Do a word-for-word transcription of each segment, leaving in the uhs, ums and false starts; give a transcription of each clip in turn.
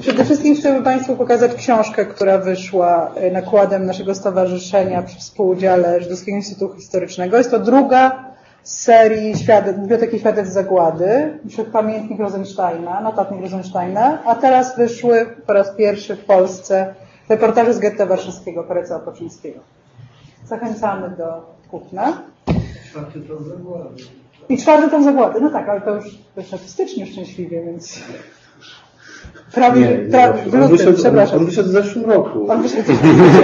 Przede wszystkim chcemy Państwu pokazać książkę, która wyszła nakładem naszego stowarzyszenia przy współudziale Żydowskiego Instytutu Historycznego. Jest to druga z serii świadectw, Biblioteki Świadectw Zagłady, pamiętnik Rosensteina, notatnik Rosensteina, a teraz wyszły po raz pierwszy w Polsce reportaże z getta warszawskiego Pereca Opoczyńskiego. Zachęcamy do kupna. Czwarty tom Zagłady. I czwarty tom Zagłady. No tak, ale to już wyszedł w styczniu szczęśliwie, więc prawie, nie, prawie w lutym, wyszedł, przepraszam. On wyszedł w zeszłym roku. On wyszedł,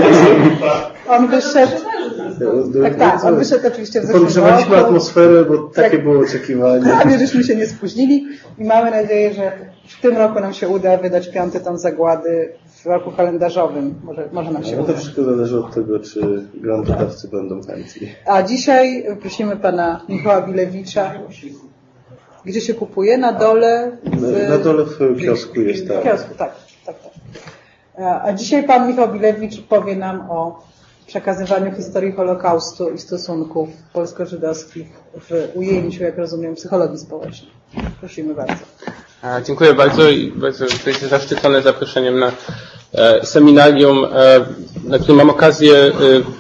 on wyszedł, tak, tak, on wyszedł oczywiście w zeszłym roku. Podgrzewaliśmy atmosferę, bo takie było oczekiwanie. Prawie żeśmy się nie spóźnili i mamy nadzieję, że w tym roku nam się uda wydać piąty tom Zagłady w roku kalendarzowym. Może, może nam się no uda. To wszystko zależy od tego, czy grantodawcy będą chętni. A dzisiaj prosimy pana Michała Bilewicza. Gdzie się kupuje? Na dole? W... Na dole w kiosku jest, tak. W kiosku, tak, tak, tak. A dzisiaj pan Michał Bilewicz powie nam o przekazywaniu historii Holokaustu i stosunków polsko-żydowskich w ujęciu, jak rozumiem, psychologii społecznej. Prosimy bardzo. A, dziękuję bardzo i bardzo jestem zaszczycony zaproszeniem na e, seminarium, e, na którym mam okazję e,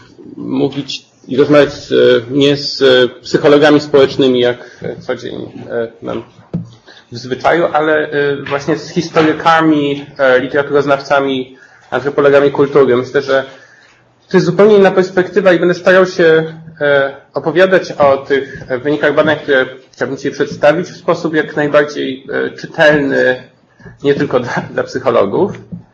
mówić i rozmawiać z, nie z psychologami społecznymi, jak co dzień e, mam w zwyczaju, ale e, właśnie z historykami, e, literaturoznawcami, antropologami kultury. Myślę, że to jest zupełnie inna perspektywa i będę starał się e, opowiadać o tych wynikach badań, które chciałbym dzisiaj przedstawić w sposób jak najbardziej e, czytelny, nie tylko dla, dla psychologów.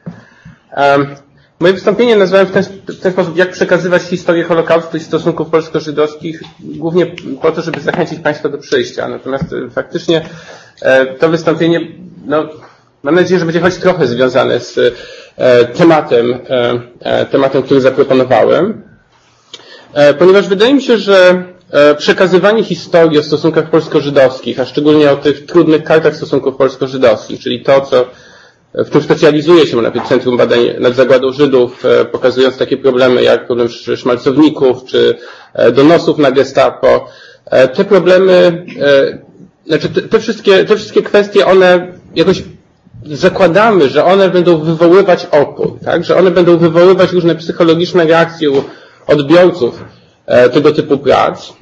E, moje wystąpienie nazwałem w ten, w ten sposób, jak przekazywać historię Holokaustu i stosunków polsko-żydowskich, głównie po to, żeby zachęcić Państwa do przyjścia. Natomiast e, faktycznie e, to wystąpienie, no, mam nadzieję, że będzie choć trochę związane z e, tematem, e, tematem, który zaproponowałem, e, ponieważ wydaje mi się, że e, przekazywanie historii o stosunkach polsko-żydowskich, a szczególnie o tych trudnych kartach stosunków polsko-żydowskich, czyli to, co, w czym specjalizuje się na Centrum Badań nad Zagładą Żydów, e, pokazując takie problemy jak problem szmalcowników, czy e, donosów na gestapo, e, te problemy, e, znaczy te, te wszystkie, te wszystkie kwestie, one jakoś zakładamy, że one będą wywoływać opór, tak? Że one będą wywoływać różne psychologiczne reakcje u odbiorców e, tego typu prac.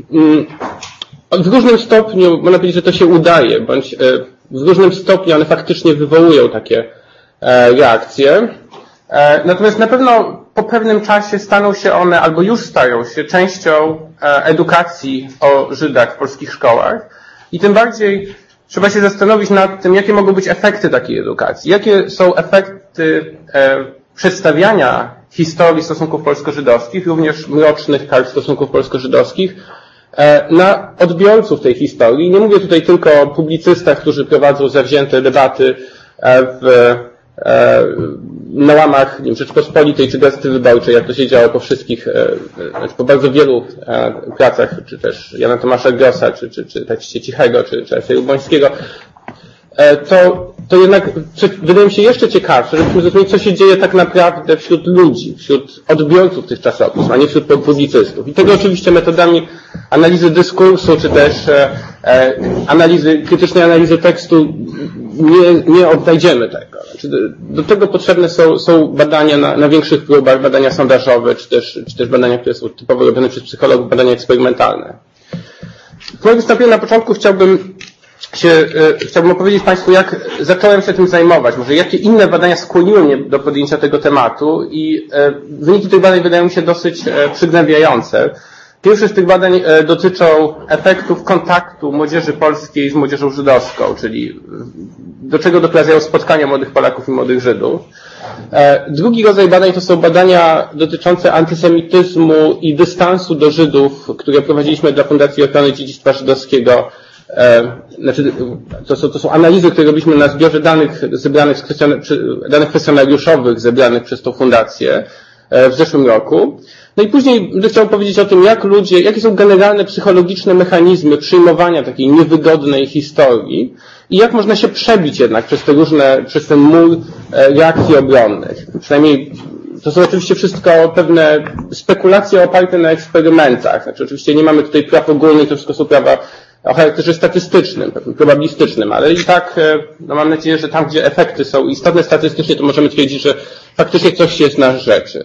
W różnym stopniu, można powiedzieć, że to się udaje, bądź e, w różnym stopniu one faktycznie wywołują takie e, reakcje. E, natomiast na pewno po pewnym czasie staną się one, albo już stają się częścią e, edukacji o Żydach w polskich szkołach i tym bardziej trzeba się zastanowić nad tym, jakie mogą być efekty takiej edukacji. Jakie są efekty e, przedstawiania historii stosunków polsko-żydowskich, również mrocznych kart stosunków polsko-żydowskich, e, na odbiorców tej historii. Nie mówię tutaj tylko o publicystach, którzy prowadzą zawzięte debaty e, w, e, na łamach nie wiem, Rzeczpospolitej czy Gazety Wyborczej, jak to się działo po wszystkich, e, znaczy po bardzo wielu e, pracach, czy też Jana Tomasza Grossa, czy, czy, czy Tacie Cichego, czy, czy Alfreja Bońskiego, e, to, to jednak co, wydaje mi się jeszcze ciekawsze, żebyśmy zrozumieli, co się dzieje tak naprawdę wśród ludzi, wśród odbiorców tych czasopism, a nie wśród publicystów. I tego oczywiście metodami analizy dyskursu, czy też e, e, analizy, krytycznej analizy tekstu nie, nie odnajdziemy tego. Znaczy, do, do tego potrzebne są, są badania na, na większych próbach, badania sondażowe, czy też, czy też badania, które są typowo robione przez psychologów, badania eksperymentalne. W moim wystąpieniu na początku chciałbym się, e, chciałbym opowiedzieć Państwu, jak zacząłem się tym zajmować, może jakie inne badania skłoniły mnie do podjęcia tego tematu i e, wyniki tych badań wydają mi się dosyć e, przygnębiające. Pierwsze z tych badań e, dotyczą efektów kontaktu młodzieży polskiej z młodzieżą żydowską, czyli do czego doprowadzają spotkania młodych Polaków i młodych Żydów. E, drugi rodzaj badań to są badania dotyczące antysemityzmu i dystansu do Żydów, które prowadziliśmy dla Fundacji Ochrony Dziedzictwa Żydowskiego. E, znaczy, to są, to są analizy, które robiliśmy na zbiorze danych zebranych z kwestion, danych kwestionariuszowych zebranych przez tą fundację e, w zeszłym roku. No i później będę chciał powiedzieć o tym, jak ludzie, jakie są generalne psychologiczne mechanizmy przyjmowania takiej niewygodnej historii i jak można się przebić jednak przez te różne, przez ten mur reakcji obronnych. Przynajmniej to są oczywiście wszystko pewne spekulacje oparte na eksperymentach. Znaczy oczywiście nie mamy tutaj praw ogólnych, to wszystko są prawa o charakterze statystycznym, probabilistycznym, ale i tak no mam nadzieję, że tam, gdzie efekty są istotne statystycznie, to możemy twierdzić, że faktycznie coś jest na rzeczy.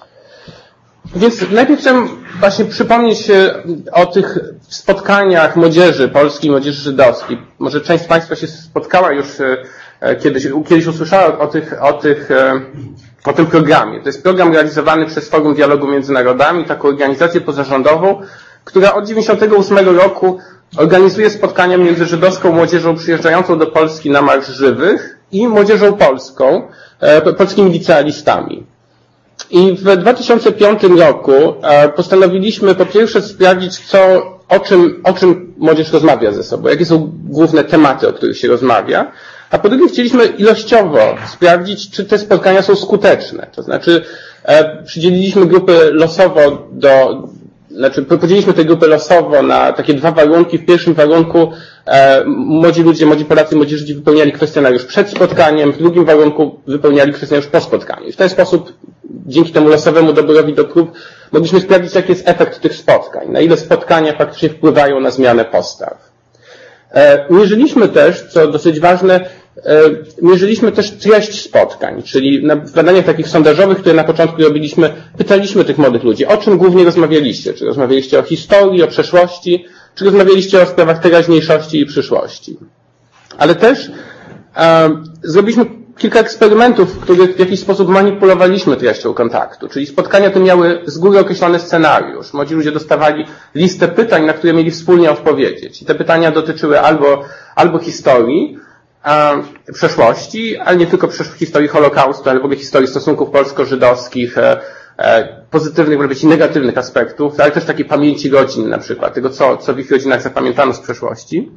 Więc najpierw chciałem właśnie przypomnieć o tych spotkaniach młodzieży polskiej, młodzieży żydowskiej. Może część z Państwa się spotkała już kiedyś, kiedyś usłyszała o tych, o tych, o tym programie. To jest program realizowany przez Forum Dialogu Między Narodami, taką organizację pozarządową, która od dziewięćdziesiątego ósmego roku organizuje spotkania między żydowską młodzieżą przyjeżdżającą do Polski na Marsz Żywych i młodzieżą polską, polskimi licealistami. I w dwa tysiące piątym roku postanowiliśmy po pierwsze sprawdzić, co, o czym, o czym młodzież rozmawia ze sobą, jakie są główne tematy, o których się rozmawia, a po drugie chcieliśmy ilościowo sprawdzić, czy te spotkania są skuteczne. To znaczy przydzieliliśmy grupy losowo do, znaczy podzieliliśmy te grupy losowo na takie dwa warunki. W pierwszym warunku e, młodzi ludzie, młodzi Polacy, młodzi Żydzi wypełniali kwestionariusz przed spotkaniem, w drugim warunku wypełniali kwestionariusz po spotkaniu. I w ten sposób, dzięki temu losowemu doborowi do prób, mogliśmy sprawdzić, jaki jest efekt tych spotkań, na ile spotkania faktycznie wpływają na zmianę postaw. E, mierzyliśmy też, co dosyć ważne, mierzyliśmy też treść spotkań, czyli na badaniach takich sondażowych, które na początku robiliśmy, pytaliśmy tych młodych ludzi, o czym głównie rozmawialiście? Czy rozmawialiście o historii, o przeszłości, czy rozmawialiście o sprawach teraźniejszości i przyszłości? Ale też e, zrobiliśmy kilka eksperymentów, w których w jakiś sposób manipulowaliśmy treścią kontaktu, czyli spotkania te miały z góry określony scenariusz. Młodzi ludzie dostawali listę pytań, na które mieli wspólnie odpowiedzieć. I te pytania dotyczyły albo, albo historii, przeszłości, ale nie tylko historii Holokaustu, ale w ogóle historii stosunków polsko-żydowskich, pozytywnych, może być i negatywnych aspektów, ale też takiej pamięci rodzin na przykład, tego co, co w ich rodzinach zapamiętano z przeszłości.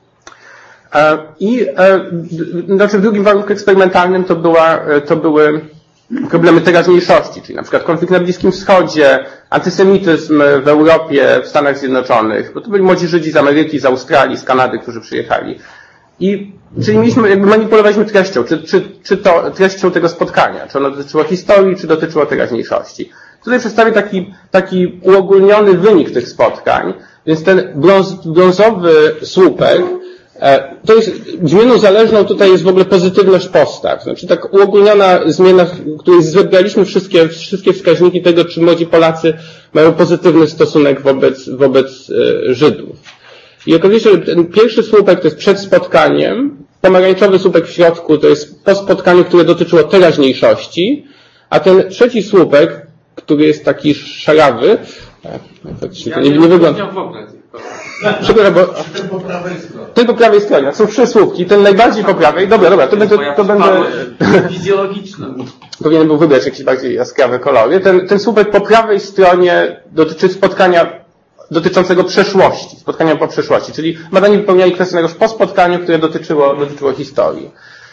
I znaczy w drugim warunku eksperymentalnym to, była, to były problemy teraźniejszości, czyli na przykład konflikt na Bliskim Wschodzie, antysemityzm w Europie, w Stanach Zjednoczonych, bo to byli młodzi Żydzi z Ameryki, z Australii, z Kanady, którzy przyjechali. I, czyli mieliśmy, jakby manipulowaliśmy treścią, czy, czy, czy to treścią tego spotkania, czy ono dotyczyło historii, czy dotyczyło teraźniejszości. Tutaj przedstawię taki, taki uogólniony wynik tych spotkań, więc ten brąz, brązowy słupek, e, to jest, zmianą zależną tutaj jest w ogóle pozytywność postaw. Znaczy tak uogólniona zmiana, w której zebraliśmy wszystkie, wszystkie wskaźniki tego, czy młodzi Polacy mają pozytywny stosunek wobec, wobec e, Żydów. I okazuje się, że ten pierwszy słupek to jest przed spotkaniem, pomarańczowy słupek w środku to jest po spotkaniu, które dotyczyło teraźniejszości, a ten trzeci słupek, który jest taki szarawy, faktycznie to nie, nie wygląda. Przepraszam, bo ten po prawej stronie. Ten po prawej stronie. Są trzy słupki, ten najbardziej po prawej. Dobra, dobra, to będzie, to będzie fizjologiczna. Powinien był wybrać jakieś bardziej jaskrawe kolory. Ten, ten słupek po prawej stronie dotyczy spotkania dotyczącego przeszłości, spotkania po przeszłości, czyli badani wypełniali kwestionariusz po spotkaniu, które dotyczyło, dotyczyło historii.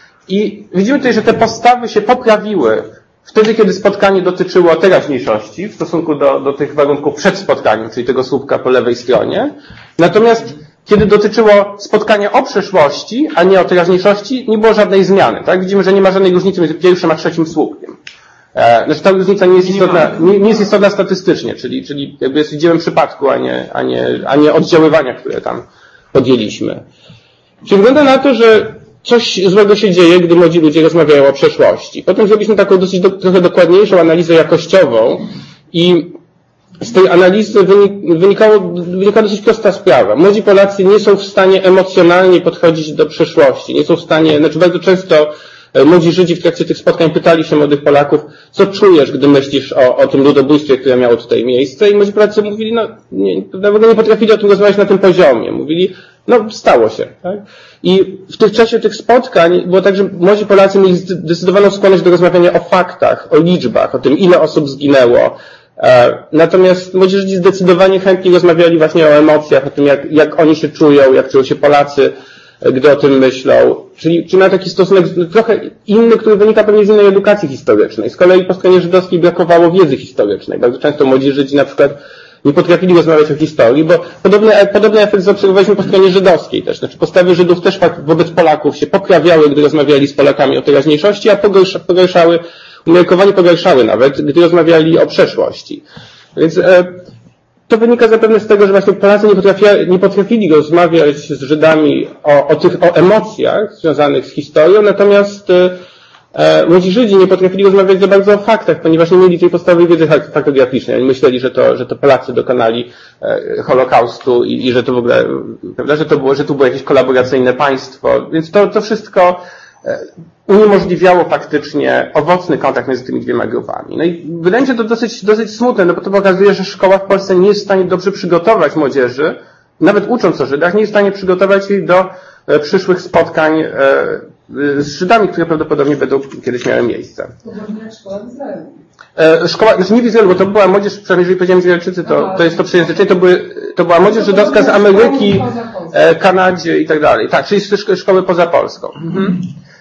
I widzimy tutaj, że te postawy się poprawiły wtedy, kiedy spotkanie dotyczyło teraźniejszości w stosunku do, do tych warunków przed spotkaniem, czyli tego słupka po lewej stronie. Natomiast kiedy dotyczyło spotkania o przeszłości, a nie o teraźniejszości, nie było żadnej zmiany. Tak? Widzimy, że nie ma żadnej różnicy między pierwszym a trzecim słupkiem. Znaczy ta różnica nie jest istotna, nie, nie jest istotna statystycznie, czyli, czyli jakby jest dziełem przypadku, a nie, a nie, a nie oddziaływania, które tam podjęliśmy. Czyli wygląda na to, że coś złego się dzieje, gdy młodzi ludzie rozmawiają o przeszłości. Potem zrobiliśmy taką dosyć do, trochę dokładniejszą analizę jakościową i z tej analizy wynikało, wynika dosyć prosta sprawa. Młodzi Polacy nie są w stanie emocjonalnie podchodzić do przeszłości, nie są w stanie, znaczy bardzo często młodzi Żydzi w trakcie tych spotkań pytali się młodych Polaków, co czujesz, gdy myślisz o, o tym ludobójstwie, które miało tutaj miejsce, i młodzi Polacy mówili, no, nie, w ogóle nie potrafili o tym rozmawiać na tym poziomie. Mówili, no, stało się, tak? I w tym czasie tych spotkań było tak, że młodzi Polacy mieli zdecydowaną skłonność do rozmawiania o faktach, o liczbach, o tym, ile osób zginęło. Natomiast młodzi Żydzi zdecydowanie chętniej rozmawiali właśnie o emocjach, o tym, jak, jak oni się czują, jak czują się Polacy, gdy o tym myślą. Czyli, czyli ma taki stosunek trochę inny, który wynika pewnie z innej edukacji historycznej. Z kolei po stronie żydowskiej brakowało wiedzy historycznej. Bardzo często młodzi Żydzi na przykład nie potrafili rozmawiać o historii, bo podobny, podobny efekt zaobserwowaliśmy po stronie żydowskiej też. Znaczy postawy Żydów też wobec Polaków się poprawiały, gdy rozmawiali z Polakami o teraźniejszości, a pogarszały, umiarkowanie pogarszały nawet, gdy rozmawiali o przeszłości. Więc e, to wynika zapewne z tego, że właśnie Polacy nie, potrafia, nie potrafili rozmawiać z Żydami o, o tych, o emocjach związanych z historią, natomiast e, młodzi Żydzi nie potrafili rozmawiać za bardzo o faktach, ponieważ nie mieli tej podstawowej wiedzy faktograficznej. Oni myśleli, że to, że to Polacy dokonali e, Holokaustu i, i że to w ogóle, prawda, że to było, że tu było jakieś kolaboracyjne państwo, więc to, to wszystko e, uniemożliwiało faktycznie owocny kontakt między tymi dwiema grupami. No i wydaje mi się to dosyć, dosyć smutne, no bo to pokazuje, że szkoła w Polsce nie jest w stanie dobrze przygotować młodzieży, nawet ucząc o Żydach, nie jest w stanie przygotować jej do e, przyszłych spotkań e, z Żydami, które prawdopodobnie będą kiedyś miały miejsce. Podobnie jak szkoła w Izraelu. E, szkoła, znaczy nie w Izraelu, bo to była młodzież, przynajmniej jeżeli powiedziałem Izraelczycy, to, to jest to przejęzyczenie, to, były, to była młodzież żydowska z Ameryki, e, Kanadzie i tak dalej. Tak, czyli z szkoły poza Polską. Mhm.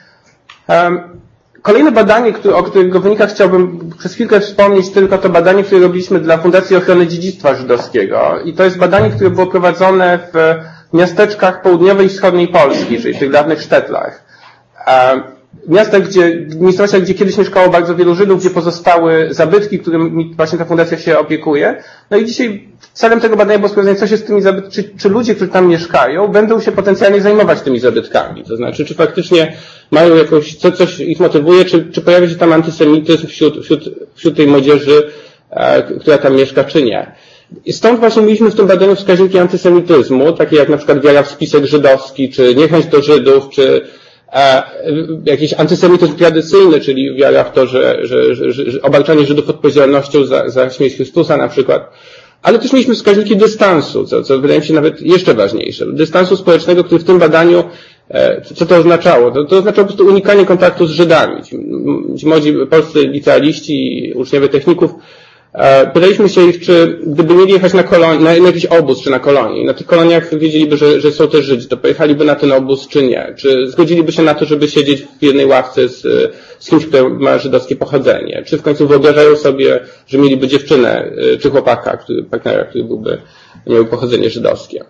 Kolejne badanie, o którego wynikach chciałbym przez chwilkę wspomnieć, tylko to badanie, które robiliśmy dla Fundacji Ochrony Dziedzictwa Żydowskiego. I to jest badanie, które było prowadzone w miasteczkach południowej i wschodniej Polski, czyli w tych dawnych sztetlach. Miastach, gdzie, miejscowościach, gdzie kiedyś mieszkało bardzo wielu Żydów, gdzie pozostały zabytki, którymi właśnie ta fundacja się opiekuje. No i dzisiaj celem tego badania było sprawdzenie, co się z tymi zabytkami, czy, czy ludzie, którzy tam mieszkają, będą się potencjalnie zajmować tymi zabytkami. To znaczy, czy faktycznie mają jakoś, co, coś ich motywuje, czy, czy pojawia się tam antysemityzm wśród, wśród, wśród tej młodzieży, e, która tam mieszka, czy nie. I stąd właśnie mieliśmy w tym badaniu wskaźniki antysemityzmu, takie jak na przykład wiara w spisek żydowski, czy niechęć do Żydów, czy e, jakiś antysemityzm tradycyjny, czyli wiara w to, że, że, że, że obarczanie Żydów odpowiedzialnością za, za śmierć Chrystusa na przykład. Ale też mieliśmy wskaźniki dystansu, co, co wydaje mi się nawet jeszcze ważniejsze. Dystansu społecznego, który w tym badaniu, e, co to oznaczało? To, to oznaczało po prostu unikanie kontaktu z Żydami. Ci, ci młodzi polscy licealiści i uczniowie techników, e, pytaliśmy się ich, czy gdyby mieli jechać na, kolon, na, na jakiś obóz, czy na kolonię, i na tych koloniach wiedzieliby, że, że są też Żydzi, to pojechaliby na ten obóz, czy nie? Czy zgodziliby się na to, żeby siedzieć w jednej ławce z, z kimś, kto ma żydowskie pochodzenie? Czy w końcu wyobrażają sobie, że mieliby dziewczynę, czy chłopaka, który, partnera, który byłby, miał pochodzenie żydowskie?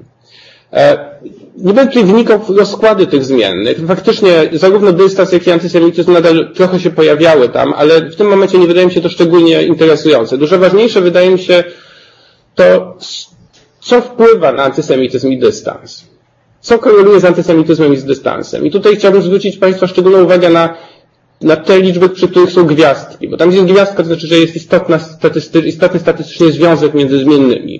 Nie będę tutaj wynikał w rozkłady tych zmiennych. Faktycznie zarówno dystans, jak i antysemityzm nadal trochę się pojawiały tam, ale w tym momencie nie wydaje mi się to szczególnie interesujące. Dużo ważniejsze wydaje mi się to, co wpływa na antysemityzm i dystans. Co koreluje z antysemityzmem i z dystansem. I tutaj chciałbym zwrócić Państwa szczególną uwagę na, na te liczby, przy których są gwiazdki. Bo tam gdzie jest gwiazdka, to znaczy, że jest istotna statystycznie, istotny statystycznie związek między zmiennymi.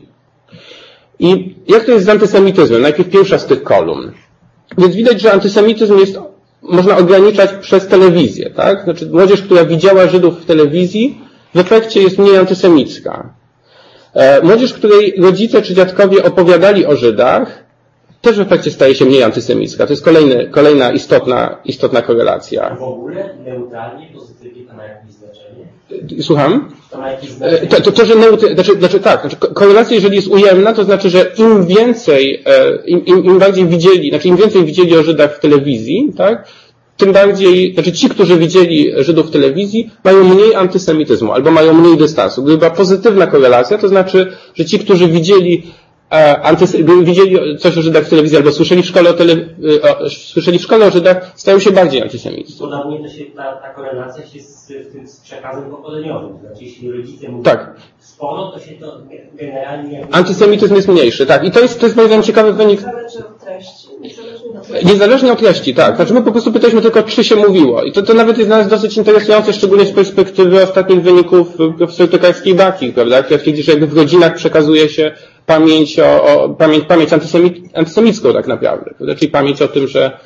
I jak to jest z antysemityzmem? Najpierw pierwsza z tych kolumn. Więc widać, że antysemityzm jest, można ograniczać przez telewizję, tak? Znaczy młodzież, która widziała Żydów w telewizji, w efekcie jest mniej antysemicka. E, młodzież, której rodzice czy dziadkowie opowiadali o Żydach, też w efekcie staje się mniej antysemicka. To jest kolejny, kolejna istotna, istotna korelacja. W ogóle neutralnie, pozytywnie to ma jakieś znaczenie? Słucham? To ma jakieś znaczenie? To, to, to że neutry, znaczy, znaczy tak, znaczy korelacja, jeżeli jest ujemna, to znaczy, że im więcej, im, im, im bardziej widzieli, znaczy im więcej widzieli o Żydach w telewizji, tak, tym bardziej, znaczy ci, którzy widzieli Żydów w telewizji, mają mniej antysemityzmu albo mają mniej dystansu. Gdyby była pozytywna korelacja, to znaczy, że ci, którzy widzieli Antys- widzieli coś o Żydach w telewizji albo słyszeli w szkole o, tele, o, słyszeli w szkole o Żydach, stają się bardziej antysemiccy. Podobnie to się, ta, ta korelacja się z, z tym z przekazem pokoleniowym. Znaczy, jeśli rodzice mówią tak. sporo, to się to generalnie... Antysemityzm jest mniejszy, tak. I to jest, to jest moim zdaniem ciekawy wynik. Niezależnie od treści. Niezależnie od treści. Niezależnie od treści, tak. Znaczy my po prostu pytaliśmy tylko, czy się mówiło. I to, to nawet jest dla nas dosyć interesujące, szczególnie z perspektywy ostatnich wyników profesor Tokarskiej-Baki, prawda? Która twierdzi, że jakby w rodzinach przekazuje się pamięć o, o pamięć, pamięć antysemic, antysemicką tak naprawdę. Czyli pamięć o tym, że,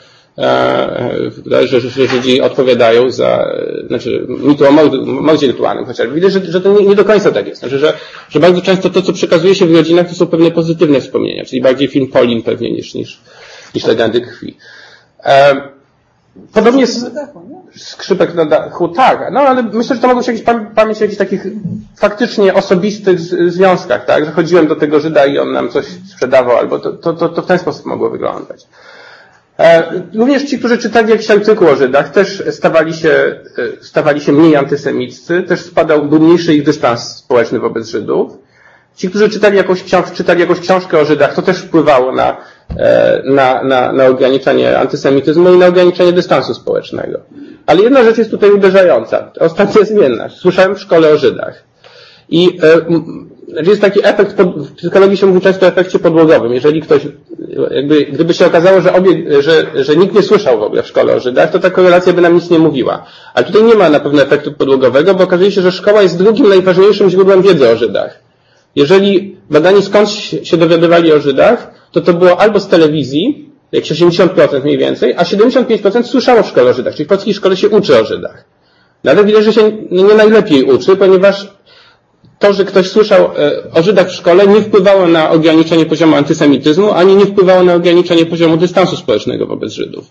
e, że, że Żydzi odpowiadają za, znaczy mitu o mordzie rytualnym chociażby. Widać, że, że to nie, nie do końca tak jest. Znaczy, że, że bardzo często to, co przekazuje się w rodzinach, to są pewne pozytywne wspomnienia, czyli bardziej film Polin pewnie niż, niż, niż Legendy krwi. E, Podobnie z skrzypek na dachu, tak, no ale myślę, że to mogło się jakieś pamięć o jakichś takich faktycznie osobistych związkach, tak, że chodziłem do tego Żyda i on nam coś sprzedawał, albo to, to, to, to w ten sposób mogło wyglądać. E, również ci, którzy czytali jakiś artykuł o Żydach, też stawali się, stawali się mniej antysemiccy, też spadał, był mniejszy ich dystans społeczny wobec Żydów. Ci, którzy czytali jakąś, książ- czytali jakąś książkę o Żydach, to też wpływało na, na, na, na ograniczenie antysemityzmu i na ograniczenie dystansu społecznego. Ale jedna rzecz jest tutaj uderzająca. Ostatnia zmienna. Słyszałem w szkole o Żydach. I znaczy jest taki efekt, pod, w psychologii się mówi często o efekcie podłogowym. Jeżeli ktoś, jakby, gdyby się okazało, że, obie, że, że nikt nie słyszał w ogóle w szkole o Żydach, to ta korelacja by nam nic nie mówiła. Ale tutaj nie ma na pewno efektu podłogowego, bo okazuje się, że szkoła jest drugim najważniejszym źródłem wiedzy o Żydach. Jeżeli badani skąd się dowiadywali o Żydach, to to było albo z telewizji, jakieś osiemdziesiąt procent mniej więcej, a siedemdziesiąt pięć procent słyszało w szkole o Żydach, czyli w polskiej szkole się uczy o Żydach. No ale widać, że się nie najlepiej uczy, ponieważ to, że ktoś słyszał o Żydach w szkole, nie wpływało na ograniczenie poziomu antysemityzmu, ani nie wpływało na ograniczenie poziomu dystansu społecznego wobec Żydów.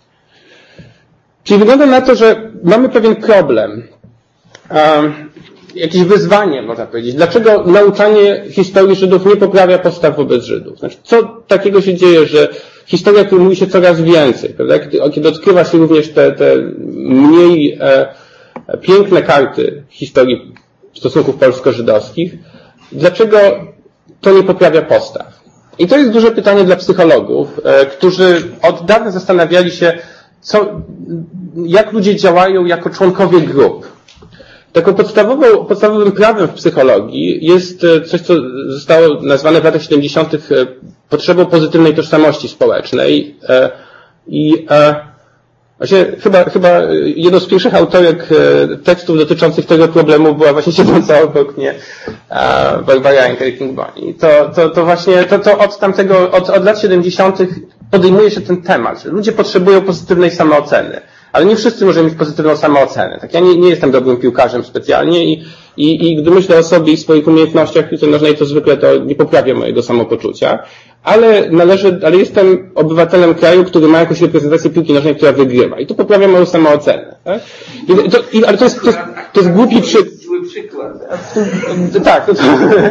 Czyli wygląda na to, że mamy pewien problem, um, jakieś wyzwanie, można powiedzieć. Dlaczego nauczanie historii Żydów nie poprawia postaw wobec Żydów? Znaczy, co takiego się dzieje, że historia, której mówi się coraz więcej, prawda? Kiedy, kiedy odkrywa się również te, te mniej e, piękne karty historii stosunków polsko-żydowskich, dlaczego to nie poprawia postaw? I to jest duże pytanie dla psychologów, e, którzy od dawna zastanawiali się, co, jak ludzie działają jako członkowie grup. Taką podstawową, podstawowym prawem w psychologii jest coś, co zostało nazwane w latach siedemdziesiątych potrzebą pozytywnej tożsamości społecznej. I właśnie chyba, chyba jedną z pierwszych autorek tekstów dotyczących tego problemu była właśnie siedząca obok mnie Barbara Engelking-Boni. To, to, to właśnie, to, to od tamtego, od, od lat siedemdziesiątych podejmuje się ten temat, że ludzie potrzebują pozytywnej samooceny. Ale nie wszyscy możemy mieć pozytywną samoocenę. Tak, ja nie, nie jestem dobrym piłkarzem specjalnie i, i, i gdy myślę o sobie i swoich umiejętnościach piłce nożnej, to zwykle to nie poprawia mojego samopoczucia. Ale należy, ale jestem obywatelem kraju, który ma jakąś reprezentację piłki nożnej, która wygrywa. I to poprawia moją samoocenę. Tak? I to, i, ale to jest, to jest, to jest głupi przykład. Zły przykład. Tak, to, to,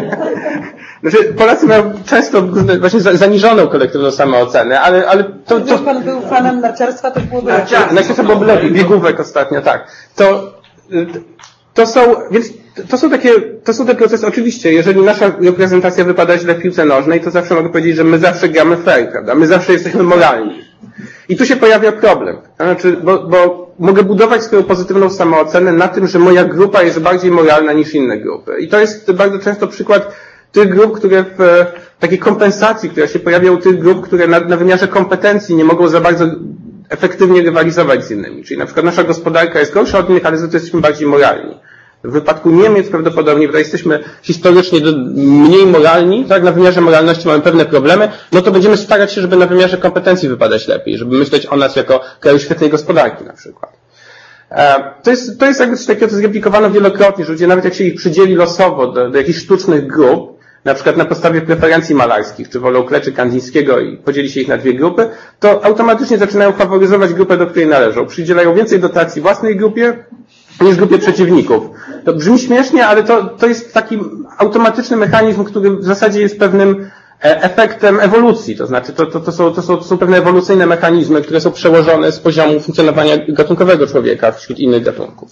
znaczy Polacy mają często właśnie zaniżoną kolektywną samoocenę, ale, ale to, to... Gdyby pan był fanem narciarstwa, to byłoby lepiej. Narciarstwo byłoby lepiej, biegówek ostatnio, tak. To, to są, więc to są takie, to są te procesy, oczywiście, jeżeli nasza reprezentacja wypada źle w piłce nożnej, to zawsze mogę powiedzieć, że my zawsze gramy fair, prawda? My zawsze jesteśmy moralni. I tu się pojawia problem. Znaczy, bo, bo mogę budować swoją pozytywną samoocenę na tym, że moja grupa jest bardziej moralna niż inne grupy. I to jest bardzo często przykład tych grup, które w takiej kompensacji, która się pojawia u tych grup, które na, na wymiarze kompetencji nie mogą za bardzo efektywnie rywalizować z innymi. Czyli na przykład nasza gospodarka jest gorsza od innych, ale za to jesteśmy bardziej moralni. W wypadku Niemiec prawdopodobnie, tutaj jesteśmy historycznie mniej moralni, tak, na wymiarze moralności mamy pewne problemy, no to będziemy starać się, żeby na wymiarze kompetencji wypadać lepiej, żeby myśleć o nas jako kraju świetnej gospodarki na przykład. To jest, to jest jakby coś takiego, co zreplikowano wielokrotnie, że ludzie nawet jak się ich przydzieli losowo do, do jakichś sztucznych grup, na przykład na podstawie preferencji malarskich, czy wolą Klee, czy Kandińskiego i podzieli się ich na dwie grupy, to automatycznie zaczynają faworyzować grupę, do której należą. Przydzielają więcej dotacji własnej grupie niż grupie przeciwników. To brzmi śmiesznie, ale to, to jest taki automatyczny mechanizm, który w zasadzie jest pewnym efektem ewolucji. To znaczy, to, to, to, są, to, są, to są pewne ewolucyjne mechanizmy, które są przełożone z poziomu funkcjonowania gatunkowego człowieka wśród innych gatunków.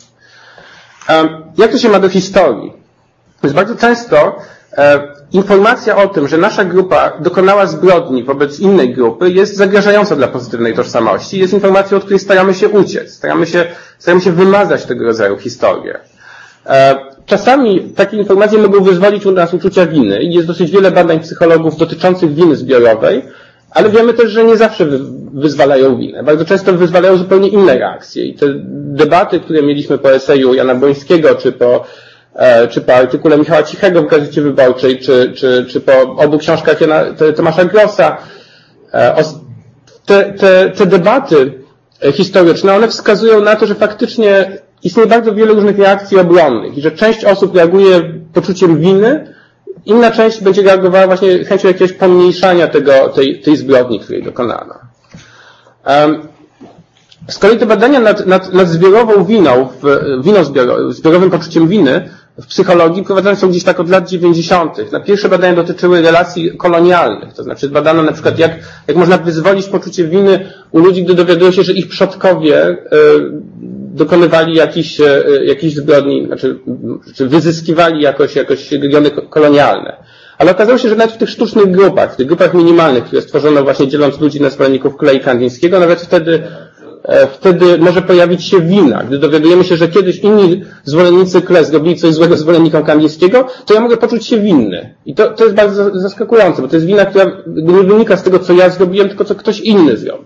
Jak to się ma do historii? Więc bardzo często e, informacja o tym, że nasza grupa dokonała zbrodni wobec innej grupy jest zagrażająca dla pozytywnej tożsamości. Jest informacją, od której staramy się uciec. Staramy się, staramy się wymazać tego rodzaju historię. E, czasami takie informacje mogą wyzwolić u nas uczucia winy i jest dosyć wiele badań psychologów dotyczących winy zbiorowej, ale wiemy też, że nie zawsze wy, wyzwalają winę. Bardzo często wyzwalają zupełnie inne reakcje. I te debaty, które mieliśmy po eseju Jana Bońskiego, czy po czy po artykule Michała Cichego w Gazecie Wyborczej, czy, czy, czy po obu książkach Jana, Tomasza Grossa. Te, te, te debaty historyczne, one wskazują na to, że faktycznie istnieje bardzo wiele różnych reakcji obronnych i że część osób reaguje poczuciem winy, inna część będzie reagowała właśnie chęcią jakiegoś pomniejszania tego, tej, tej zbrodni, której dokonano. Z kolei te badania nad, nad, nad zbiorową winą, w, winą zbioro, zbiorowym poczuciem winy w psychologii prowadzone są gdzieś tak od lat dziewięćdziesiątych. Na pierwsze badania dotyczyły relacji kolonialnych, to znaczy badano na przykład jak, jak można wyzwolić poczucie winy u ludzi, gdy dowiadują się, że ich przodkowie y, dokonywali jakichś, y, jakichś zbrodni, znaczy czy wyzyskiwali jakoś, jakoś regiony kolonialne. Ale okazało się, że nawet w tych sztucznych grupach, w tych grupach minimalnych, które stworzono właśnie dzieląc ludzi na zwolenników Klee i Kandińskiego, nawet wtedy wtedy może pojawić się wina. Gdy dowiadujemy się, że kiedyś inni zwolennicy Kles zrobili coś złego zwolennikom Kandińskiego, to ja mogę poczuć się winny. I to, to jest bardzo zaskakujące, bo to jest wina, która nie wynika z tego, co ja zrobiłem, tylko co ktoś inny zrobił.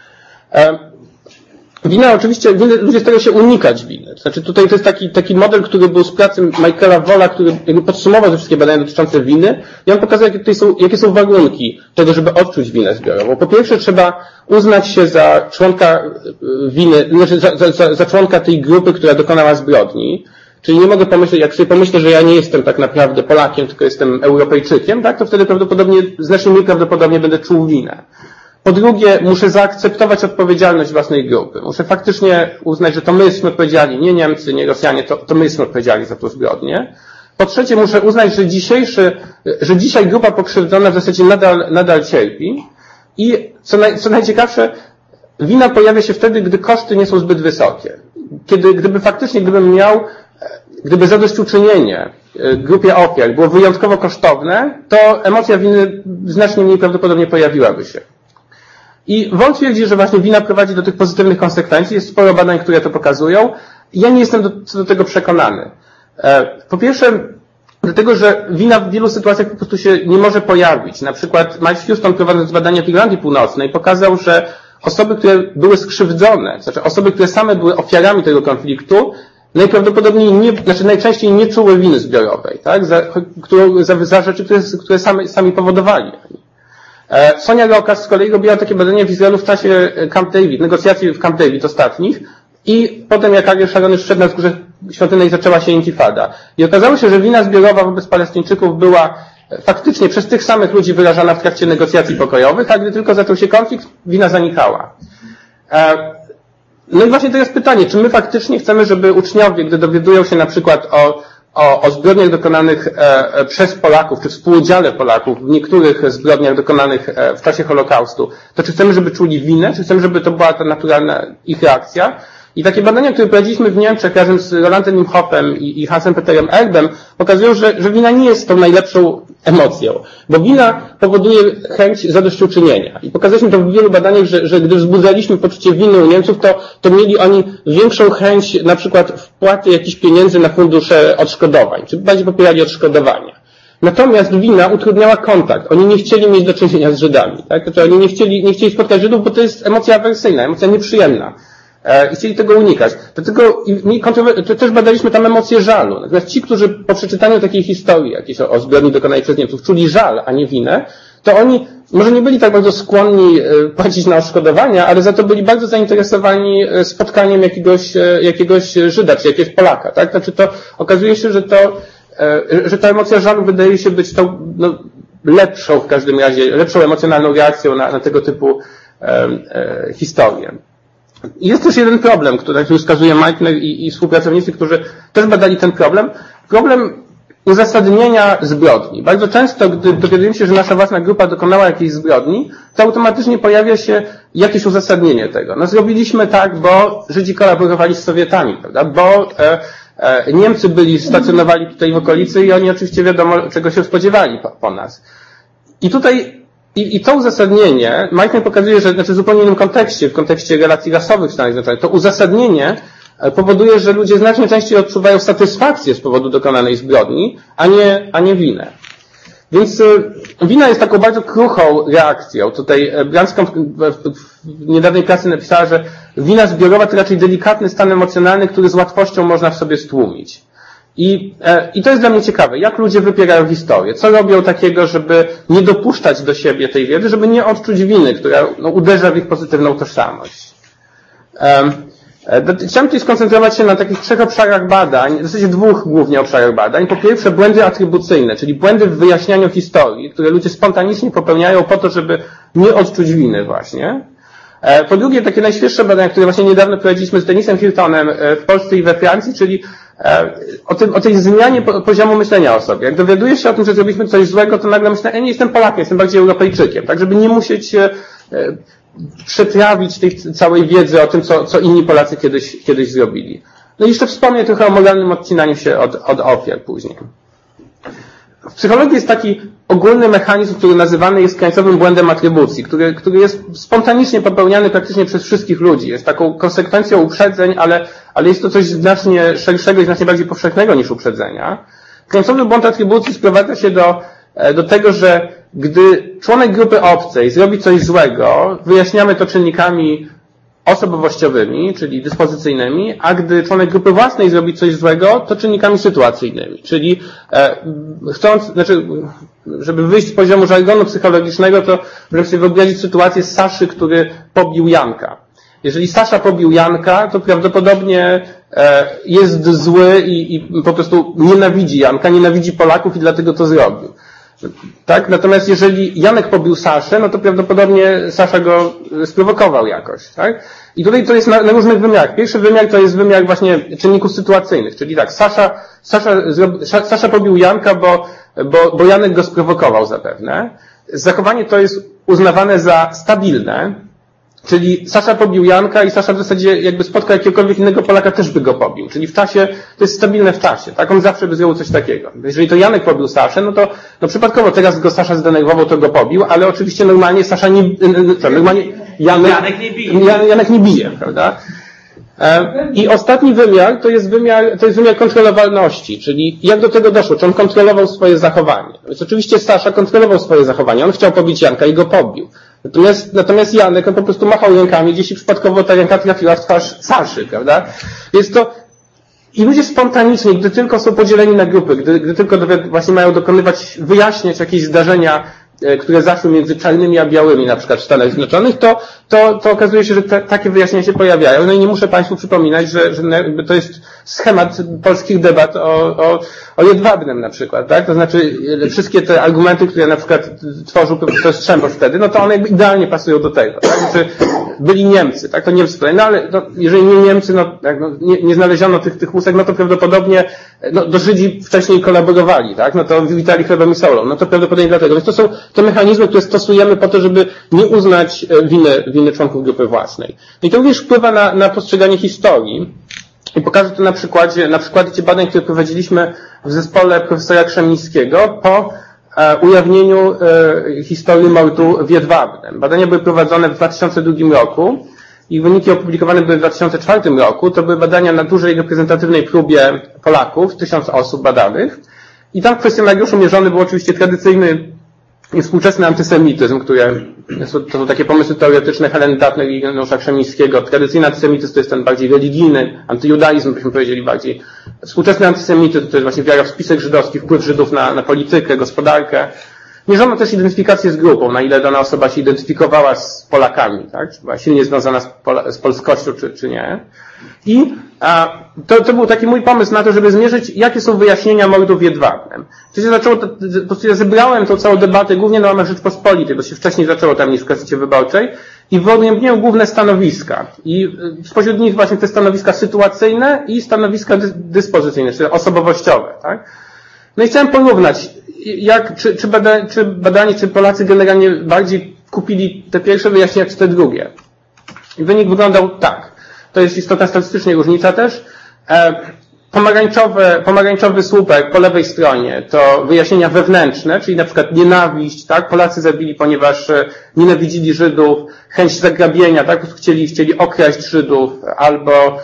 Wina oczywiście, winy, ludzie starają się unikać winy. Znaczy tutaj to jest taki, taki model, który był z pracy Michaela Wolla, który jakby podsumował te wszystkie badania dotyczące winy i on pokazał, jakie tutaj są, jakie są warunki tego, żeby odczuć winę zbiorową. Po pierwsze trzeba uznać się za członka winy, znaczy za, za, za członka tej grupy, która dokonała zbrodni. Czyli nie mogę pomyśleć, jak sobie pomyślę, że ja nie jestem tak naprawdę Polakiem, tylko jestem Europejczykiem, tak, to wtedy prawdopodobnie, znacznie mniej prawdopodobnie będę czuł winę. Po drugie, muszę zaakceptować odpowiedzialność własnej grupy. Muszę faktycznie uznać, że to my jesteśmy odpowiedzialni, nie Niemcy, nie Rosjanie, to, to my jesteśmy odpowiedzialni za tą zbrodnię. Po trzecie, muszę uznać, że dzisiejszy, że dzisiaj grupa pokrzywdzona w zasadzie nadal, nadal cierpi. I co, naj, co najciekawsze, wina pojawia się wtedy, gdy koszty nie są zbyt wysokie. Kiedy, gdyby faktycznie, gdybym miał, gdyby zadośćuczynienie grupie ofiar było wyjątkowo kosztowne, to emocja winy znacznie mniej prawdopodobnie pojawiłaby się. I Woll twierdzi, że właśnie wina prowadzi do tych pozytywnych konsekwencji. Jest sporo badań, które to pokazują. Ja nie jestem do, co do tego przekonany. Po pierwsze, dlatego, że wina w wielu sytuacjach po prostu się nie może pojawić. Na przykład Mike Houston, prowadząc badania w Irlandii Północnej, pokazał, że osoby, które były skrzywdzone, znaczy osoby, które same były ofiarami tego konfliktu, najprawdopodobniej nie, znaczy najczęściej nie czuły winy zbiorowej, tak? Za, którą, za, za rzeczy, które, które same, sami powodowali. Sonia Rokas z kolei robiła takie badania w Izraelu w czasie Camp David, negocjacji w Camp David ostatnich i potem jak Ariel Sharon już wszedł na wzgórze świątynnej, zaczęła się intifada. I okazało się, że wina zbiorowa wobec Palestyńczyków była faktycznie przez tych samych ludzi wyrażana w trakcie negocjacji pokojowych, a gdy tylko zaczął się konflikt, wina zanikała. No i właśnie to jest pytanie, czy my faktycznie chcemy, żeby uczniowie, gdy dowiadują się na przykład o O, o zbrodniach dokonanych e, przez Polaków, czy współudziale Polaków w niektórych zbrodniach dokonanych e, w czasie Holokaustu, to czy chcemy, żeby czuli winę, czy chcemy, żeby to była ta naturalna ich reakcja? I takie badania, które prowadziliśmy w Niemczech razem z Rolandem Imhoffem i, i Hansem Peterem Erbem, pokazują, że, że wina nie jest tą najlepszą emocją, bo wina powoduje chęć zadośćuczynienia. I pokazaliśmy to w wielu badaniach, że, że gdy wzbudzaliśmy poczucie winy u Niemców, to, to mieli oni większą chęć na przykład wpłaty jakichś pieniędzy na fundusze odszkodowań, czy bardziej popierali odszkodowania. Natomiast wina utrudniała kontakt. Oni nie chcieli mieć do czynienia z Żydami. Tak? Znaczy oni nie chcieli, nie chcieli spotkać Żydów, bo to jest emocja awersyjna, emocja nieprzyjemna. I chcieli tego unikać. Dlatego to też badaliśmy tam emocje żalu. Natomiast ci, którzy po przeczytaniu takiej historii, jakiejś o zbrodni dokonanej przez Niemców, czuli żal, a nie winę, to oni może nie byli tak bardzo skłonni płacić na odszkodowania, ale za to byli bardzo zainteresowani spotkaniem jakiegoś, jakiegoś Żyda, czy jakiegoś Polaka. Tak? Znaczy to okazuje się, że to, że ta emocja żalu wydaje się być tą no, lepszą w każdym razie, lepszą emocjonalną reakcją na, na tego typu e, e, historię. Jest też jeden problem, który wskazuje Meitner i, i współpracownicy, którzy też badali ten problem. Problem uzasadnienia zbrodni. Bardzo często, gdy dowiadujemy się, że nasza własna grupa dokonała jakiejś zbrodni, to automatycznie pojawia się jakieś uzasadnienie tego. No zrobiliśmy tak, bo Żydzi kolaborowali z Sowietami, prawda? Bo e, e, Niemcy byli stacjonowali tutaj w okolicy i oni oczywiście wiadomo, czego się spodziewali po, po nas. I tutaj I, I to uzasadnienie, Meitner pokazuje, że znaczy w zupełnie innym kontekście, w kontekście relacji rasowych w Stanach Zjednoczonych, to uzasadnienie powoduje, że ludzie znacznie częściej odczuwają satysfakcję z powodu dokonanej zbrodni, a nie, a nie winę. Więc wina jest taką bardzo kruchą reakcją. Tutaj Branscombe w niedawnej pracy napisała, że wina zbiorowa to raczej delikatny stan emocjonalny, który z łatwością można w sobie stłumić. I, I to jest dla mnie ciekawe, jak ludzie wypierają historię, co robią takiego, żeby nie dopuszczać do siebie tej wiedzy, żeby nie odczuć winy, która no, uderza w ich pozytywną tożsamość. Um, Chciałem tutaj skoncentrować się na takich trzech obszarach badań, w zasadzie dwóch głównie obszarach badań. Po pierwsze błędy atrybucyjne, czyli błędy w wyjaśnianiu historii, które ludzie spontanicznie popełniają po to, żeby nie odczuć winy właśnie. Po drugie takie najświeższe badania, które właśnie niedawno prowadziliśmy z Denisem Hiltonem w Polsce i we Francji, czyli o, tym, o tej zmianie poziomu myślenia o sobie. Jak dowiaduję się o tym, że zrobiliśmy coś złego, to nagle myślę, ja nie jestem Polakiem, jestem bardziej Europejczykiem, tak żeby nie musieć przetrawić tej całej wiedzy o tym, co, co inni Polacy kiedyś, kiedyś zrobili. No i jeszcze wspomnę trochę o moralnym odcinaniu się od, od ofiar później. W psychologii jest taki ogólny mechanizm, który nazywany jest krańcowym błędem atrybucji, który, który jest spontanicznie popełniany praktycznie przez wszystkich ludzi. Jest taką konsekwencją uprzedzeń, ale, ale jest to coś znacznie szerszego i znacznie bardziej powszechnego niż uprzedzenia. Krańcowy błąd atrybucji sprowadza się do, do tego, że gdy członek grupy obcej zrobi coś złego, wyjaśniamy to czynnikami osobowościowymi, czyli dyspozycyjnymi, a gdy członek grupy własnej zrobi coś złego, to czynnikami sytuacyjnymi. Czyli e, chcąc, znaczy, żeby wyjść z poziomu żargonu psychologicznego, to możemy sobie wyobrazić sytuację Saszy, który pobił Janka. Jeżeli Sasza pobił Janka, to prawdopodobnie e, jest zły i, i po prostu nienawidzi Janka, nienawidzi Polaków i dlatego to zrobił. Tak? Natomiast jeżeli Janek pobił Saszę, no to prawdopodobnie Sasza go sprowokował jakoś. Tak? I tutaj to jest na, na różnych wymiarach. Pierwszy wymiar to jest wymiar właśnie czynników sytuacyjnych, czyli tak, Sasza, Sasza, Sasza pobił Janka, bo, bo, bo Janek go sprowokował zapewne. Zachowanie to jest uznawane za stabilne, czyli Sasza pobił Janka i Sasza w zasadzie jakby spotkał jakiegokolwiek innego Polaka, też by go pobił. Czyli w czasie, to jest stabilne w czasie, tak? On zawsze by zrobił coś takiego. Jeżeli to Janek pobił Saszę, no to no przypadkowo teraz go Sasza zdenerwował, to go pobił, ale oczywiście normalnie Sasza nie, normalnie Janek, Janek nie bije. Janek nie bije, prawda? I ostatni wymiar to jest wymiar, to jest wymiar kontrolowalności, czyli jak do tego doszło, czy on kontrolował swoje zachowanie. Więc oczywiście Sasza kontrolował swoje zachowanie, on chciał pobić Janka i go pobił. Natomiast, natomiast Janek on po prostu machał rękami, gdzieś i przypadkowo ta ręka trafiła w twarz Saszy, prawda? Jest to, i ludzie spontanicznie, gdy tylko są podzieleni na grupy, gdy, gdy tylko właśnie mają dokonywać, wyjaśniać jakieś zdarzenia, które zaszły między czarnymi a białymi, na przykład w Stanach Zjednoczonych, to, to, to okazuje się, że te, takie wyjaśnienia się pojawiają. No i nie muszę Państwu przypominać, że, że to jest schemat polskich debat o, o, o Jedwabnem na przykład, tak? To znaczy wszystkie te argumenty, które na przykład tworzył profesor Strzembosz wtedy, no to one jakby idealnie pasują do tego, tak? Znaczy byli Niemcy, tak? To Niemcy, no ale no, jeżeli nie Niemcy, no, tak, no nie, nie znaleziono tych, tych łusek, no to prawdopodobnie no, do Żydzi wcześniej kolaborowali, tak? No to witali chlebem i solą, no to prawdopodobnie dlatego. Więc to są te mechanizmy, które stosujemy po to, żeby nie uznać winy, winy członków grupy własnej. I to również wpływa na, na postrzeganie historii. I pokażę to na przykładzie, na przykładzie badań, które prowadziliśmy w zespole profesora Krzemińskiego po e, ujawnieniu e, historii mordu w Jedwabnem. Badania były prowadzone w dwa tysiące drugim roku. Ich wyniki opublikowane były w dwa tysiące czwartym roku. To były badania na dużej reprezentatywnej próbie Polaków, tysiąc osób badanych. I tam w kwestionariuszu mierzony był oczywiście tradycyjny i współczesny antysemityzm, które to są takie pomysły teoretyczne Heleny Daphner i Janusza Krzemińskiego. Tradycyjny antysemityzm to jest ten bardziej religijny, antyjudaizm, byśmy powiedzieli bardziej. Współczesny antysemityzm to jest właśnie wiara w spisek żydowski, wpływ Żydów na, na politykę, gospodarkę. Mierzono też identyfikację z grupą, na ile dana osoba się identyfikowała z Polakami, tak? Czy była silnie związana z, Pola, z polskością, czy, czy nie. I a, to, to był taki mój pomysł na to, żeby zmierzyć, jakie są wyjaśnienia mordu w Jedwabnem. To się zaczęło, to, po prostu ja zebrałem tą całą debatę głównie na łamach Rzeczpospolitej, bo się wcześniej zaczęło tam niż w Gazecie Wyborczej i wyodrębniłem główne stanowiska. I spośród nich właśnie te stanowiska sytuacyjne i stanowiska dy, dyspozycyjne, czyli osobowościowe, tak? No i chciałem porównać, jak, czy, czy, bada, czy badani, czy Polacy generalnie bardziej kupili te pierwsze wyjaśnienia, czy te drugie. I wynik wyglądał tak. To jest istotna statystycznie różnica też. E, pomarańczowe, pomarańczowy słupek po lewej stronie to wyjaśnienia wewnętrzne, czyli na przykład nienawiść, tak? Polacy zabili, ponieważ nienawidzili Żydów, chęć zagrabienia, tak? Po prostu chcieli, chcieli okraść Żydów, albo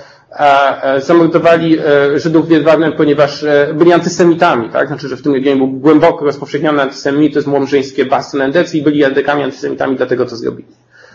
e, zamordowali e, Żydów w Jedwabnem, ponieważ e, byli antysemitami, tak? Znaczy, że w tym regionie był głęboko rozpowszechniony antysemityzm, łomżyńskie, basty, endecy i byli L D K-ami antysemitami, dlatego to zrobili.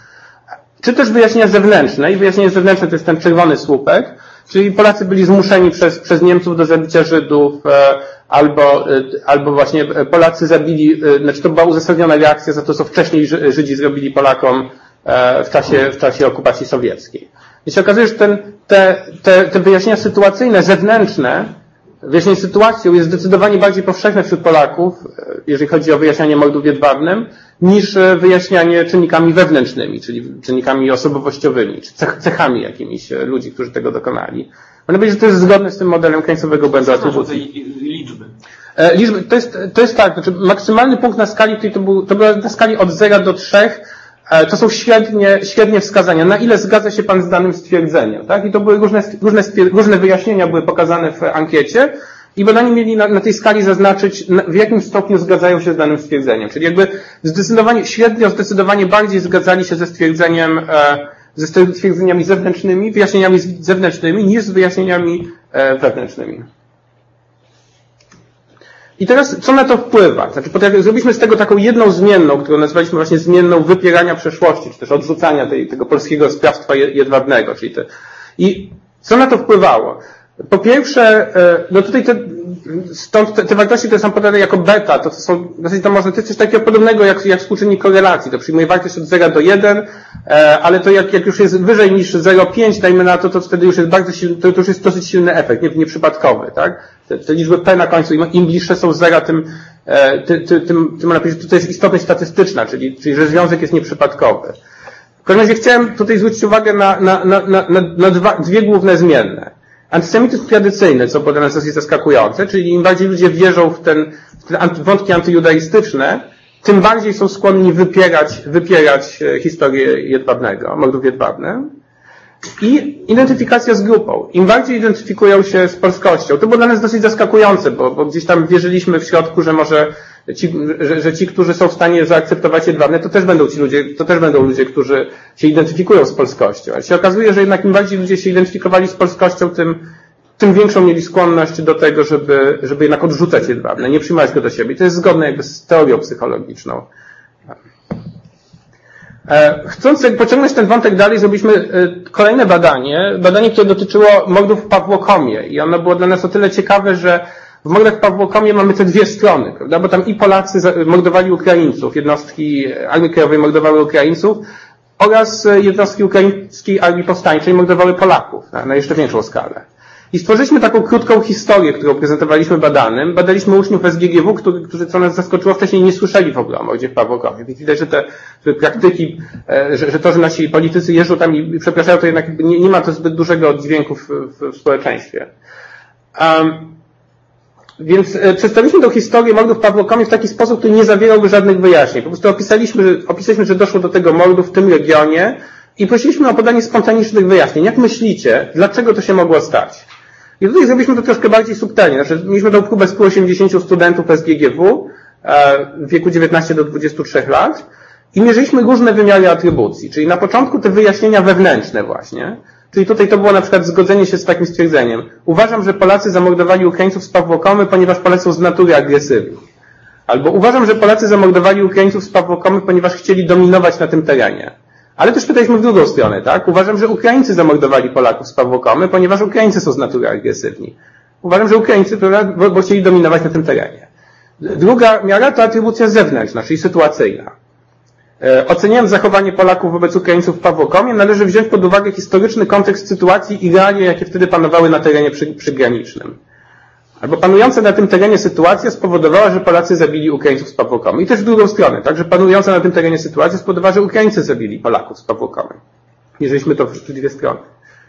Czy też wyjaśnienia zewnętrzne. I wyjaśnienie zewnętrzne to jest ten czerwony słupek, czyli Polacy byli zmuszeni przez, przez Niemców do zabicia Żydów, e, albo, e, albo właśnie Polacy zabili, e, znaczy to była uzasadniona reakcja za to, co wcześniej Żydzi zrobili Polakom e, w czasie, w czasie okupacji sowieckiej. I się okazuje, że ten, te, te, te wyjaśnienia sytuacyjne, zewnętrzne, wyjaśnienie sytuacją jest zdecydowanie bardziej powszechne wśród Polaków, jeżeli chodzi o wyjaśnianie mordu w Jedwabnem, niż wyjaśnianie czynnikami wewnętrznymi, czyli czynnikami osobowościowymi, czy cechami jakimiś ludzi, którzy tego dokonali. Można powiedzieć, że to jest zgodne z tym modelem krańcowego błędu atrybucji. Liczby. Liczby, to jest, to jest tak, znaczy maksymalny punkt na skali, tutaj to był, to była na skali od zera do trzech, to są średnie, średnie wskazania, na ile zgadza się Pan z danym stwierdzeniem, tak? I to były różne, różne, różne wyjaśnienia były pokazane w ankiecie i badani mieli na, na tej skali zaznaczyć, na, w jakim stopniu zgadzają się z danym stwierdzeniem. Czyli jakby zdecydowanie, średnio zdecydowanie bardziej zgadzali się ze stwierdzeniem, e, ze stwierdzeniami zewnętrznymi, wyjaśnieniami zewnętrznymi niż z wyjaśnieniami e, wewnętrznymi. I teraz, co na to wpływa? Znaczy, zrobiliśmy z tego taką jedną zmienną, którą nazwaliśmy właśnie zmienną wypierania przeszłości, czy też odrzucania tej, tego polskiego sprawstwa jedwabnego, czyli te. I co na to wpływało? Po pierwsze, no tutaj te, stąd te, te wartości, które są podane jako beta, to, to są, w zasadzie to można, to jest coś takiego podobnego jak, jak współczynnik korelacji, to przyjmuje wartość od zera do jeden, ale to jak, jak już jest wyżej niż zero przecinek pięć, dajmy na to, to wtedy już jest bardzo silny, to, to już jest dosyć silny efekt, nie, nieprzypadkowy, tak? Te, te liczby P na końcu, im, im bliższe są zera, tym, ty, ty, tym, tym lepiej, że to jest istotność statystyczna, czyli, czyli że związek jest nieprzypadkowy. W każdym razie chciałem tutaj zwrócić uwagę na, na, na, na, na dwa, dwie główne zmienne. Antysemityzm tradycyjny, co podane jest zaskakujące, czyli im bardziej ludzie wierzą w, ten, w te anty, wątki antyjudaistyczne, tym bardziej są skłonni wypierać, wypierać historię jedwabnego, mordów jedwabnych. I identyfikacja z grupą. Im bardziej identyfikują się z polskością, to było dla nas dosyć zaskakujące, bo, bo gdzieś tam wierzyliśmy w środku, że może ci, że, że ci, którzy są w stanie zaakceptować jedwabne, to też będą ci ludzie, to też będą ludzie, którzy się identyfikują z polskością. Ale się okazuje, że jednak im bardziej ludzie się identyfikowali z polskością, tym, tym większą mieli skłonność do tego, żeby, żeby jednak odrzucać jedwabne, nie przyjmować go do siebie. I to jest zgodne jakby z teorią psychologiczną. Chcąc pociągnąć ten wątek dalej, zrobiliśmy kolejne badanie, badanie, które dotyczyło mordów w Pawłokomie i ono było dla nas o tyle ciekawe, że w mordach w Pawłokomie mamy te dwie strony, prawda? Bo tam i Polacy mordowali Ukraińców, jednostki Armii Krajowej mordowały Ukraińców oraz jednostki ukraińskiej Armii Powstańczej mordowały Polaków na, na jeszcze większą skalę. I stworzyliśmy taką krótką historię, którą prezentowaliśmy badanym. Badaliśmy uczniów S G G W, którzy, którzy co nas zaskoczyło, wcześniej nie słyszeli w ogóle o mordzie w Pawłokomie. Więc widać, że te, te praktyki, że, że to, że nasi politycy jeżdżą tam i przepraszają, to jednak nie, nie ma to zbyt dużego oddźwięku w, w, w społeczeństwie. Um, więc e, przedstawiliśmy tę historię mordu w Pawłokomie w taki sposób, który nie zawierałby żadnych wyjaśnień. Po prostu opisaliśmy, że, opisaliśmy, że doszło do tego mordu w tym regionie i prosiliśmy o podanie spontanicznych wyjaśnień. Jak myślicie, dlaczego to się mogło stać? I tutaj zrobiliśmy to troszkę bardziej subtelnie. Znaczy, mieliśmy tą próbę stu osiemdziesięciu studentów S G G W w wieku dziewiętnastu do dwudziestu trzech lat i mierzyliśmy różne wymiary atrybucji. Czyli na początku te wyjaśnienia wewnętrzne właśnie. Czyli tutaj to było na przykład zgodzenie się z takim stwierdzeniem. Uważam, że Polacy zamordowali Ukraińców z Pawłokomy, ponieważ Polacy są z natury agresywni. Albo uważam, że Polacy zamordowali Ukraińców z Pawłokomy, ponieważ chcieli dominować na tym terenie. Ale też pytaliśmy w drugą stronę, tak? Uważam, że Ukraińcy zamordowali Polaków z Pawłokomy, ponieważ Ukraińcy są z natury agresywni. Uważam, że Ukraińcy, bo, bo chcieli dominować na tym terenie. Druga miara to atrybucja zewnętrzna, czyli sytuacyjna. E, oceniając zachowanie Polaków wobec Ukraińców w Pawłokomie, należy wziąć pod uwagę historyczny kontekst sytuacji i realia, jakie wtedy panowały na terenie przy, przygranicznym. Albo panująca na tym terenie sytuacja spowodowała, że Polacy zabili Ukraińców z Pawłokomy. I też w drugą stronę, tak, że panująca na tym terenie sytuacja spowodowała, że Ukraińcy zabili Polaków z Pawłokomy. Mierzyliśmy to w dwie strony.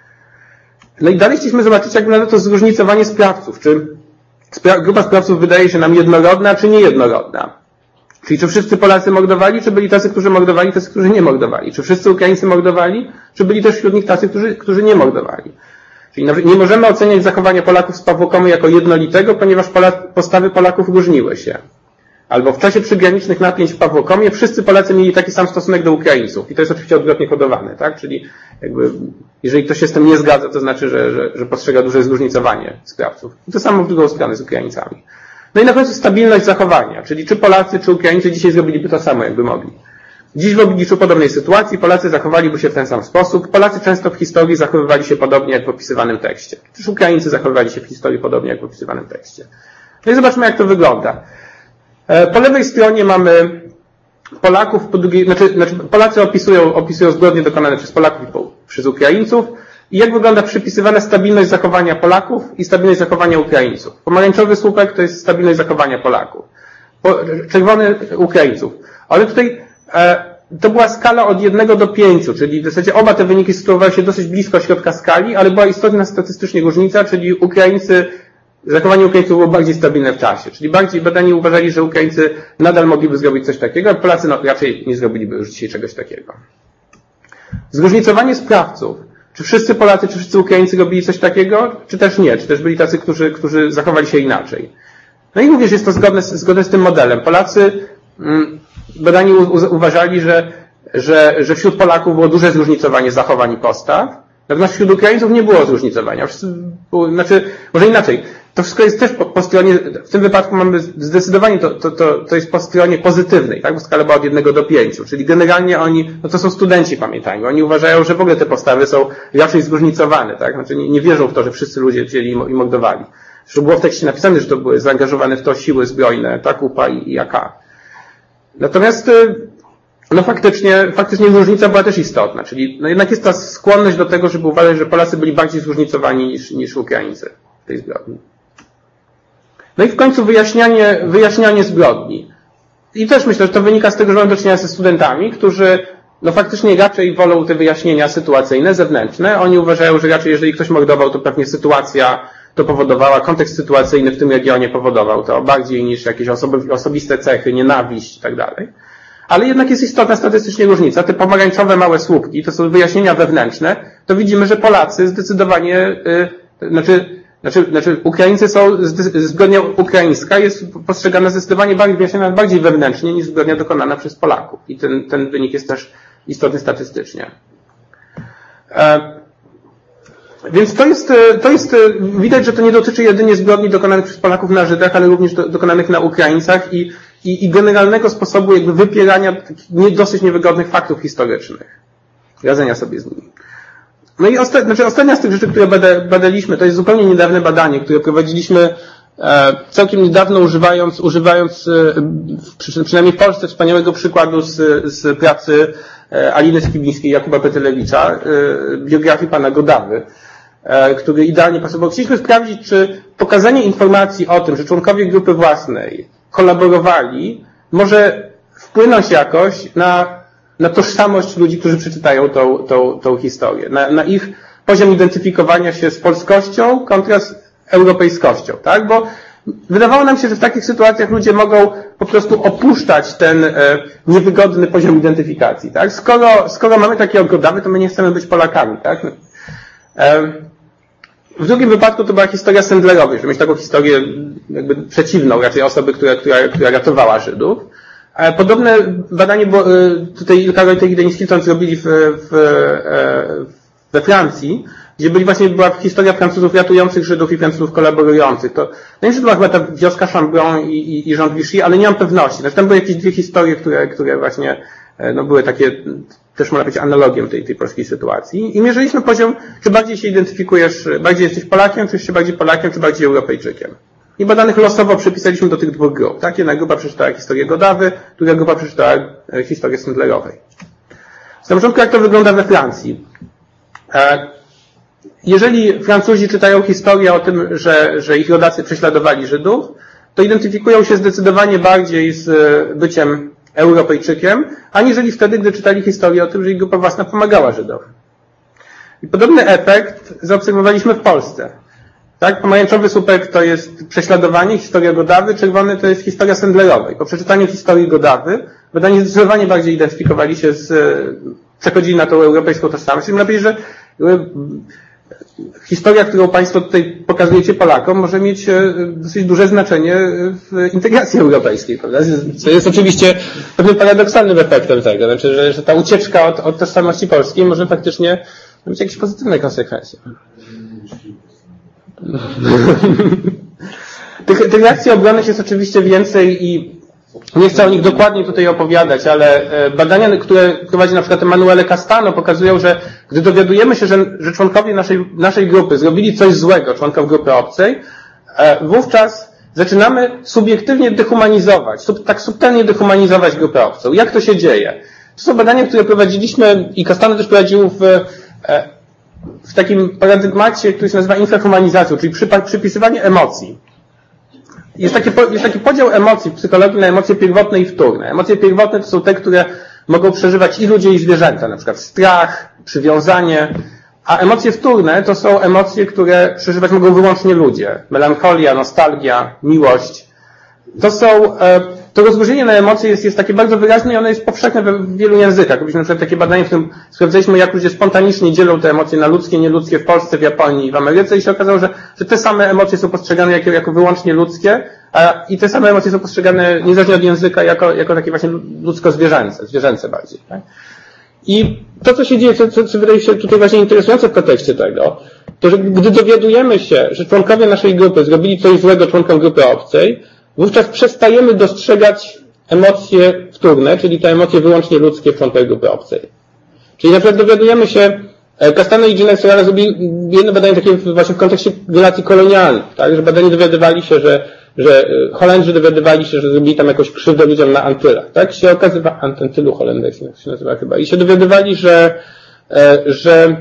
No i dalej chcieliśmy zobaczyć, jak wygląda to zróżnicowanie sprawców. Czy spra- grupa sprawców wydaje się nam jednorodna, czy niejednorodna? Czyli czy wszyscy Polacy mordowali, czy byli tacy, którzy mordowali, tacy, którzy nie mordowali? Czy wszyscy Ukraińcy mordowali, czy byli też wśród nich tacy, którzy, którzy nie mordowali? Czyli nie możemy oceniać zachowania Polaków z Pawłokomy jako jednolitego, ponieważ Pola, postawy Polaków różniły się. Albo w czasie przygranicznych napięć w Pawłokomie wszyscy Polacy mieli taki sam stosunek do Ukraińców. I to jest oczywiście odwrotnie kodowane, tak? Czyli jakby, jeżeli ktoś się z tym nie zgadza, to znaczy, że, że, że postrzega duże zróżnicowanie sprawców. I to samo w drugą stronę z Ukraińcami. No i na końcu stabilność zachowania, czyli czy Polacy, czy Ukraińcy dzisiaj zrobiliby to samo, jakby mogli. Dziś w obliczu podobnej sytuacji Polacy zachowaliby się w ten sam sposób. Polacy często w historii zachowywali się podobnie jak w opisywanym tekście. Też Ukraińcy zachowywali się w historii podobnie jak w opisywanym tekście. No i zobaczmy, jak to wygląda. Po lewej stronie mamy Polaków, po drugiej, znaczy, znaczy Polacy opisują, opisują zbrodnie dokonane przez Polaków i przez Ukraińców. I jak wygląda przypisywana stabilność zachowania Polaków i stabilność zachowania Ukraińców. Pomarańczowy słupek to jest stabilność zachowania Polaków. Czerwony Ukraińców. Ale tutaj e, to była skala od jednego do pięciu, czyli w zasadzie oba te wyniki sytuowały się dosyć blisko środka skali, ale była istotna statystycznie różnica, czyli Ukraińcy, zachowanie Ukraińców było bardziej stabilne w czasie. Czyli bardziej badani uważali, że Ukraińcy nadal mogliby zrobić coś takiego, a Polacy no, raczej nie zrobiliby już dzisiaj czegoś takiego. Zróżnicowanie sprawców. Czy wszyscy Polacy, czy wszyscy Ukraińcy robili coś takiego, czy też nie, czy też byli tacy, którzy, którzy zachowali się inaczej. No i mówię, że jest to zgodne z, zgodne z tym modelem. Polacy, mm, badani u, u, uważali, że, że, że wśród Polaków było duże zróżnicowanie zachowań i postaw, natomiast wśród Ukraińców nie było zróżnicowania. Znaczy, może inaczej, to wszystko jest też po, po stronie, w tym wypadku mamy zdecydowanie, to, to, to, to jest po stronie pozytywnej, tak, bo skala była od jednego do pięciu, czyli generalnie oni, no to są studenci, pamiętajmy, oni uważają, że w ogóle te postawy są raczej zróżnicowane, tak, znaczy nie, nie wierzą w to, że wszyscy ludzie wzięli i mordowali. Zresztą było w tekście napisane, że to były zaangażowane w to siły zbrojne, tak, U P A i, i A K. Natomiast, no faktycznie, faktycznie różnica była też istotna, czyli no jednak jest ta skłonność do tego, żeby uważać, że Polacy byli bardziej zróżnicowani niż, niż Ukraińcy w tej zbrodni. No i w końcu wyjaśnianie, wyjaśnianie zbrodni. I też myślę, że to wynika z tego, że mamy do czynienia ze studentami, którzy no faktycznie raczej wolą te wyjaśnienia sytuacyjne, zewnętrzne. Oni uważają, że raczej jeżeli ktoś mordował, to pewnie sytuacja to powodowała, kontekst sytuacyjny w tym regionie powodował to bardziej niż jakieś osoby, osobiste cechy, nienawiść i tak dalej. Ale jednak jest istotna statystycznie różnica. Te pomarańczowe małe słupki, to są wyjaśnienia wewnętrzne, to widzimy, że Polacy zdecydowanie, yy, znaczy, Znaczy, znaczy Ukraińcy są, zbrodnia ukraińska jest postrzegana zdecydowanie bardziej, wyjaśniona bardziej wewnętrznie niż zbrodnia dokonana przez Polaków. I ten, ten wynik jest też istotny statystycznie. E, więc to jest, to jest, widać, że to nie dotyczy jedynie zbrodni dokonanych przez Polaków na Żydach, ale również do, dokonanych na Ukraińcach i, i, i generalnego sposobu jakby wypierania nie, dosyć niewygodnych faktów historycznych. Radzenia sobie z nimi. No i osta- znaczy ostatnia z tych rzeczy, które bada- badaliśmy, to jest zupełnie niedawne badanie, które prowadziliśmy e, całkiem niedawno używając, używając e, przy, przynajmniej w Polsce wspaniałego przykładu z, z pracy e, Aliny Skibińskiej i Jakuba Petylewicza, e, biografii pana Godawy, e, który idealnie pasował. Chcieliśmy sprawdzić, czy pokazanie informacji o tym, że członkowie grupy własnej kolaborowali, może wpłynąć jakoś na na tożsamość ludzi, którzy przeczytają tą, tą, tą historię, na, na ich poziom identyfikowania się z polskością kontra z europejskością, tak? Bo wydawało nam się, że w takich sytuacjach ludzie mogą po prostu opuszczać ten e, niewygodny poziom identyfikacji, tak? Skoro, skoro mamy takie Godawy, to my nie chcemy być Polakami, tak? E, w drugim wypadku to była historia Sendlerowej, że mieć taką historię jakby przeciwną raczej osoby, która, która, która ratowała Żydów. Podobne badanie, bo tutaj Ilka Reuter i Denis Hilton zrobili w, w, we Francji, gdzie byli właśnie, była historia Francuzów ratujących Żydów i Francuzów kolaborujących. To, no nie wiem, że to była chyba ta wioska Chambron i, i, i Jean Vichy, ale nie mam pewności. Znaczy tam były jakieś dwie historie, które, które właśnie no, były takie, też można powiedzieć, analogiem tej, tej polskiej sytuacji. I mierzyliśmy poziom, czy bardziej się identyfikujesz, bardziej jesteś Polakiem, czy jesteś bardziej Polakiem, czy bardziej Europejczykiem. I badanych losowo przypisaliśmy do tych dwóch grup. Tak? Jedna grupa przeczytała historię Godawy, druga grupa przeczytała historię Sendlerowej. Z na początku jak to wygląda we Francji. Jeżeli Francuzi czytają historię o tym, że, że ich rodacy prześladowali Żydów, to identyfikują się zdecydowanie bardziej z byciem Europejczykiem, aniżeli wtedy, gdy czytali historię o tym, że ich grupa własna pomagała Żydom. I podobny efekt zaobserwowaliśmy w Polsce. Tak, pomarańczowy słupek to jest prześladowanie, historia Godawy, czerwony to jest historia Sendlerowej. Po przeczytaniu historii Godawy, badani zdecydowanie bardziej identyfikowali się z, przechodzili na tą europejską tożsamość. Chcę powiedzieć, że historia, którą Państwo tutaj pokazujecie Polakom, może mieć dosyć duże znaczenie w integracji europejskiej, prawda? Co jest oczywiście pewnym paradoksalnym efektem tego, znaczy, że, że ta ucieczka od, od tożsamości polskiej może faktycznie mieć jakieś pozytywne konsekwencje. Tych, tych reakcji obronnych jest oczywiście więcej i nie chcę o nich dokładnie tutaj opowiadać, ale badania, które prowadzi na przykład Emanuele Castano, pokazują, że gdy dowiadujemy się, że, że członkowie naszej, naszej grupy zrobili coś złego członkom grupy obcej, wówczas zaczynamy subiektywnie dehumanizować, sub, tak subtelnie dehumanizować grupę obcą. Jak to się dzieje? To są badania, które prowadziliśmy i Castano też prowadził w w takim paradygmacie, który się nazywa infrahumanizacją, czyli przypisywanie emocji. Jest taki, jest taki podział emocji w psychologii na emocje pierwotne i wtórne. Emocje pierwotne to są te, które mogą przeżywać i ludzie, i zwierzęta, na przykład strach, przywiązanie, a emocje wtórne to są emocje, które przeżywać mogą wyłącznie ludzie. Melancholia, nostalgia, miłość. To są, to to rozróżnienie na emocje jest, jest takie bardzo wyraźne i ono jest powszechne w wielu językach. Robiliśmy na przykład takie badanie, w którym sprawdzaliśmy, jak ludzie spontanicznie dzielą te emocje na ludzkie, nieludzkie w Polsce, w Japonii, w Ameryce i się okazało, że, że te same emocje są postrzegane jako, jako wyłącznie ludzkie, a i te same emocje są postrzegane niezależnie od języka jako, jako takie właśnie ludzko-zwierzęce, zwierzęce bardziej. Tak? I to, co się dzieje, co, co, co wydaje się tutaj właśnie interesujące w kontekście tego, to, że gdy dowiadujemy się, że członkowie naszej grupy zrobili coś złego członkom grupy obcej, wówczas przestajemy dostrzegać emocje wtórne, czyli te emocje wyłącznie ludzkie w członkach grupy obcej. Czyli na przykład dowiadujemy się, Castano i Gina Sorala zrobili jedno badanie takie właśnie w kontekście relacji kolonialnych, tak, że badani dowiadywali się, że, że Holendrzy dowiadywali się, że zrobili tam jakąś krzywdę ludziom na Antylach, tak, się okazywa, Antylu holenderskim się nazywa chyba, i się dowiadywali, że, że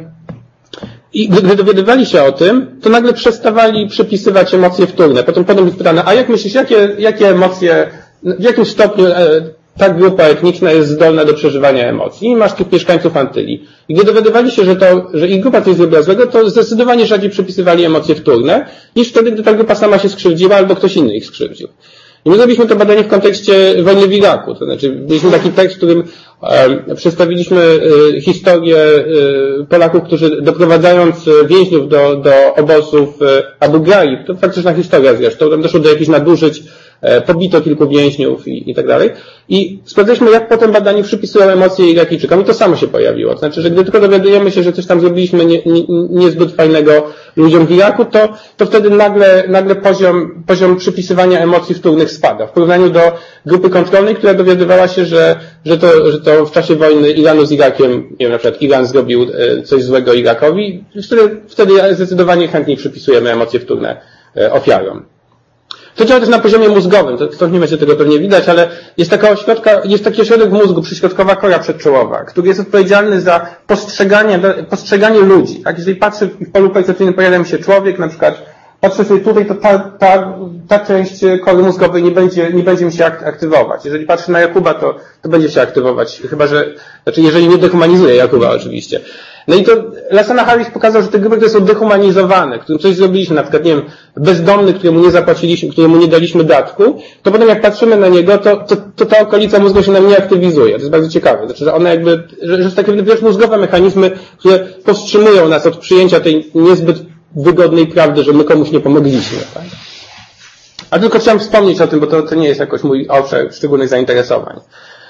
i gdy dowiadywali się o tym, to nagle przestawali przypisywać emocje wtórne. Potem potem jest pytane, a jak myślisz, jakie, jakie emocje, w jakim stopniu ta grupa etniczna jest zdolna do przeżywania emocji? I masz tych mieszkańców Antyli. I gdy dowiadywali się, że to, że ich grupa coś zrobiła złego, to zdecydowanie rzadziej przypisywali emocje wtórne, niż wtedy, gdy ta grupa sama się skrzywdziła, albo ktoś inny ich skrzywdził. I my zrobiliśmy to badanie w kontekście wojny w Iraku. To znaczy, mieliśmy taki tekst, w którym e, przedstawiliśmy e, historię e, Polaków, którzy doprowadzając więźniów do, do obozów e, Abu Ghraib, to faktyczna historia zresztą, tam doszło do jakichś nadużyć, e, pobito kilku więźniów i, i tak dalej. I sprawdzaliśmy, jak potem badani przypisują emocje Irakijczykom i to samo się pojawiło. To znaczy, że gdy tylko dowiadujemy się, że coś tam zrobiliśmy nie, nie, niezbyt fajnego ludziom w Iraku, to, to wtedy nagle, nagle poziom, poziom przypisywania emocji wtórnych spada. W porównaniu do grupy kontrolnej, która dowiadywała się, że, że, to, że to w czasie wojny Iranu z Irakiem, nie wiem, na przykład Iran zrobił coś złego Irakowi, wtedy, wtedy zdecydowanie chętniej przypisujemy emocje wtórne ofiarom. To działa też na poziomie mózgowym, to stąd nie będzie tego pewnie widać, ale jest taka ośrodka, jest taki ośrodek w mózgu, przyśrodkowa kora przedczołowa, który jest odpowiedzialny za postrzeganie, postrzeganie ludzi. Tak? Jeżeli patrzę w polu percepcyjnym pojawia mi się człowiek, na przykład patrzę sobie tutaj, to ta, ta, ta część kory mózgowej nie będzie, nie będzie mi się aktywować. Jeżeli patrzę na Jakuba, to, to będzie się aktywować, chyba że, znaczy jeżeli nie dehumanizuje Jakuba oczywiście. No i to Lassana Harris pokazał, że te grupy, które są dehumanizowane, którym coś zrobiliśmy, na przykład, nie wiem, bezdomny, któremu nie zapłaciliśmy, któremu nie daliśmy datku, to potem jak patrzymy na niego, to, to, to ta okolica mózgu się nam nie aktywizuje. To jest bardzo ciekawe. Znaczy, że one jakby, że, że są takie wiesz, mózgowe mechanizmy, które powstrzymują nas od przyjęcia tej niezbyt wygodnej prawdy, że my komuś nie pomogliśmy. Tak? A tylko chciałem wspomnieć o tym, bo to, to nie jest jakoś mój obszar szczególnych zainteresowań.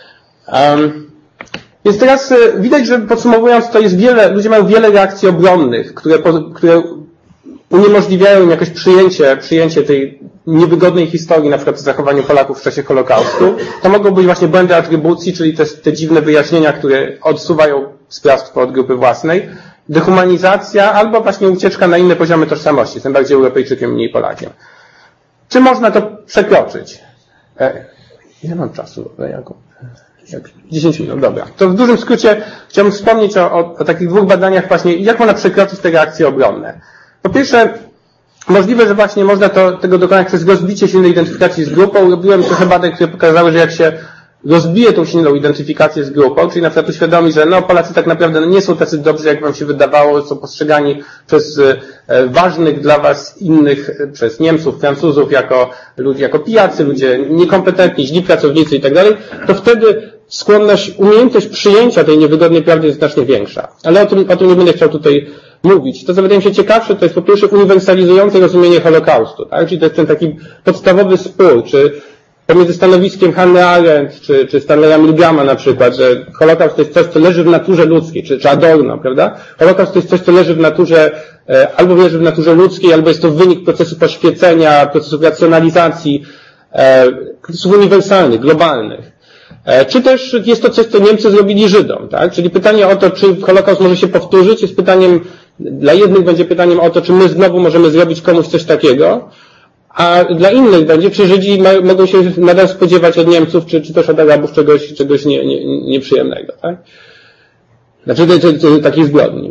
Um, Więc teraz widać, że podsumowując, to jest wiele, ludzie mają wiele reakcji obronnych, które, które uniemożliwiają im jakoś przyjęcie, przyjęcie tej niewygodnej historii, na przykład o zachowaniu Polaków w czasie Holokaustu. To mogą być właśnie błędy atrybucji, czyli te, te dziwne wyjaśnienia, które odsuwają sprawstwo od grupy własnej, dehumanizacja albo właśnie ucieczka na inne poziomy tożsamości. Jestem bardziej Europejczykiem, mniej Polakiem. Czy można to przekroczyć? E, ile mam czasu, Jakub? dziesięć minut, dobra. To w dużym skrócie chciałbym wspomnieć o, o, o takich dwóch badaniach właśnie, jak można przekroczyć te reakcje obronne. Po pierwsze, możliwe, że właśnie można to, tego dokonać przez rozbicie silnej identyfikacji z grupą. Robiłem trochę badań, które pokazały, że jak się rozbije tą silną identyfikację z grupą, czyli na przykład uświadomi, że no Polacy tak naprawdę nie są tacy dobrzy, jak wam się wydawało, są postrzegani przez e, ważnych dla was innych, przez Niemców, Francuzów jako ludzi, jako pijacy, ludzie niekompetentni, źli pracownicy i tak dalej, to wtedy skłonność, umiejętność przyjęcia tej niewygodnej prawdy jest znacznie większa. Ale o tym, o tym nie będę chciał tutaj mówić. To, co wydaje mi się ciekawsze, to jest po pierwsze uniwersalizujące rozumienie Holokaustu, tak? Czyli to jest ten taki podstawowy spór, czy pomiędzy stanowiskiem Hannah Arendt, czy, czy Stanleya Milgrama na przykład, że Holokaust to jest coś, co leży w naturze ludzkiej, czy, czy Adorno, prawda? Holokaust to jest coś, co leży w naturze, e, albo leży w naturze ludzkiej, albo jest to wynik procesu poświecenia, procesów racjonalizacji, e, procesów uniwersalnych, globalnych. E, czy też jest to coś, co Niemcy zrobili Żydom, tak? Czyli pytanie o to, czy Holokaust może się powtórzyć, jest pytaniem, dla jednych będzie pytaniem o to, czy my znowu możemy zrobić komuś coś takiego, a dla innych będzie, czy Żydzi ma, mogą się nadal spodziewać od Niemców, czy, czy też od Arabów czegoś, czegoś nie, nie, nieprzyjemnego, tak? Znaczy, to, to, to, takiej zbrodni.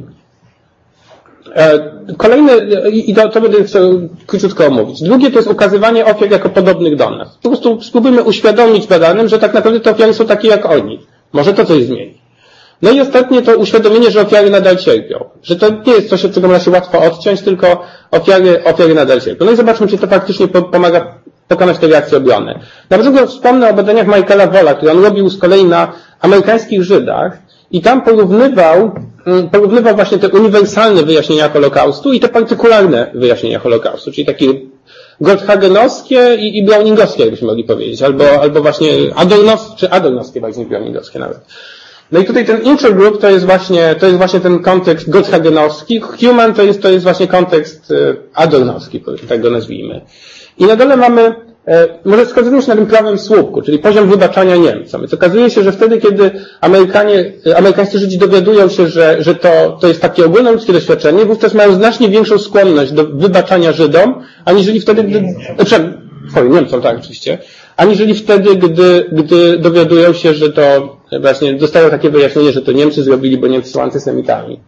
E, kolejne, i to, to będę chciał króciutko omówić. Drugie to jest ukazywanie ofiar jako podobnych do nas. Po prostu spróbujmy uświadomić badanym, że tak naprawdę te ofiary są takie jak oni. Może to coś zmieni. No i ostatnie to uświadomienie, że ofiary nadal cierpią. Że to nie jest coś, od czego można się łatwo odciąć, tylko ofiary, ofiary nadal cierpią. No i zobaczmy, czy to faktycznie pomaga pokonać te reakcje obronne. Na przykład wspomnę o badaniach Michaela Wolla, które on robił z kolei na amerykańskich Żydach i tam porównywał, porównywał właśnie te uniwersalne wyjaśnienia Holokaustu i te partykularne wyjaśnienia Holokaustu, czyli takie gotthagenowskie i, i browningowskie, jakbyśmy mogli powiedzieć, albo, albo właśnie adornowskie, czy adornowskie, bardziej niż browningowskie nawet. No i tutaj ten intergroup to jest właśnie, to jest właśnie ten kontekst gotthagenowski, human to jest, to jest właśnie kontekst adornowski, tak go nazwijmy. I na dole mamy, może skoncentruję się na tym prawym słupku, czyli poziom wybaczania Niemcom. Więc okazuje się, że wtedy, kiedy Amerykanie, amerykańscy Żydzi dowiadują się, że, że to, to jest takie ogólnoludzkie doświadczenie, wówczas mają znacznie większą skłonność do wybaczania Żydom, aniżeli wtedy, gdy, znaczy, twoim Niemcom, tak, oczywiście, aniżeli wtedy, gdy, gdy dowiadują się, że to właśnie dostają takie wyjaśnienie, że to Niemcy zrobili, bo Niemcy są antysemitami.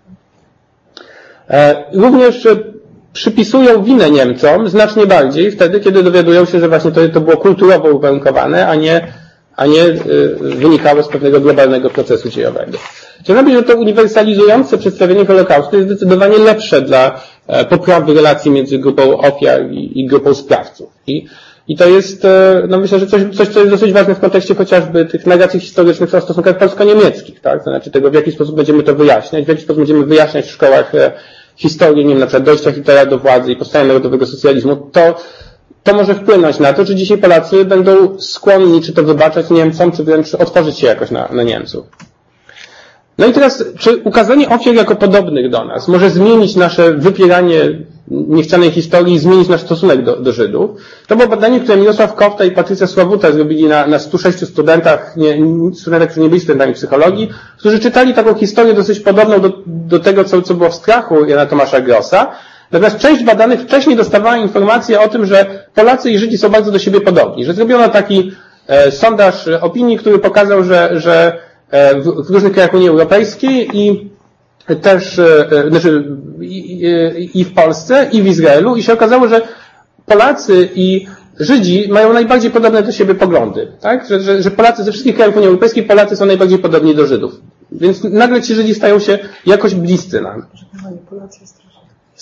Również przypisują winę Niemcom znacznie bardziej wtedy, kiedy dowiadują się, że właśnie to, to było kulturowo uwarunkowane, a nie, a nie wynikało z pewnego globalnego procesu dziejowego. Chciałbym powiedzieć, że to uniwersalizujące przedstawienie Holokaustu jest zdecydowanie lepsze dla poprawy relacji między grupą ofiar i, i grupą sprawców. I, i to jest, no myślę, że coś, coś, co jest dosyć ważne w kontekście chociażby tych negacji historycznych o stosunkach polsko-niemieckich, tak? To znaczy tego, w jaki sposób będziemy to wyjaśniać, w jaki sposób będziemy wyjaśniać w szkołach historii, nie wiem, na przykład dojścia Hitlera do władzy i powstania narodowego socjalizmu, to, to może wpłynąć na to, czy dzisiaj Polacy będą skłonni czy to wybaczać Niemcom, czy wręcz otworzyć się jakoś na, na Niemców. No i teraz, czy ukazanie ofiar jako podobnych do nas może zmienić nasze wypieranie niechcianej historii, zmienić nasz stosunek do, do Żydów? To było badanie, które Mirosław Kofta i Patrycja Sławuta zrobili na, na stu sześciu studentach, nie, studentach, którzy nie byli studentami psychologii, którzy czytali taką historię dosyć podobną do, do tego, co, co było w Strachu Jana Tomasza Grossa. Natomiast część badanych wcześniej dostawała informację o tym, że Polacy i Żydzi są bardzo do siebie podobni, że zrobiono taki e, sondaż opinii, który pokazał, że, że e, w, w różnych krajach Unii Europejskiej i też e, znaczy, i, i, i w Polsce, i w Izraelu, i się okazało, że Polacy i Żydzi mają najbardziej podobne do siebie poglądy, tak? Że, że, że Polacy ze wszystkich krajów Unii Europejskiej, Polacy są najbardziej podobni do Żydów. Więc nagle ci Żydzi stają się jakoś bliscy nam. Manipulacja straszna.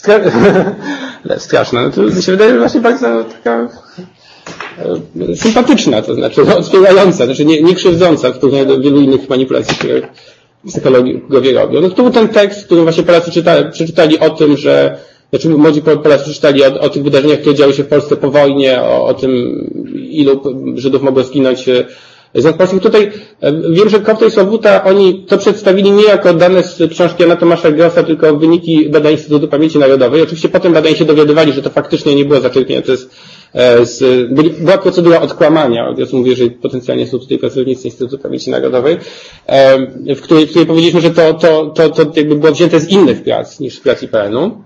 Stra... Straszna. No to mi się wydaje, że właśnie bardzo taka e, sympatyczna, to znaczy otwierająca, znaczy nie, nie krzywdząca w porównaniu do wielu innych manipulacji, które psychologowie robią. No to był ten tekst, w którym właśnie Polacy czytali, przeczytali o tym, że znaczy młodzi Polacy przeczytali o, o tych wydarzeniach, które działy się w Polsce po wojnie, o, o tym, ilu Żydów mogło zginąć z rąk polskich. Tutaj wiem, że Kofta i Sławuta, oni to przedstawili nie jako dane z książki Jana Tomasza Grossa, tylko wyniki badań Instytutu Pamięci Narodowej. Oczywiście potem badani się dowiadywali, że to faktycznie nie było zaczerpnięte z, z była procedura odkłamania. Od razu mówię, że potencjalnie są tutaj pracownicy Instytutu Pamięci Narodowej, w której, w której powiedzieliśmy, że to, to, to, to jakby było wzięte z innych prac niż z prac I P N u.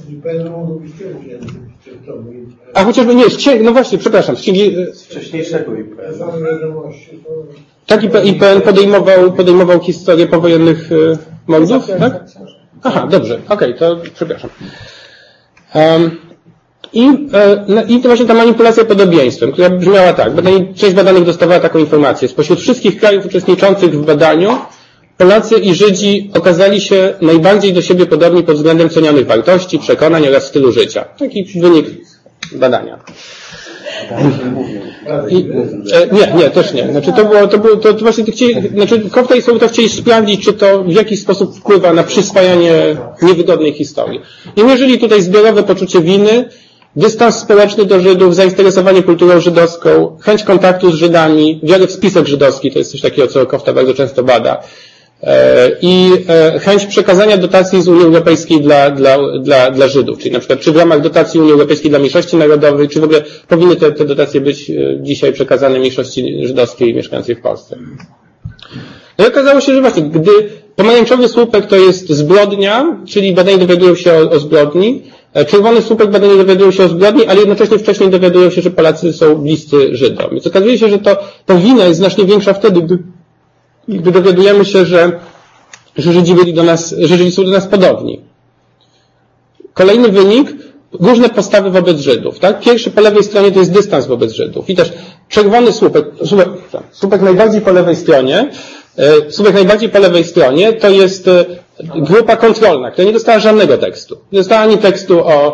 A chociażby nie, z księgi, no właśnie, przepraszam, z księgi... Z wcześniejszego I P N u. Tak, I P N podejmował, podejmował historię powojennych y, mordów, tak? Aha, dobrze, okej, okay, to przepraszam. Um, I, e, I to właśnie ta manipulacja podobieństwem, która brzmiała tak, badanie, część badanych dostawała taką informację. Spośród wszystkich krajów uczestniczących w badaniu Polacy i Żydzi okazali się najbardziej do siebie podobni pod względem cenionych wartości, przekonań oraz stylu życia. Taki wynik badania. I, e, nie, nie, też nie. Znaczy to było, to było, to, to właśnie chcieli, znaczy Kofta i Sławuta chcieli sprawdzić, czy to w jakiś sposób wpływa na przyswajanie niewygodnej historii. I jeżeli tutaj zbiorowe poczucie winy, dystans społeczny do Żydów, zainteresowanie kulturą żydowską, chęć kontaktu z Żydami, wiarę w spisek żydowski, to jest coś takiego, co Kofta bardzo często bada, i chęć przekazania dotacji z Unii Europejskiej dla, dla, dla, dla Żydów, czyli na przykład czy w ramach dotacji Unii Europejskiej dla mniejszości narodowej, czy w ogóle powinny te, te dotacje być dzisiaj przekazane mniejszości żydowskiej mieszkającej w Polsce. No i okazało się, że właśnie, gdy pomarańczowy słupek to jest zbrodnia, czyli badania dowiadują się o, o zbrodni, czerwony słupek badania dowiadują się o zbrodni, ale jednocześnie wcześniej dowiadują się, że Polacy są bliscy Żydom. Więc okazuje się, że to, to wina jest znacznie większa wtedy, gdy gdy dowiadujemy się, że, że Żydzi byli do nas, że Żydzi są do nas podobni. Kolejny wynik, różne postawy wobec Żydów, tak? Pierwszy po lewej stronie to jest dystans wobec Żydów. I też czerwony słupek, słupek, słupek najbardziej po lewej stronie, słupek najbardziej po lewej stronie to jest grupa kontrolna, która nie dostała żadnego tekstu. Nie dostała ani tekstu o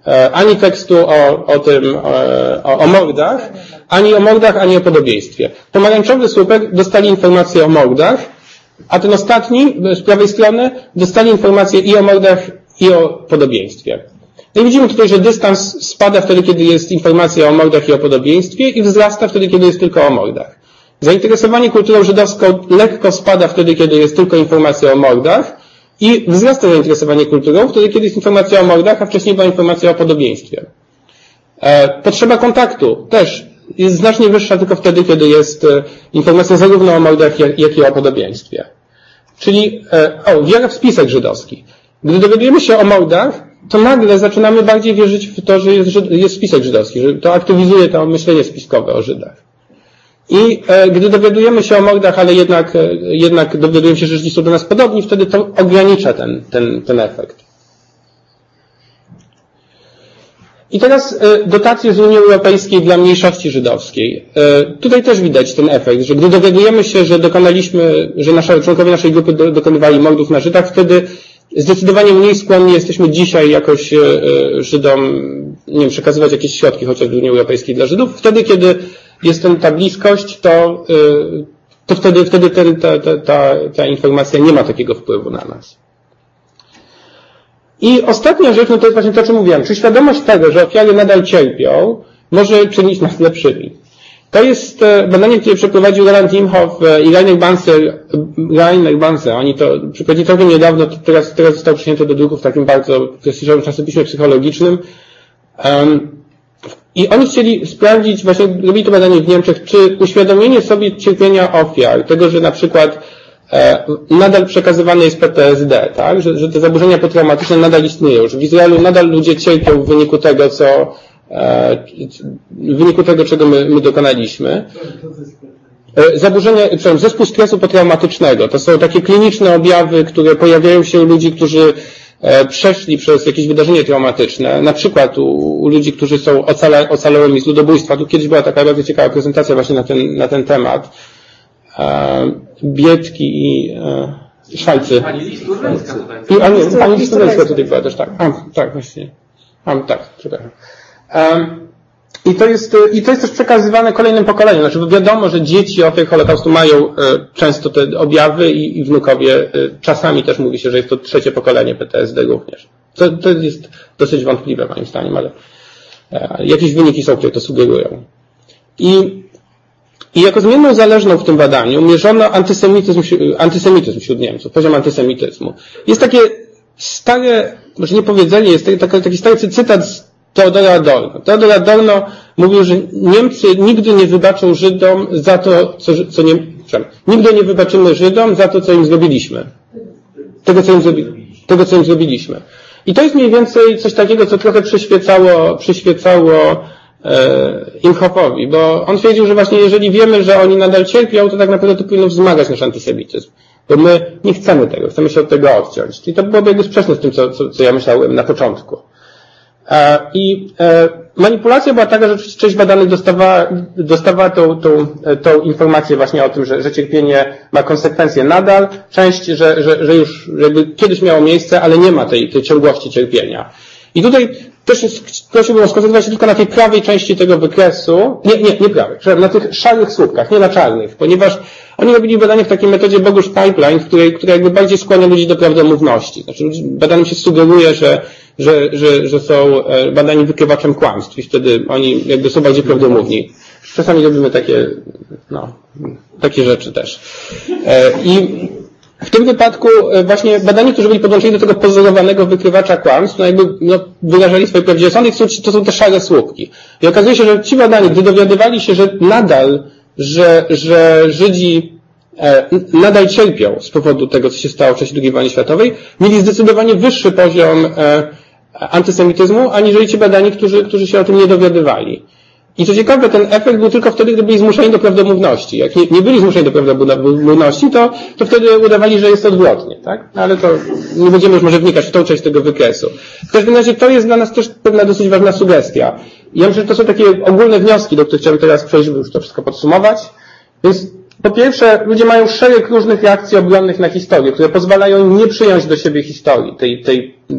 ani tekstu o, o tym, o, o mordach, ani o mordach, ani o podobieństwie. Pomarańczowy słupek dostali informacje o mordach, a ten ostatni, z prawej strony, dostali informacje i o mordach, i o podobieństwie. No i widzimy tutaj, że dystans spada wtedy, kiedy jest informacja o mordach i o podobieństwie i wzrasta wtedy, kiedy jest tylko o mordach. Zainteresowanie kulturą żydowską lekko spada wtedy, kiedy jest tylko informacja o mordach i wzrasta zainteresowanie kulturą wtedy, kiedy jest informacja o mordach, a wcześniej była informacja o podobieństwie. Potrzeba kontaktu też jest znacznie wyższa tylko wtedy, kiedy jest informacja zarówno o mordach, jak i o podobieństwie. Czyli o, wiara w spisek żydowski. Gdy dowiadujemy się o mordach, to nagle zaczynamy bardziej wierzyć w to, że jest, jest spisek żydowski, że to aktywizuje to myślenie spiskowe o Żydach. I e, gdy dowiadujemy się o mordach, ale jednak, e, jednak dowiadujemy się, że Żydzi są do nas podobni, wtedy to ogranicza ten, ten, ten efekt. I teraz e, dotacje z Unii Europejskiej dla mniejszości żydowskiej. E, tutaj też widać ten efekt, że gdy dowiadujemy się, że dokonaliśmy, że nasza, członkowie naszej grupy do, dokonywali mordów na Żydach, wtedy zdecydowanie mniej skłonni jesteśmy dzisiaj jakoś e, Żydom, nie wiem, przekazywać jakieś środki chociaż w Unii Europejskiej dla Żydów. Wtedy, kiedy jest ten, ta bliskość, to, e, to wtedy, wtedy ten, ta, ta, ta, ta informacja nie ma takiego wpływu na nas. I ostatnia rzecz, no to jest właśnie to, o czym mówiłem. Czy świadomość tego, że ofiary nadal cierpią, może czynić nas lepszymi? To jest badanie, które przeprowadził Roland Imhoff i Rainer Banzer. Rainer Banzer. Oni to przeprowadzili całkiem niedawno, to teraz, teraz zostało przyjęte do druku w takim bardzo prestiżowym czasopiśmie psychologicznym. Um, I oni chcieli sprawdzić, właśnie robili to badanie w Niemczech, czy uświadomienie sobie cierpienia ofiar, tego, że na przykład e, nadal przekazywane jest P T S D, tak? Że, że te zaburzenia potraumatyczne nadal istnieją, że w Izraelu nadal ludzie cierpią w wyniku tego, co w wyniku tego, czego my, my dokonaliśmy. Zaburzenia, przepraszam, zespół stresu potraumatycznego. To są takie kliniczne objawy, które pojawiają się u ludzi, którzy przeszli przez jakieś wydarzenie traumatyczne. Na przykład u, u ludzi, którzy są ocala, ocalałymi z ludobójstwa. Tu kiedyś była taka bardzo ciekawa prezentacja właśnie na ten, na ten temat. Biedki i Szwajcy. Pani Sturwejska tutaj. I, a nie, pani Sturwejska tutaj była też, tak. A, tak, właśnie. A, tak, przepraszam. Um, I to jest, i to jest też przekazywane kolejnym pokoleniom. Znaczy, bo wiadomo, że dzieci ofiar Holokaustu mają e, często te objawy i, i wnukowie. E, czasami też mówi się, że jest to trzecie pokolenie P T S D również. To, to jest dosyć wątpliwe moim zdaniem, ale e, jakieś wyniki są, które to sugerują. I, i jako zmienną zależną w tym badaniu mierzono antysemityzm, antysemityzm wśród Niemców, poziom antysemityzmu. Jest takie stare, może nie powiedzenie, jest taki, taki stary cytat z Teodora Adorno. Teodor Adorno mówił, że Niemcy nigdy nie wybaczą Żydom za to, co, co nie, nigdy nie wybaczymy Żydom za to, co im zrobiliśmy. Tego, co im, zrobi, tego, co im zrobiliśmy. I to jest mniej więcej coś takiego, co trochę przyświecało, przyświecało e, Imhoffowi, bo on twierdził, że właśnie jeżeli wiemy, że oni nadal cierpią, to tak naprawdę to powinno wzmagać nasz antysemityzm. Bo my nie chcemy tego, chcemy się od tego odciąć. I to byłoby jakby sprzeczne z tym, co, co, co ja myślałem na początku. I manipulacja była taka, że część badanych dostawała, dostawała tą, tą, tą informację właśnie o tym, że, że cierpienie ma konsekwencje nadal, część, że, że, że już jakby kiedyś miało miejsce, ale nie ma tej, tej ciągłości cierpienia. I tutaj też prosiłbym o skoncentrować się tylko na tej prawej części tego wykresu, nie, nie, nie prawej, na tych szarych słupkach, nie na czarnych, ponieważ oni robili badanie w takiej metodzie Bogusz Pipeline, w której, która jakby bardziej skłania ludzi do prawdomówności. Znaczy badanym się sugeruje, że Że, że, że są badani wykrywaczem kłamstw i wtedy oni jakby są bardziej prawdomówni. Czasami robimy takie, no, takie rzeczy też. I w tym wypadku właśnie badani, którzy byli podłączeni do tego pozorowanego wykrywacza kłamstw, no jakby no, wyrażali swoje prawdziwe sądy, to są te szare słupki. I okazuje się, że ci badani, gdy dowiadywali się, że nadal, że, że Żydzi nadal cierpią z powodu tego, co się stało w czasie drugiej wojny światowej, mieli zdecydowanie wyższy poziom antysemityzmu, aniżeli ci badani, którzy, którzy się o tym nie dowiadywali. I co ciekawe, ten efekt był tylko wtedy, gdy byli zmuszeni do prawdomówności. Jak nie, nie byli zmuszeni do prawdomówności, to, to wtedy udawali, że jest odwrotnie, tak? Ale to nie będziemy już może wnikać w tą część tego wykresu. W każdym razie to jest dla nas też pewna dosyć ważna sugestia. Ja myślę, że to są takie ogólne wnioski, do których chciałbym teraz przejść, żeby już to wszystko podsumować. Więc po pierwsze, ludzie mają szereg różnych reakcji obronnych na historię, które pozwalają im nie przyjąć do siebie historii, tej, tej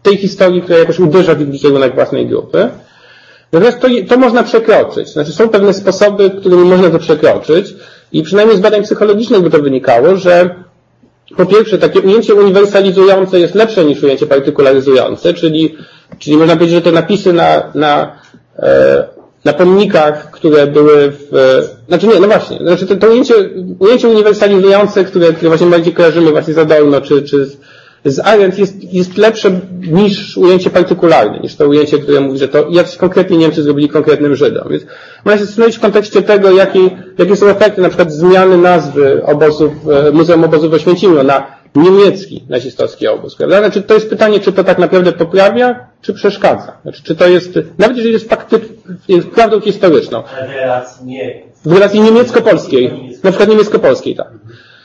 tej historii, która jakoś uderza w wizerunek własnej grupy. Natomiast to, to można przekroczyć. Znaczy są pewne sposoby, którymi można to przekroczyć i przynajmniej z badań psychologicznych by to wynikało, że po pierwsze takie ujęcie uniwersalizujące jest lepsze niż ujęcie partykularyzujące, czyli, czyli można powiedzieć, że te napisy na, na, na pomnikach, które były w, znaczy nie, no właśnie, znaczy to, to ujęcie, ujęcie uniwersalizujące, które, które właśnie bardziej kojarzymy właśnie z Adorno czy, czy z, z Arendt jest, jest lepsze niż ujęcie partykularne, niż to ujęcie, które mówi, że to jacyś konkretni Niemcy zrobili konkretnym Żydom. Więc można się zastanowić w kontekście tego, jakie, jakie są efekty na przykład zmiany nazwy obozów, Muzeum Obozu w Oświęcimiu na niemiecki nazistowski obóz, prawda? Znaczy to jest pytanie, czy to tak naprawdę poprawia, czy przeszkadza. Znaczy, czy to jest, nawet jeżeli jest fakty, jest prawdą historyczną. W relacji nie. W relacji niemiecko-polskiej. Na przykład niemiecko-polskiej, tak.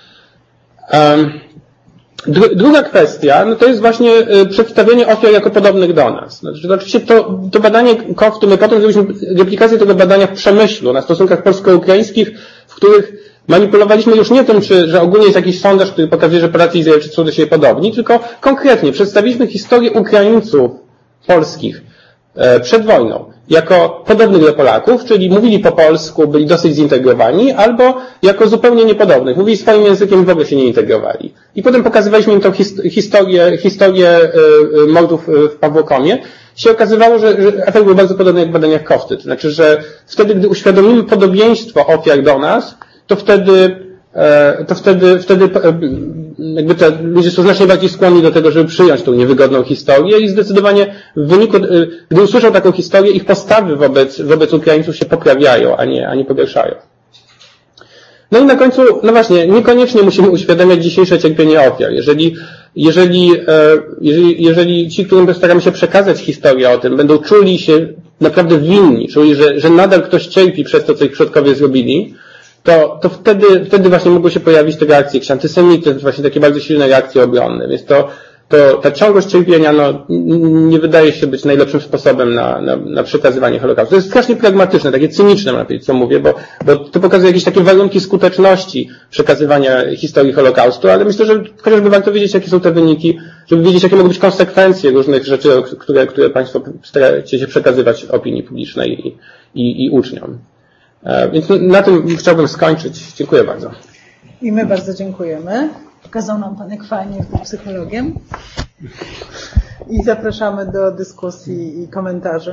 Um, Druga kwestia, no to jest właśnie przedstawienie ofiar jako podobnych do nas. Znaczy, to oczywiście to, to badanie Kofty, my potem zrobiliśmy replikację tego badania w Przemyślu, na stosunkach polsko-ukraińskich, w których manipulowaliśmy już nie tym, czy, że ogólnie jest jakiś sondaż, który pokazuje, że Polacy i Izraelczycy są do siebie podobni, tylko konkretnie przedstawiliśmy historię Ukraińców polskich przed wojną jako podobnych do Polaków, czyli mówili po polsku, byli dosyć zintegrowani, albo jako zupełnie niepodobnych. Mówili swoim językiem i w ogóle się nie integrowali. I potem pokazywaliśmy im tą historię, historię mordów w Pawłokomie. Się okazywało, że, że efekt był bardzo podobny jak w badaniach Kofty. To znaczy, że wtedy, gdy uświadomimy podobieństwo ofiar do nas, to wtedy, to wtedy, wtedy jakby te ludzie są znacznie bardziej skłonni do tego, żeby przyjąć tą niewygodną historię i zdecydowanie w wyniku, gdy usłyszą taką historię, ich postawy wobec, wobec Ukraińców się poprawiają, a nie, a nie pogarszają. No i na końcu, no właśnie, niekoniecznie musimy uświadamiać dzisiejsze cierpienie ofiar. Jeżeli, jeżeli, jeżeli, jeżeli ci, którym staramy się przekazać historię o tym, będą czuli się naprawdę winni, czuli, że, że nadal ktoś cierpi przez to, co ich przodkowie zrobili, to, to wtedy, wtedy właśnie mogły się pojawić te reakcje jakiś antysemityzm, właśnie takie bardzo silne reakcje obronne. Więc to, to ta ciągłość cierpienia no, nie wydaje się być najlepszym sposobem na, na, na przekazywanie Holokaustu. To jest strasznie pragmatyczne, takie cyniczne, mam powiedzieć, co mówię, bo, bo to pokazuje jakieś takie warunki skuteczności przekazywania historii Holokaustu, ale myślę, że chociażby warto wiedzieć, jakie są te wyniki, żeby wiedzieć, jakie mogą być konsekwencje różnych rzeczy, które, które Państwo staracie się przekazywać opinii publicznej i, i, i uczniom. Więc na tym chciałbym skończyć. Dziękuję bardzo. I my bardzo dziękujemy. Pokazał nam Pan, jak fajnie jest być psychologiem. I zapraszamy do dyskusji i komentarzy.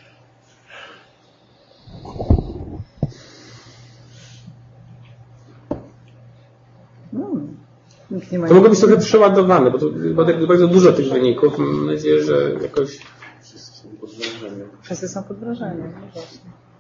Hmm. Nikt nie ma. To mogło być trochę przeładowane, bo to bo bardzo dużo tych wyników. Mam nadzieję, że jakoś... Wszyscy są pod wrażeniem. Wszyscy są pod wrażeniem, no właśnie.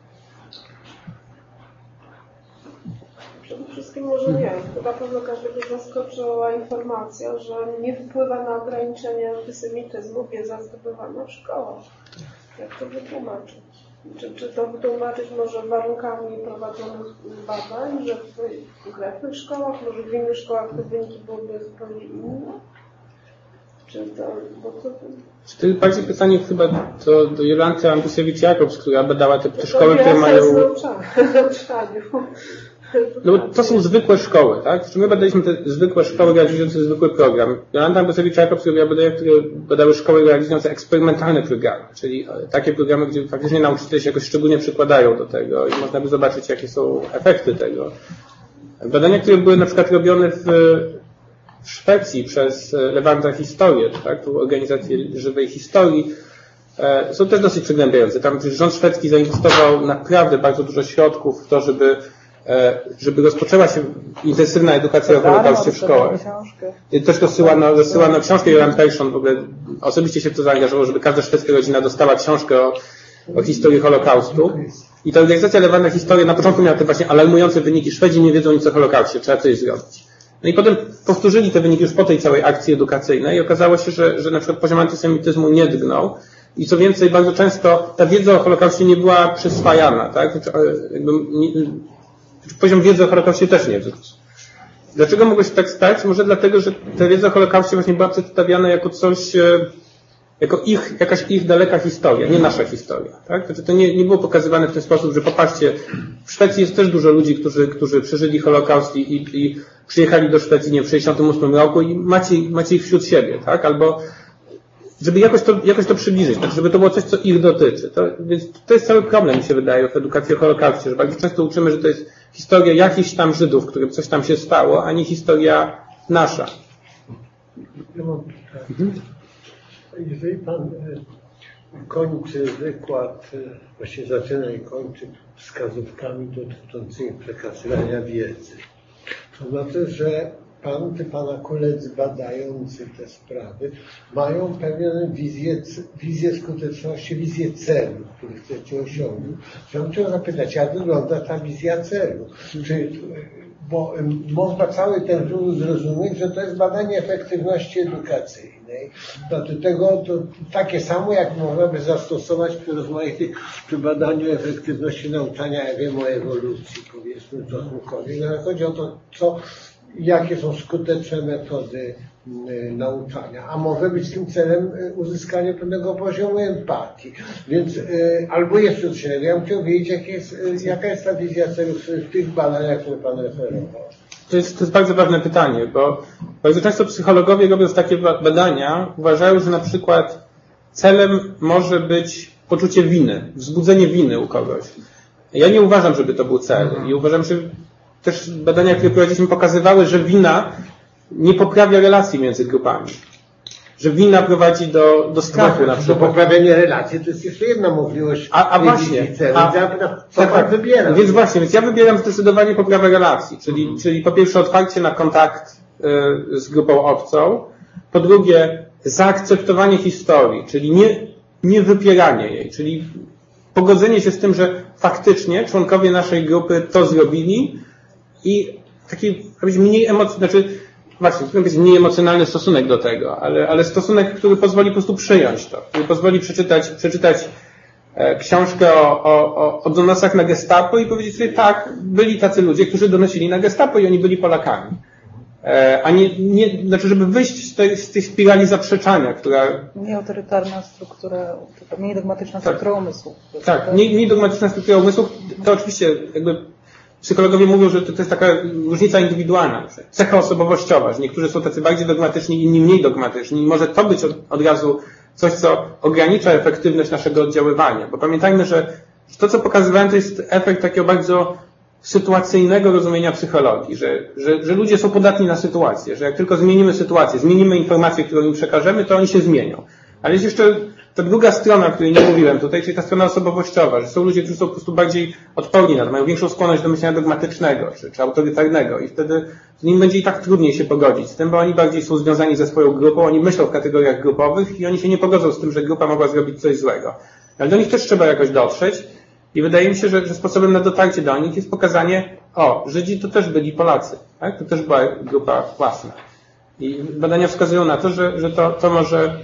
Przede wszystkim może nie. Na pewno każdego zaskoczyła informacja, że nie wpływa na ograniczenie antysemityzmu wiedza zdobywana w szkołach. Jak to wytłumaczyć? Czy, czy to wytłumaczyć może warunkami prowadzonych badań, że w konkretnych szkołach, może w innych szkołach te wyniki byłyby zupełnie inne? Czy to, bo to... To jest bardziej pytanie chyba do, do Jolanty Andrusiewicz-Jakobs, która badała te, te to szkoły, które mają... No bo to są zwykłe szkoły, tak? My badaliśmy te zwykłe szkoły realizujące zwykły program. Jolanta Andrusiewicz-Jakobs robiła badania, które badały szkoły realizujące eksperymentalne programy, czyli takie programy, gdzie faktycznie nauczyciele się jakoś szczególnie przykładają do tego i można by zobaczyć, jakie są efekty tego. Badania, które były na przykład robione w, w Szwecji przez Lewanda Historię, tak? Tu organizację żywej historii, są też dosyć przygnębiające. Tam rząd szwedzki zainwestował naprawdę bardzo dużo środków w to, żeby żeby rozpoczęła się intensywna edukacja o Holokauście w szkołach. Też rozsyłano, rozsyłano książkę. Joran Persson w ogóle osobiście się w to zaangażował, żeby każda szwedzka rodzina dostała książkę o, o historii Holokaustu. I ta organizacja Lewanda Historia na początku miała te właśnie alarmujące wyniki. Szwedzi nie wiedzą nic o Holokauście, trzeba coś zrobić. No i potem powtórzyli te wyniki już po tej całej akcji edukacyjnej i okazało się, że, że na przykład poziom antysemityzmu nie drgnął. I co więcej, bardzo często ta wiedza o Holokauście nie była przyswajana, tak? Znaczy, jakby nie, poziom wiedzy o Holokauście też nie wzrósł. Dlaczego mogło się tak stać? Może dlatego, że ta wiedza o Holokauście właśnie była przedstawiana jako coś, jako ich, jakaś ich daleka historia, nie nasza historia. Tak? Znaczy to nie, nie było pokazywane w ten sposób, że popatrzcie, w Szwecji jest też dużo ludzi, którzy, którzy przeżyli Holokaust i, i, i przyjechali do Szwecji nie w tysiąc dziewięćset sześćdziesiątym ósmym roku i macie, macie ich wśród siebie, tak? Albo żeby jakoś to, jakoś to przybliżyć, tak, żeby to było coś, co ich dotyczy. To, więc to jest cały problem, mi się wydaje, w edukacji o Holokauście, że bardzo często uczymy, że to jest historia jakichś tam Żydów, którym coś tam się stało, a nie historia nasza. Ja mam pytanie. Jeżeli pan kończy wykład, właśnie zaczyna i kończy wskazówkami dotyczącymi przekazywania wiedzy, to znaczy, że pan czy pana koledzy badający te sprawy mają pewną wizję, wizję skuteczności, wizję celu, który chcecie osiągnąć. Ja chciałem zapytać, jak wygląda ta wizja celu? Czy, bo można cały ten trud zrozumieć, że to jest badanie efektywności edukacyjnej. Znaczy tego to takie samo, jak można by zastosować przy rozmaitych, przy badaniu efektywności nauczania, ja wiem o ewolucji, powiedzmy, stosunkowej. No, chodzi o to, co jakie są skuteczne metody y, nauczania, a może być tym celem y, uzyskanie pewnego poziomu empatii. Więc y, albo jeszcze coś innego. Ja bym chciał wiedzieć, jak jest, y, jaka jest ta wizja celu w, w tych badaniach, które pan referował. To jest, to jest bardzo ważne pytanie, bo bardzo często psychologowie, robiąc takie badania, uważają, że na przykład celem może być poczucie winy, wzbudzenie winy u kogoś. Ja nie uważam, żeby to był cel i uważam, że też badania, które prowadziliśmy, pokazywały, że wina nie poprawia relacji między grupami. Że wina prowadzi do, do strachu na przykład. Do poprawienia relacji to jest jeszcze jedna możliwość. A, a właśnie. A, co tak, pan wybiera? Więc właśnie, więc ja wybieram zdecydowanie poprawę relacji, czyli, mhm. czyli po pierwsze otwarcie na kontakt y, z grupą obcą, po drugie zaakceptowanie historii, czyli nie, nie wypieranie jej, czyli pogodzenie się z tym, że faktycznie członkowie naszej grupy to zrobili i taki mniej emocjonalny, znaczy właśnie, to jest mniej emocjonalny stosunek do tego, ale, ale stosunek, który pozwoli po prostu przyjąć to, który pozwoli przeczytać, przeczytać e, książkę o, o, o, o donosach na Gestapo i powiedzieć sobie, tak, byli tacy ludzie, którzy donosili na Gestapo i oni byli Polakami. E, a nie, nie, znaczy, żeby wyjść z tej, z tej spirali zaprzeczania, która... Nie autorytarna struktura, nie dogmatyczna struktura tak. umysłu. Tak, nie, nie dogmatyczna struktura umysłu, to oczywiście jakby psychologowie mówią, że to, to jest taka różnica indywidualna, cecha osobowościowa, że niektórzy są tacy bardziej dogmatyczni, inni mniej dogmatyczni i może to być od, od razu coś, co ogranicza efektywność naszego oddziaływania, bo pamiętajmy, że to, co pokazywałem, to jest efekt takiego bardzo sytuacyjnego rozumienia psychologii, że, że, że ludzie są podatni na sytuację, że jak tylko zmienimy sytuację, zmienimy informację, którą im przekażemy, to oni się zmienią. Ale jest jeszcze ta druga strona, o której nie mówiłem tutaj, czyli ta strona osobowościowa, że są ludzie, którzy są po prostu bardziej odporni na to, mają większą skłonność do myślenia dogmatycznego czy, czy autorytarnego i wtedy z nim będzie i tak trudniej się pogodzić z tym, bo oni bardziej są związani ze swoją grupą, oni myślą w kategoriach grupowych i oni się nie pogodzą z tym, że grupa mogła zrobić coś złego. Ale do nich też trzeba jakoś dotrzeć i wydaje mi się, że, że sposobem na dotarcie do nich jest pokazanie, o, Żydzi to też byli Polacy, tak? To też była grupa własna. I badania wskazują na to, że, że to, to może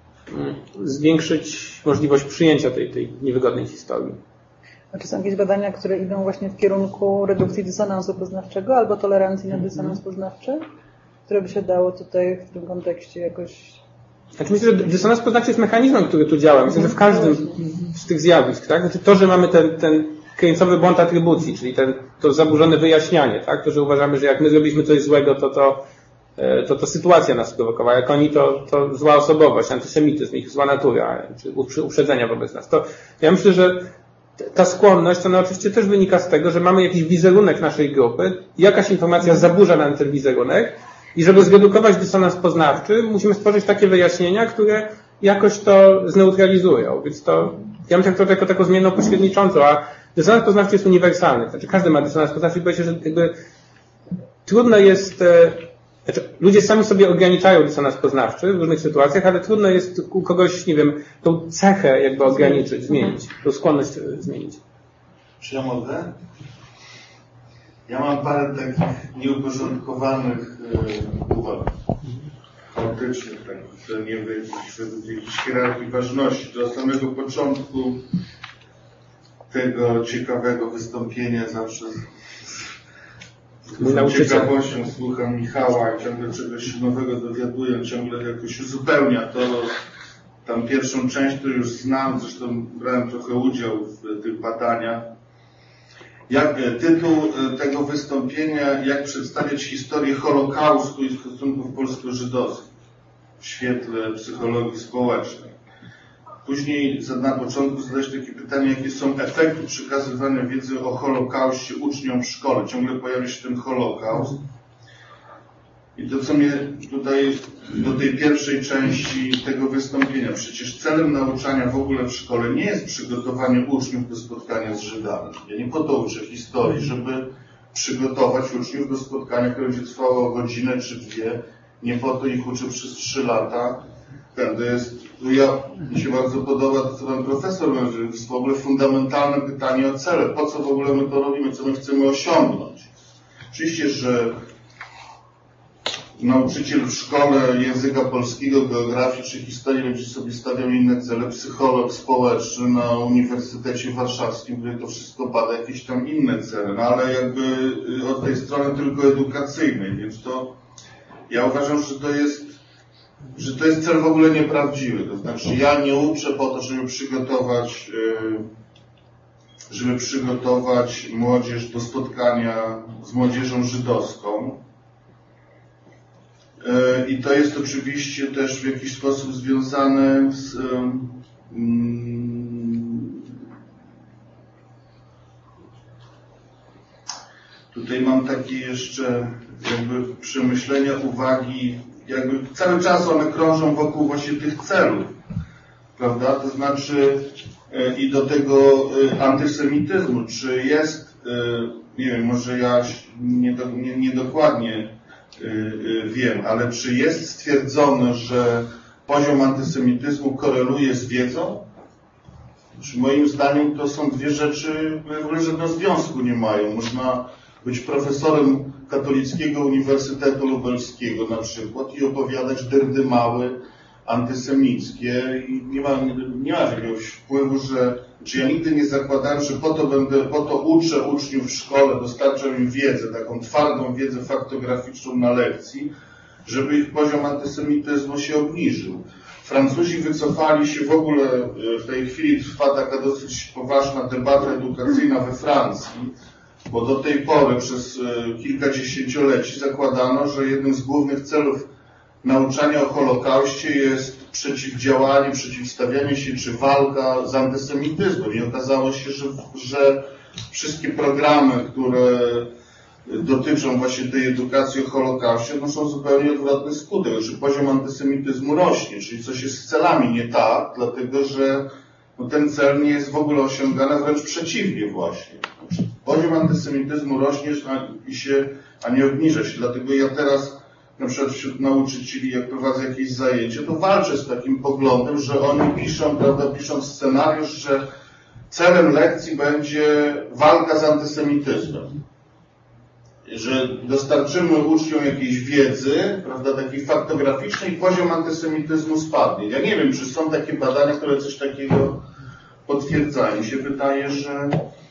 zwiększyć możliwość przyjęcia tej, tej niewygodnej historii. A czy są jakieś badania, które idą właśnie w kierunku redukcji dysonansu poznawczego albo tolerancji na dysonans poznawczy? Które by się dało tutaj w tym kontekście jakoś... Znaczy myślę, że dysonans poznawczy jest mechanizmem, który tu działa. Myślę, że w każdym z tych zjawisk, tak? Znaczy to, że mamy ten, ten krańcowy błąd atrybucji, czyli ten, to zaburzone wyjaśnianie, tak? To, że uważamy, że jak my zrobiliśmy coś złego, to to to to sytuacja nas sprowokowała. Jak oni, to, to zła osobowość, antysemityzm, ich zła natura, czy uprzedzenia wobec nas. To ja myślę, że ta skłonność, ona oczywiście też wynika z tego, że mamy jakiś wizerunek naszej grupy, jakaś informacja zaburza nam ten wizerunek i żeby zredukować dysonans poznawczy, musimy stworzyć takie wyjaśnienia, które jakoś to zneutralizują. Więc to, ja myślę, że to jako taką zmienną pośredniczącą, a dysonans poznawczy jest uniwersalny. Znaczy każdy ma dysonans poznawczy, bo się, że jakby trudno jest... Znaczy, ludzie sami sobie ograniczają dysonans poznawczy w różnych sytuacjach, ale trudno jest u kogoś, nie wiem, tą cechę jakby ograniczyć, zmienić, tą skłonność zmienić. Czy ja mogę? Ja mam parę takich nieuporządkowanych yy, uwag chaotycznych, takich, które nie wyjść z jakiejś hierarchii ważności. Do samego początku tego ciekawego wystąpienia zawsze z ciekawością słucham Michała i ciągle czegoś nowego dowiaduję, ciągle jakoś uzupełnia to tam pierwszą część, którą już znam, zresztą brałem trochę udział w tych badaniach. Jak, tytuł tego wystąpienia, jak przedstawiać historię Holokaustu i stosunków polsko-żydowskich. w świetle psychologii społecznej. Później na początku zadać takie pytanie, jakie są efekty przekazywania wiedzy o Holokauście uczniom w szkole. Ciągle pojawia się ten Holokaust. I to, co mnie tutaj do tej pierwszej części tego wystąpienia, przecież celem nauczania w ogóle w szkole nie jest przygotowanie uczniów do spotkania z Żydami. Ja nie po to uczę historii, żeby przygotować uczniów do spotkania, które będzie trwało godzinę czy dwie. Nie po to ich uczę przez trzy lata. Ten, to jest, ja, mi się bardzo podoba to, co pan profesor mówi, że jest w ogóle fundamentalne pytanie o cele. Po co w ogóle my to robimy, co my chcemy osiągnąć? Oczywiście, że nauczyciel w szkole języka polskiego, geografii czy historii będzie sobie stawiał inne cele, psycholog społeczny na Uniwersytecie Warszawskim, który to wszystko bada, jakieś tam inne cele, no ale jakby od tej strony tylko edukacyjnej, więc to ja uważam, że to jest, że to jest cel w ogóle nieprawdziwy. To znaczy ja nie uczę po to, żeby przygotować, żeby przygotować młodzież do spotkania z młodzieżą żydowską. I to jest oczywiście też w jakiś sposób związane z um, tutaj mam takie jeszcze jakby przemyślenia, uwagi, jakby cały czas one krążą wokół właśnie tych celów, prawda? To znaczy i do tego antysemityzmu, czy jest, nie wiem, może ja niedokładnie nie, nie wiem, ale czy jest stwierdzone, że poziom antysemityzmu koreluje z wiedzą? Czy moim zdaniem to są dwie rzeczy, które w ogóle żadnego związku nie mają. Można być profesorem Katolickiego Uniwersytetu Lubelskiego na przykład i opowiadać dyrdymały antysemickie i nie ma, nie ma jakiegoś wpływu, że czy ja nigdy nie zakładałem, że po to będę, po to uczę uczniów w szkole, dostarczam im wiedzę, taką twardą wiedzę faktograficzną na lekcji, żeby ich poziom antysemityzmu się obniżył. Francuzi wycofali się w ogóle, w tej chwili trwa taka dosyć poważna debata edukacyjna we Francji, bo do tej pory przez kilka dziesięcioleci zakładano, że jednym z głównych celów nauczania o Holokauście jest przeciwdziałanie, przeciwstawianie się czy walka z antysemityzmem. I okazało się, że, że wszystkie programy, które dotyczą właśnie tej edukacji o Holokauście, noszą zupełnie odwrotny skutek, że poziom antysemityzmu rośnie, czyli coś jest z celami nie tak, dlatego że no, ten cel nie jest w ogóle osiągany, wręcz przeciwnie właśnie. Poziom antysemityzmu rośnie a, i się, a nie obniża się. Dlatego ja teraz na przykład wśród nauczycieli, jak prowadzę jakieś zajęcie, to walczę z takim poglądem, że oni piszą, prawda, piszą scenariusz, że celem lekcji będzie walka z antysemityzmem. Że dostarczymy uczniom jakiejś wiedzy, prawda, takiej faktograficznej i poziom antysemityzmu spadnie. Ja nie wiem, czy są takie badania, które coś takiego potwierdzają. Mi się wydaje, że,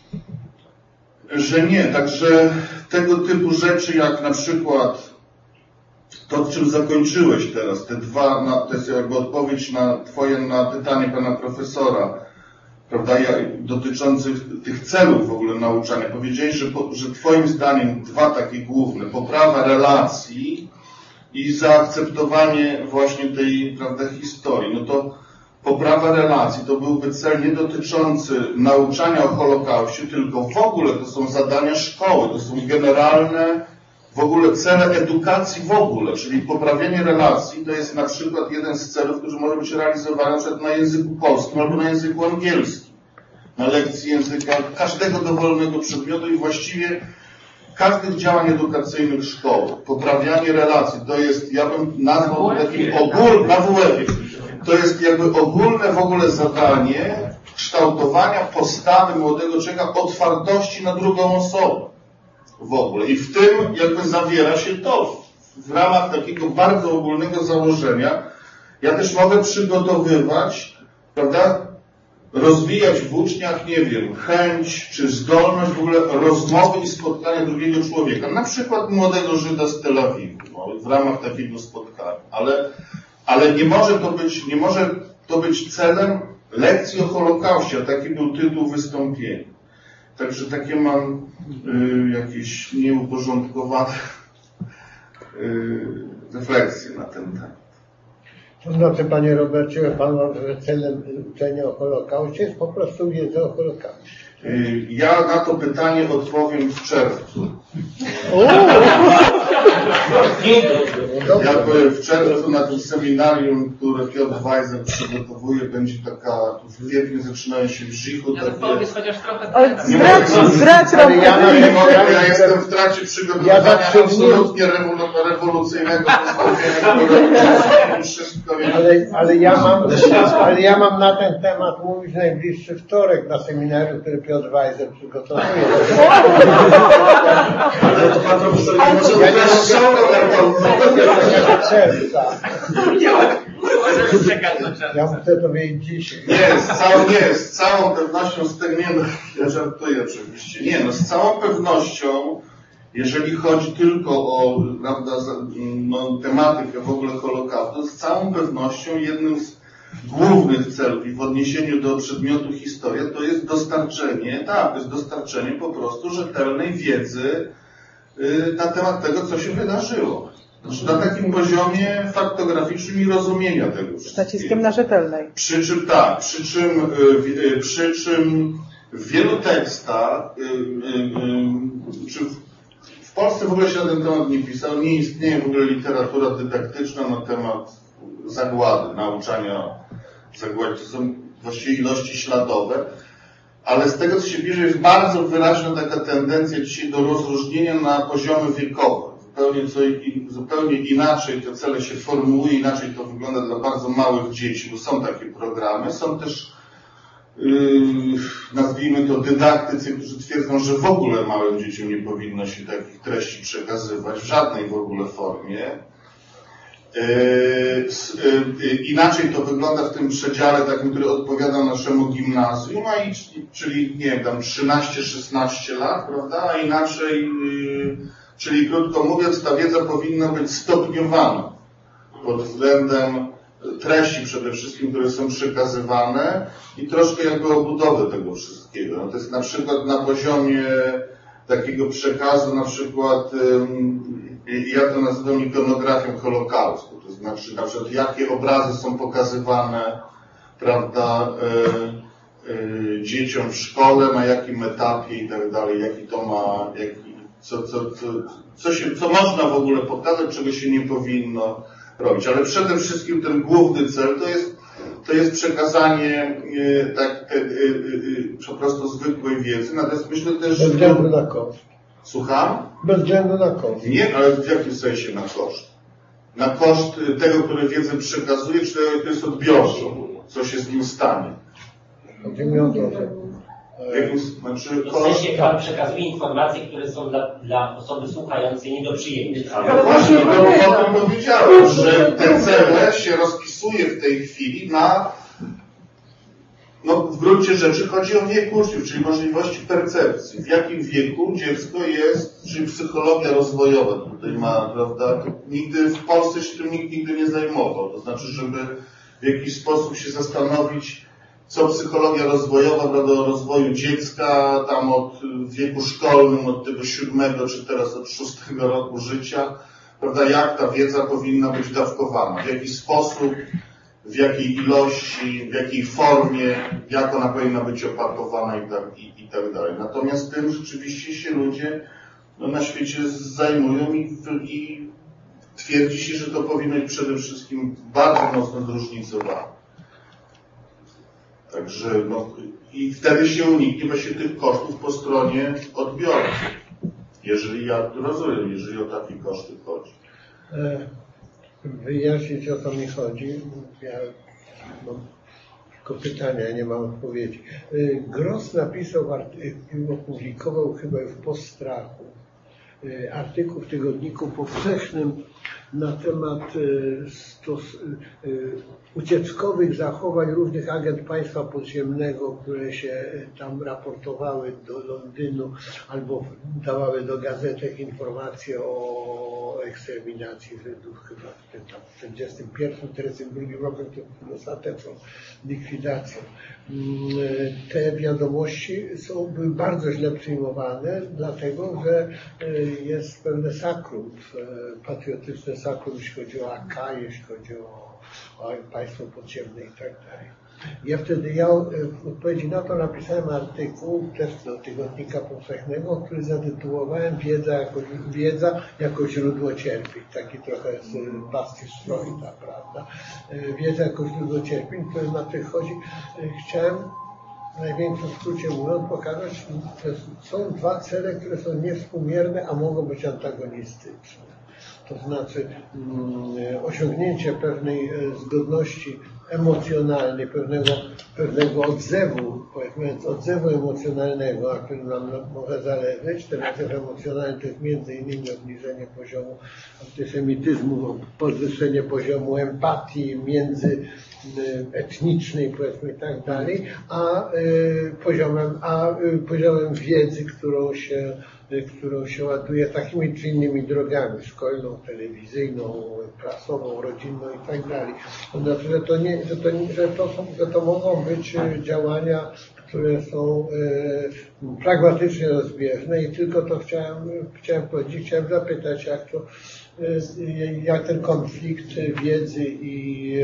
że nie. Także tego typu rzeczy, jak na przykład to, czym zakończyłeś teraz, te dwa, na, to jest jakby odpowiedź na twoje, na pytanie pana profesora, prawda, dotyczących tych celów w ogóle nauczania. Powiedziałeś, że, że twoim zdaniem dwa takie główne, poprawa relacji i zaakceptowanie właśnie tej, prawda, historii. No to poprawa relacji to byłby cel nie dotyczący nauczania o Holokauście, tylko w ogóle to są zadania szkoły, to są generalne w ogóle cele edukacji w ogóle, czyli poprawienie relacji to jest na przykład jeden z celów, który może być realizowany na przykład na języku polskim albo na języku angielskim, na lekcji języka każdego dowolnego przedmiotu i właściwie każdych działań edukacyjnych szkoły. Poprawianie relacji to jest, ja bym nazwał takim ogólnym, na W F-ie, to jest jakby ogólne w ogóle zadanie kształtowania postawy młodego człowieka, otwartości na drugą osobę. W ogóle. I w tym jakby zawiera się to w ramach takiego bardzo ogólnego założenia. Ja też mogę przygotowywać, prawda, rozwijać w uczniach, nie wiem, chęć czy zdolność w ogóle rozmowy i spotkania drugiego człowieka. Na przykład młodego Żyda z Tel Awiwu, no, w ramach takiego spotkania. Ale, ale nie może to być, nie może to być celem lekcji o Holokauście, a taki był tytuł wystąpienia. Także takie mam y, jakieś nieuporządkowane y, refleksje na ten temat. To znaczy, panie Robercie, pan ma, że celem uczenia o Holokauście jest po prostu wiedza o Holokauście. Ja na to pytanie odpowiem w czerwcu. Ja powiem w czerwcu na tym seminarium, które Piotr Weiser przygotowuje, będzie taka, w kwietniu zaczynają się w Żichu. Ja powiedz chociaż trochę. Ale zdradź, zdradź Ale ja, nie mogę, ja jestem w trakcie przygotowania ja absolutnie rewolu- rewolucyjnego pozbawienia wszystko. Ale, ale, ja mam, ale ja mam na ten temat mówić najbliższy wtorek na seminarium, który Piotr Weiser przygotowuje. Ale to pan profesor nie może Ja nie Ja muszę to wiedzieć dzisiaj. Nie, z całą, nie, z całą pewnością, z tym, nie, no, ja żartuję oczywiście. Nie, no, z całą pewnością, jeżeli chodzi tylko o, prawda, no, tematykę w ogóle Holokaustu, z całą pewnością jednym z głównych celów i w odniesieniu do przedmiotu historia to jest dostarczenie, tak, to jest dostarczenie po prostu rzetelnej wiedzy y, na temat tego, co się wydarzyło. Znaczy na takim poziomie faktograficznym i rozumienia tego wszystkiego. Z naciskiem na rzetelnej. Przy czym tak, przy czym, y, y, przy czym w wielu tekstach, y, y, y, czy w, w Polsce w ogóle się na ten temat nie pisał, nie istnieje w ogóle literatura dydaktyczna na temat zagłady, nauczania zagłady. To są właściwie ilości śladowe, ale z tego, co się bierze, jest bardzo wyraźna taka tendencja dzisiaj do rozróżnienia na poziomy wiekowe. Zupełnie, co, zupełnie inaczej te cele się formułuje, inaczej to wygląda dla bardzo małych dzieci, bo są takie programy. Są też, yy, nazwijmy to, dydaktycy, którzy twierdzą, że w ogóle małym dzieciom nie powinno się takich treści przekazywać, w żadnej w ogóle formie. Inaczej to wygląda w tym przedziale takim, który odpowiada naszemu gimnazjum, a i, czyli nie wiem, tam trzynaście szesnaście lat, prawda? A inaczej, czyli krótko mówiąc, ta wiedza powinna być stopniowana pod względem treści przede wszystkim, które są przekazywane i troszkę jakby obudowy tego wszystkiego. No to jest na przykład na poziomie takiego przekazu, na przykład ja to nazywam ikonografią Holokaustu, to znaczy na przykład jakie obrazy są pokazywane, prawda, y, y, dzieciom w szkole, na jakim etapie i tak dalej, jaki to ma, jaki, co, co, co, co, się, co można w ogóle pokazać, czego się nie powinno robić. Ale przede wszystkim ten główny cel to jest, to jest przekazanie y, tak, y, y, y, po prostu zwykłej wiedzy, natomiast myślę też, Bez względu na koszt. Słucham? Bez względu na koszt. Nie, ale w jakim sensie na koszt? Na koszt tego, który wiedzę przekazuje, czy tego, który jest odbiorcą? Co się z nim stanie? Chodzi mi o to, że... Jakim, znaczy, W sensie pan przekazuje informacje, które są dla, dla osoby słuchającej nie do przyjęcia. no właśnie, bo o tym powiedziałem, że te cele się rozpisuje w tej chwili na, no w gruncie rzeczy chodzi o wiek uczniów, czyli możliwości percepcji. W jakim wieku dziecko jest, czyli psychologia rozwojowa tutaj ma, prawda? Nigdy w Polsce się tym nikt nigdy nie zajmował. To znaczy, żeby w jakiś sposób się zastanowić, co psychologia rozwojowa, prawda, o rozwoju dziecka, tam od wieku szkolnym, od tego siódmego, czy teraz od szóstego roku życia, prawda, jak ta wiedza powinna być dawkowana, w jaki sposób, w jakiej ilości, w jakiej formie, jak ona powinna być opakowana i tak, i, i tak dalej. Natomiast tym rzeczywiście się ludzie no, na świecie zajmują i, i twierdzi się, że to powinno być przede wszystkim bardzo mocno zróżnicowane. Także no, i wtedy się uniknie właśnie tych kosztów po stronie odbiorcy. Jeżeli ja rozumiem, jeżeli o takie koszty chodzi. Wyjaśnić, o co mi chodzi. Ja mam tylko pytania, ja nie mam odpowiedzi. Gross napisał, opublikował chyba w Postrachu artykuł w tygodniku powszechnym na temat stos, ucieczkowych zachowań różnych agent państwa podziemnego, które się tam raportowały do Londynu albo dawały do gazetek informacje o eksterminacji Żydów chyba w tym tam czterdziestym pierwszym czterdziestym drugim roku, to ostateczną likwidacją. Te wiadomości są były bardzo źle przyjmowane, dlatego że jest pewne sakrum, patriotyczne sakrum, jeśli chodzi o A K, jeśli chodzi o o państwo podziemne i tak dalej. Ja wtedy, ja w odpowiedzi na to napisałem artykuł też do tygodnika powszechnego, który zatytułowałem Wiedza jako, wiedza jako źródło cierpień. Taki trochę z Basti Freunda, prawda? Wiedza jako źródło cierpień, to znaczy chodzi, chciałem w największym skrócie mówiąc pokazać, że są dwa cele, które są niewspółmierne, a mogą być antagonistyczne. To znaczy mm, osiągnięcie pewnej zgodności emocjonalnej, pewnego, pewnego odzewu, powiedzmy odzewu emocjonalnego, na którym nam może zależeć. Ten odzew emocjonalny to jest między innymi obniżenie poziomu antysemityzmu, podwyższenie poziomu empatii międzyetnicznej, powiedzmy i tak dalej, a y, poziomem, a y, poziomem wiedzy, którą się którą się ładuje takimi czy innymi drogami, szkolną, telewizyjną, prasową, rodzinną i tak dalej. To znaczy, że to, nie, że to, że to, są, że to mogą być działania, które są e, pragmatycznie rozbieżne i tylko to chciałem, chciałem powiedzieć, chciałem zapytać, jak to, e, jak ten konflikt wiedzy i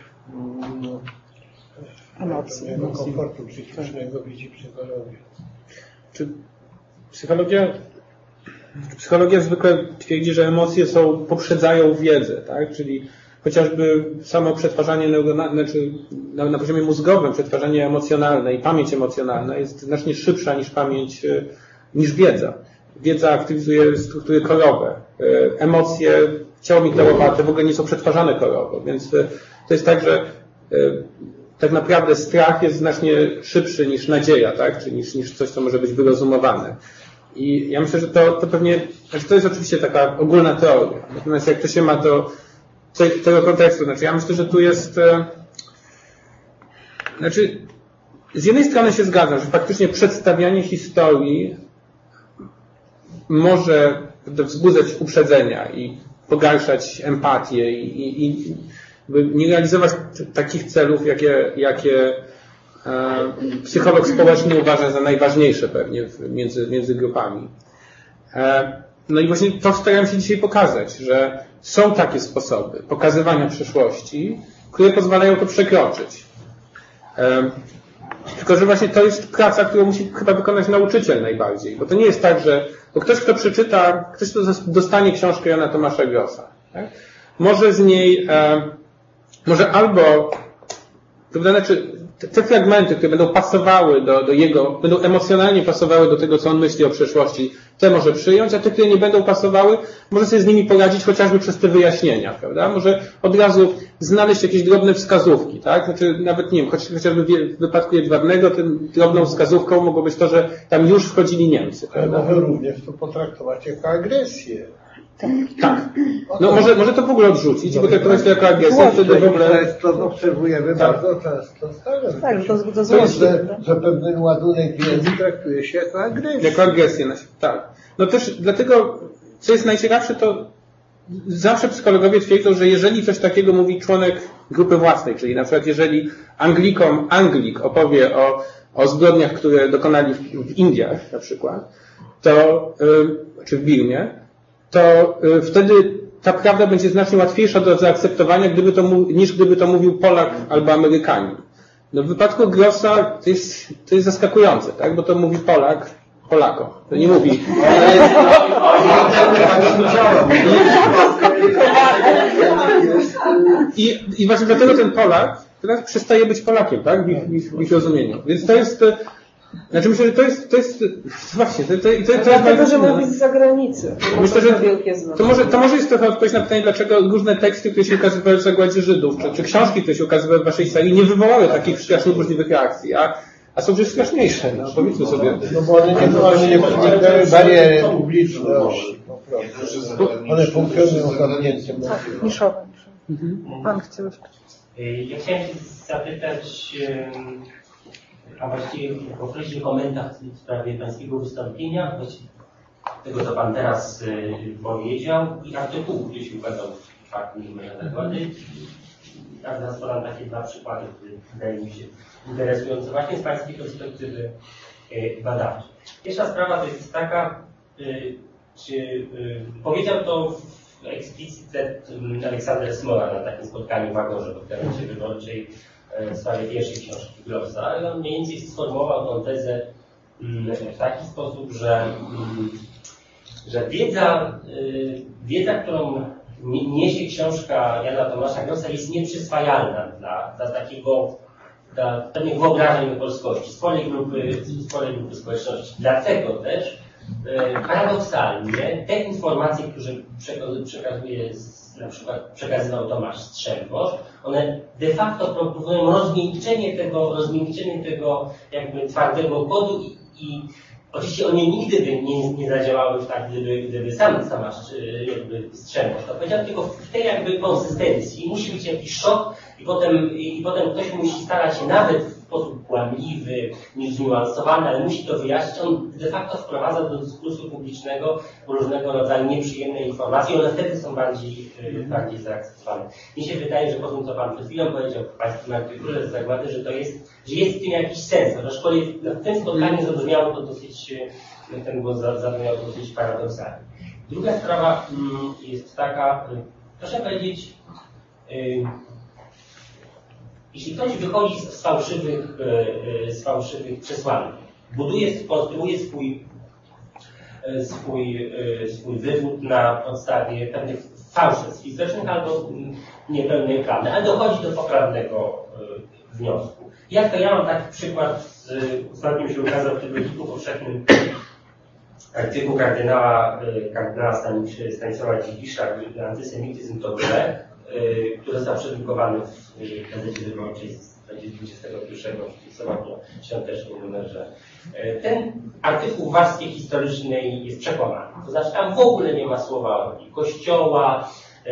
e, emocji, komfortu psychicznego widzi psychologia. Czy Psychologia, psychologia zwykle twierdzi, że emocje są, poprzedzają wiedzę, tak? Czyli chociażby samo przetwarzanie neuronalne, znaczy na, na poziomie mózgowym przetwarzanie emocjonalne i pamięć emocjonalna jest znacznie szybsza niż pamięć, niż wiedza. Wiedza aktywizuje struktury korowe. Emocje, ciało migdałowate w ogóle nie są przetwarzane korowo, więc to jest tak, że tak naprawdę strach jest znacznie szybszy niż nadzieja, tak? Czy niż, niż coś, co może być wyrozumowane. I ja myślę, że to, to pewnie, znaczy to jest oczywiście taka ogólna teoria. Natomiast jak to się ma do tego kontekstu, znaczy ja myślę, że tu jest, e, znaczy z jednej strony się zgadzam, że faktycznie przedstawianie historii może wzbudzać uprzedzenia i pogarszać empatię i, i, i nie realizować t- takich celów, jakie, jakie e, psycholog społeczny uważa za najważniejsze pewnie w, między, między grupami. E, no i właśnie to staram się dzisiaj pokazać, że są takie sposoby pokazywania przyszłości, które pozwalają to przekroczyć. E, tylko, że właśnie to jest praca, którą musi chyba wykonać nauczyciel najbardziej, bo to nie jest tak, że bo ktoś, kto przeczyta, ktoś, kto dostanie książkę Jana Tomasza Grossa, tak? Może z niej e, może albo, prawda, znaczy te, te fragmenty, które będą pasowały do, do jego, będą emocjonalnie pasowały do tego, co on myśli o przeszłości, te może przyjąć, a te, które nie będą pasowały, może sobie z nimi poradzić chociażby przez te wyjaśnienia, prawda? Może od razu znaleźć jakieś drobne wskazówki, tak? Znaczy nawet, nie wiem, choć, chociażby w wypadku Jedwabnego tym drobną wskazówką mogło być to, że tam już wchodzili Niemcy, ale może również to potraktować jako agresję. Tak. tak. No może, może to w ogóle odrzucić, no, bo traktować to jako agresję, wtedy w ogóle... To obserwujemy tak. bardzo często. Tak, że to, to, to jest, że, że pewien ładunek wiedzy traktuje się jako agresję. Jako agresję, tak. No też dlatego, co jest najciekawsze, to zawsze psychologowie twierdzą, że jeżeli coś takiego mówi członek grupy własnej, czyli na przykład jeżeli Anglikom Anglik opowie o, o zbrodniach, które dokonali w, w Indiach na przykład, to, yy, czy w Birmie, to y, wtedy ta prawda będzie znacznie łatwiejsza do zaakceptowania, gdyby to, niż gdyby to mówił Polak albo Amerykanin. No w wypadku Grossa to jest, to jest zaskakujące, tak? Bo to mówi Polak Polakom. To nie mówi. I, i właśnie dlatego ten Polak teraz przestaje być Polakiem, tak? W ich, w ich, w ich rozumieniu. Więc to jest... Znaczy myślę, że to jest, to jest właśnie, to, to, to, to, to jest dlatego, że mówi z zagranicy. Myślę, że to może, to może jest trochę odpowiedź na pytanie, dlaczego różne teksty, które się ukazywały w Zagładzie Żydów, czy, czy książki, które się ukazywały w waszej sali, nie wywołały takich strasznie możliwych reakcji, a, a są przecież straszniejsze, no powiedzmy sobie. No bo one nie, one nie podlegały bariery publiczności, po prostu. One funkcjonują zamknięciem. Niszowe. Pan chciał. Ja chciałem zapytać, a właściwie określić komentarz w sprawie pańskiego wystąpienia, właściwie tego, co pan teraz y, powiedział i artykułu, który się ukazał w czwartym numerze Zagłady. Tak, teraz podam takie dwa przykłady, które wydaje mi się interesujące właśnie z pańskiej perspektywy y, badawczej. Pierwsza sprawa to jest taka, y, czy y, powiedział to w eksplicite Aleksander Smola na takim spotkaniu w Agorze w Komendzie Wyborczej w sprawie pierwszej książki Glossa. I on mniej więcej sformułował tę tezę w taki sposób, że, że wiedza, wiedza, którą niesie książka Jana Tomasza Glossa, jest nieprzyswajalna dla, dla takiego dla pewnych wyobrażeń o polskości, sporej grupy, sporej grupy społeczności. Dlatego też paradoksalnie te informacje, które przekazuje, na przykład przekazywał Tomasz Strzembosz, one de facto proponują rozmiękczenie tego, rozmiękczenie tego jakby twardego kodu i, i oczywiście one nigdy by nie, nie zadziałały tak, gdyby, gdyby sam Tomasz jakby Strzembosz to powiedział, tylko w tej jakby konsystencji musi być jakiś szok i potem, i potem ktoś musi starać się nawet w sposób kłamliwy, niż zniuansowany, ale musi to wyjaśnić. On de facto wprowadza do dyskursu publicznego różnego rodzaju nieprzyjemne informacje i one wtedy są bardziej, bardziej zaakceptowane. Mi się wydaje, że po tym, co Pan przed chwilą powiedział w Pańskim artykule z Zagłady, że to jest, że jest w tym jakiś sens. W tym spotkaniu zabrzmiało to dosyć, ten głos zabrzmiał dosyć paradoksalnie. Druga sprawa jest taka, proszę powiedzieć, jeśli ktoś wychodzi z fałszywych, z fałszywych przesłanek, buduje, konstruuje swój, swój, swój wywód na podstawie pewnych fałszerstw historycznych albo niepełnej prawdy, ale dochodzi do poprawnego wniosku. Jak to ja mam taki przykład, ostatnio się ukazał w Tygodniku Powszechnym artykuł kardynała, kardynała Stanisława Dziwisza, Antysemityzm to grze, który został przedrukowany w Gazecie Wyborczej z dwudziestego pierwszego listopada w świątecznym numerze. Ten artykuł w warstwie historycznej jest przekonany. To znaczy tam w ogóle nie ma słowa o Kościoła,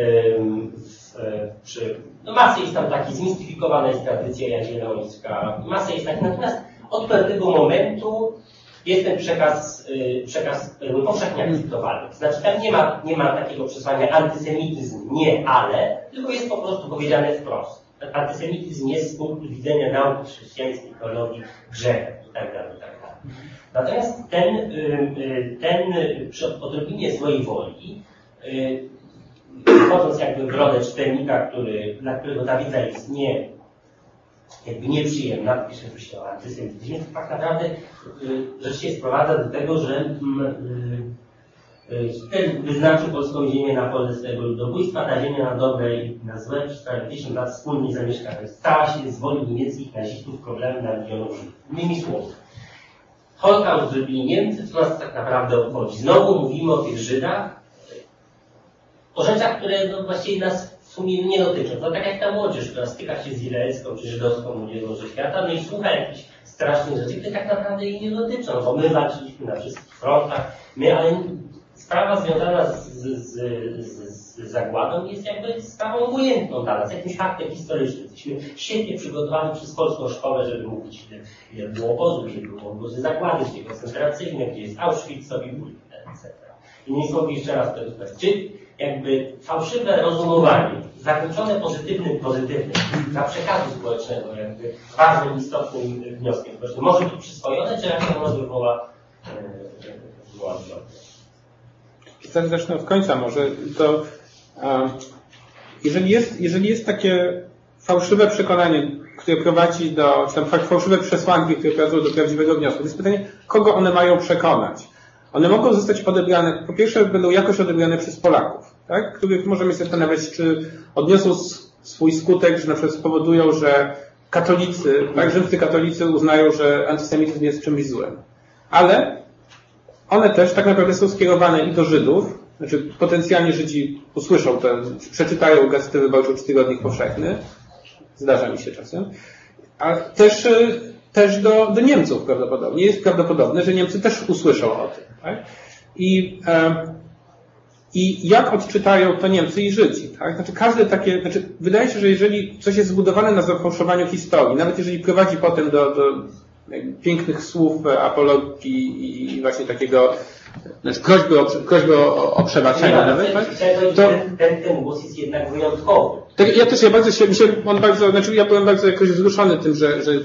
czy, no masę jest tam taki, zmistyfikowana jest tradycja jagiellońska, masę jest tak, natomiast od pewnego momentu jest ten przekaz, przekaz powszechnie akceptowalny. To znaczy tam nie ma, nie ma takiego przesłania antysemityzm, nie, ale, tylko jest po prostu powiedziane wprost. Antysemityzm jest z punktu widzenia nauki chrześcijańskiej, teologii, grzechem i tak dalej, i tak dalej. Natomiast ten, ten przy odrobinie złej woli, wchodząc jakby w rolę czytelnika, który, dla którego ta wiedza jest nie, jakby nieprzyjemna, pisze oczywiście o antysemityzmie, to tak naprawdę rzecz się sprowadza do tego, że Hitler wyznaczył polską ziemię na pole swojego ludobójstwa, ta ziemia na dobre i na złe przez prawie tysiąc lat wspólnie zamieszkała. Stała się z woli niemieckich nazistów problemem na milionów Żydów. Innymi słowy, Holokaust zrobili Niemcy, co nas tak naprawdę obchodzi. Znowu mówimy o tych Żydach, o rzeczach, które no, właściwie nas w sumie nie dotyczą. To tak jak ta młodzież, która styka się z izraelską czy żydowską młodzieżą ze świata, no i słucha jakichś strasznych rzeczy, które tak naprawdę jej nie dotyczą, bo my walczyliśmy na wszystkich frontach, my, ale sprawa związana z, z, z, z zagładą jest jakby sprawą obojętną dla nas, jakimś faktem historycznym. Jesteśmy świetnie przygotowani przez polską szkołę, żeby mówić, ile było obozów, gdzie było obozy zagłady, gdzie koncentracyjne, gdzie jest Auschwitz, Sobibór, et cetera. Innymi słowy, jeszcze raz to jest, czy jakby fałszywe rozumowanie, zakończone pozytywnym, pozytywnym dla przekazu społecznego, jakby ważnym, istotnym wnioskiem społecznym, może być przyswojone, czy raczej ono wywoła wywoła odwrotnie. Tak, zacznę od końca może. To, um, jeżeli, jest, jeżeli jest takie fałszywe przekonanie, które prowadzi do, czy tam fałszywe przesłanki, które prowadzą do prawdziwego wniosku, to jest pytanie, kogo one mają przekonać. One mogą zostać odebrane, po pierwsze będą jakoś odebrane przez Polaków, tak? Których możemy się zastanawiać, czy odniosą swój skutek, że na przykład spowodują, że katolicy, tak, rzymscy katolicy uznają, że antysemityzm jest czymś złym. Ale one też tak naprawdę są skierowane i do Żydów, znaczy potencjalnie Żydzi usłyszą to, przeczytają Gazetę Wyborczą czy Tygodnik Powszechny, zdarza mi się czasem, a też, też do, do Niemców prawdopodobnie. Jest prawdopodobne, że Niemcy też usłyszą o tym. Tak? I, e, I jak odczytają to Niemcy i Żydzi? Tak? Znaczy każde takie, znaczy wydaje się, że jeżeli coś jest zbudowane na zafałszowaniu historii, nawet jeżeli prowadzi potem do, do pięknych słów apologii i właśnie takiego, znaczy prośby o, prośby o, o przebaczenie no, nawet, tak? To ten, ten głos jest jednak wyjątkowy. Tak, ja też, ja bardzo się, mi się, on bardzo, znaczy ja byłem bardzo jakoś wzruszony tym, że, że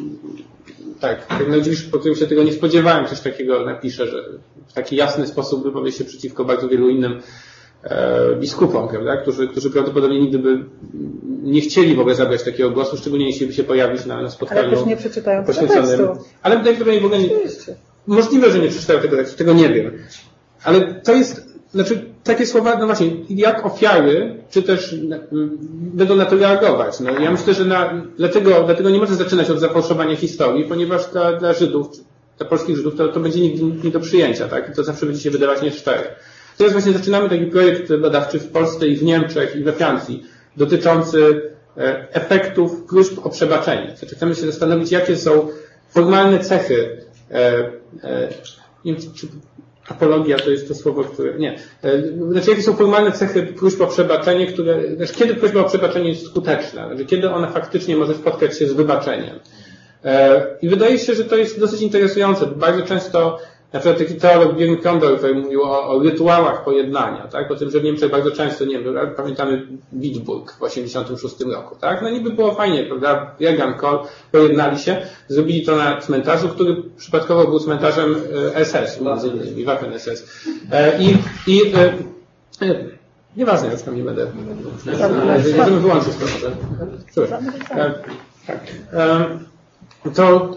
tak, tak no dziś, po którym się tego nie spodziewałem, coś takiego napisze, że w taki jasny sposób wypowie się przeciwko bardzo wielu innym e, biskupom, prawda, którzy, którzy prawdopodobnie nigdy by nie chcieli w ogóle zabrać takiego głosu, szczególnie jeśli by się pojawić na, na spotkaniu. Ale też nie przeczytają tego tekstu. Ale najprawdopodobniej w ogóle nie, możliwe, że nie przeczytają tego tekstu, tego nie wiem. Ale to jest, znaczy takie słowa, no właśnie, jak ofiary, czy też będą na to reagować. No, ja myślę, że na, dlatego, dlatego nie można zaczynać od zafałszowania historii, ponieważ dla, dla Żydów, dla polskich Żydów, to, to będzie nigdy nie do przyjęcia, tak? I to zawsze będzie się wydawać nieszczere. Teraz właśnie zaczynamy taki projekt badawczy w Polsce i w Niemczech i we Francji, dotyczący efektów próśb o przebaczenie. Znaczy chcemy się zastanowić, jakie są formalne cechy, e, e, nie wiem, czy apologia to jest to słowo, które, nie, e, znaczy jakie są formalne cechy próśb o przebaczenie, które, znaczy kiedy prośba o przebaczenie jest skuteczna, znaczy kiedy ona faktycznie może spotkać się z wybaczeniem. E, I wydaje się, że to jest dosyć interesujące, bo bardzo często na przykład taki teolog Björn Kondorfer mówił o, o rytuałach pojednania, tak? O tym, że w Niemczech bardzo często, nie wiem, pamiętamy Witburg w osiemdziesiątym szóstym roku, tak? No niby było fajnie, prawda? Reagan, Kohl pojednali się, zrobili to na cmentarzu, który przypadkowo był cmentarzem S S, między innymi, Waffen S S. E, I, i e, e, nieważne, już tam nie będę. Możemy wyłączyć to może. Przepraszam. E, tak. E, to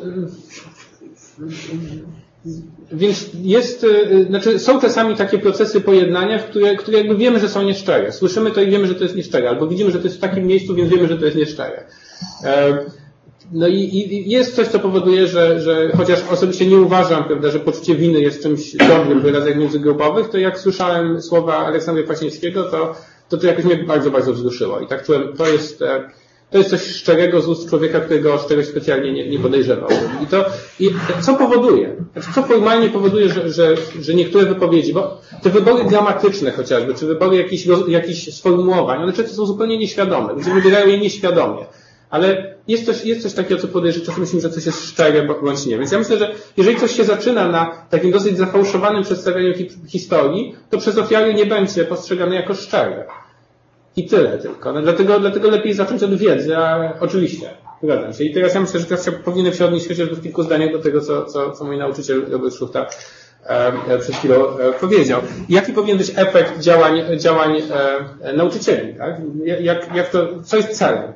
Więc jest, znaczy są czasami takie procesy pojednania, które, które jakby wiemy, że są nieszczere. Słyszymy to i wiemy, że to jest nieszczere, albo widzimy, że to jest w takim miejscu, więc wiemy, że to jest nieszczere. No i, i jest coś, co powoduje, że, że chociaż osobiście nie uważam, prawda, że poczucie winy jest czymś dobrym w wyrazach międzygrupowych, to jak słyszałem słowa Aleksandra Kwaśniewskiego, to, to to jakoś mnie bardzo, bardzo wzruszyło. I tak czułem, to jest To jest coś szczerego z ust człowieka, którego o czegoś specjalnie nie, nie podejrzewał. I to, i co powoduje? Znaczy, co formalnie powoduje, że, że, że niektóre wypowiedzi, bo te wybory gramatyczne chociażby, czy wybory jakichś, jakichś sformułowań, one często są zupełnie nieświadome. Ludzie wybierają je nieświadomie. Ale jest coś, jest coś takiego, co podejrzewa, że czasem myślimy, że coś jest szczere, bądź nie. Więc ja myślę, że jeżeli coś się zaczyna na takim dosyć zafałszowanym przedstawianiu hi historii, to przez ofiary nie będzie postrzegane jako szczere. I tyle tylko. No dlatego, dlatego lepiej zacząć od wiedzy, a oczywiście, zgadzam się. I teraz ja myślę, że teraz powinienem się odnieść chociażby w kilku zdaniach do tego, co, co, co mój nauczyciel Robert Szuchta e, przed chwilą e, powiedział. Jaki powinien być efekt działań, działań e, nauczycieli? Tak? Jak, jak to, co jest celem?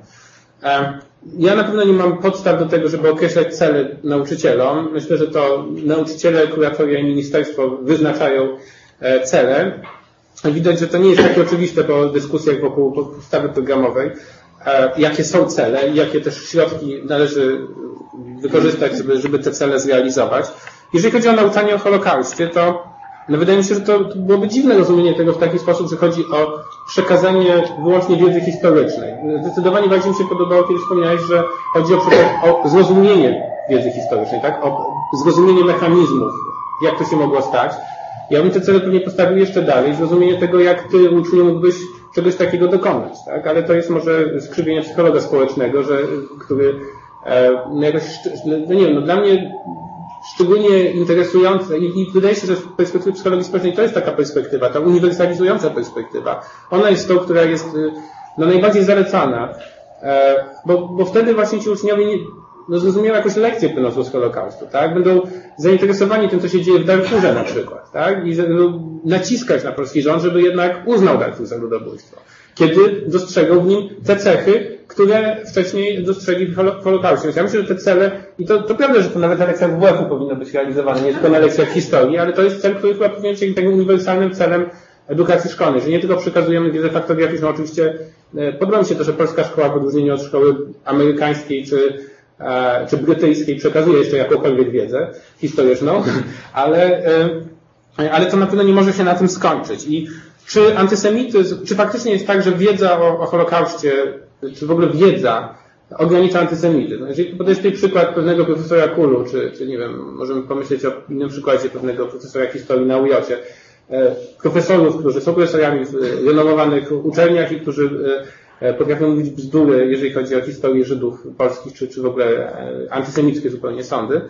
E, ja na pewno nie mam podstaw do tego, żeby określać cele nauczycielom. Myślę, że to nauczyciele, kuratoria i ministerstwo wyznaczają e, cele. Widać, że to nie jest takie oczywiste po dyskusjach wokół podstawy programowej, jakie są cele i jakie też środki należy wykorzystać, żeby, żeby te cele zrealizować. Jeżeli chodzi o nauczanie o Holokauście, to no wydaje mi się, że to byłoby dziwne rozumienie tego w taki sposób, że chodzi o przekazanie wyłącznie wiedzy historycznej. Zdecydowanie bardziej mi się podobało, kiedy wspomniałeś, że chodzi o, o zrozumienie wiedzy historycznej, tak? O zrozumienie mechanizmów, jak to się mogło stać. Ja bym te cele pewnie postawił jeszcze dalej, zrozumienie tego, jak ty uczniu mógłbyś czegoś takiego dokonać, tak? Ale to jest może skrzywienie psychologa społecznego, że, który e, no jakoś, no nie wiem, no dla mnie szczególnie interesujące i, i wydaje się, że z perspektywy psychologii społecznej to jest taka perspektywa, ta uniwersalizująca perspektywa. Ona jest tą, która jest no, najbardziej zalecana, e, bo, bo wtedy właśnie ci uczniowie nie, no zrozumieją jakąś lekcję płynącą z Holokaustu, tak? Będą zainteresowani tym, co się dzieje w Darfurze na przykład, tak? I będą naciskać na polski rząd, żeby jednak uznał Darfur za ludobójstwo. Kiedy dostrzegą w nim te cechy, które wcześniej dostrzegli w Holokauście. Więc ja myślę, że te cele, i to, to prawda, że to nawet na lekcjach W WF-u powinno być realizowane, nie tylko na lekcjach historii, ale to jest cel, który chyba powinien być takim uniwersalnym celem edukacji szkolnej, że nie tylko przekazujemy wiedzę faktograficzną. Oczywiście podoba mi się to, że polska szkoła w odróżnieniu od szkoły amerykańskiej czy czy brytyjskiej przekazuje jeszcze jakąkolwiek wiedzę historyczną, ale, ale to na pewno nie może się na tym skończyć. I czy antysemityzm, czy faktycznie jest tak, że wiedza o, o Holokauście, czy w ogóle wiedza ogranicza antysemityzm? Jeżeli podajesz tutaj przykład pewnego profesora Kulu, czy, czy nie wiem, możemy pomyśleć o innym przykładzie pewnego profesora historii na U J-cie, profesorów, którzy są profesorami w renomowanych uczelniach i którzy potrafią mówić bzdury, jeżeli chodzi o historię Żydów polskich, czy, czy w ogóle antysemickie zupełnie sądy,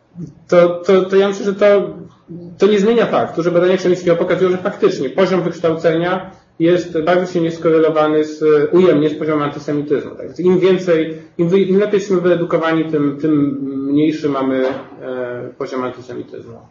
to, to, to ja myślę, że to, to nie zmienia faktu, że badania Krzemińskiego pokazują, że faktycznie poziom wykształcenia jest bardzo silnie skorelowany z, ujemnie z poziomem antysemityzmu. Tak? Im więcej, im, wy, im lepiej jesteśmy wyedukowani, tym, tym mniejszy mamy e, poziom antysemityzmu.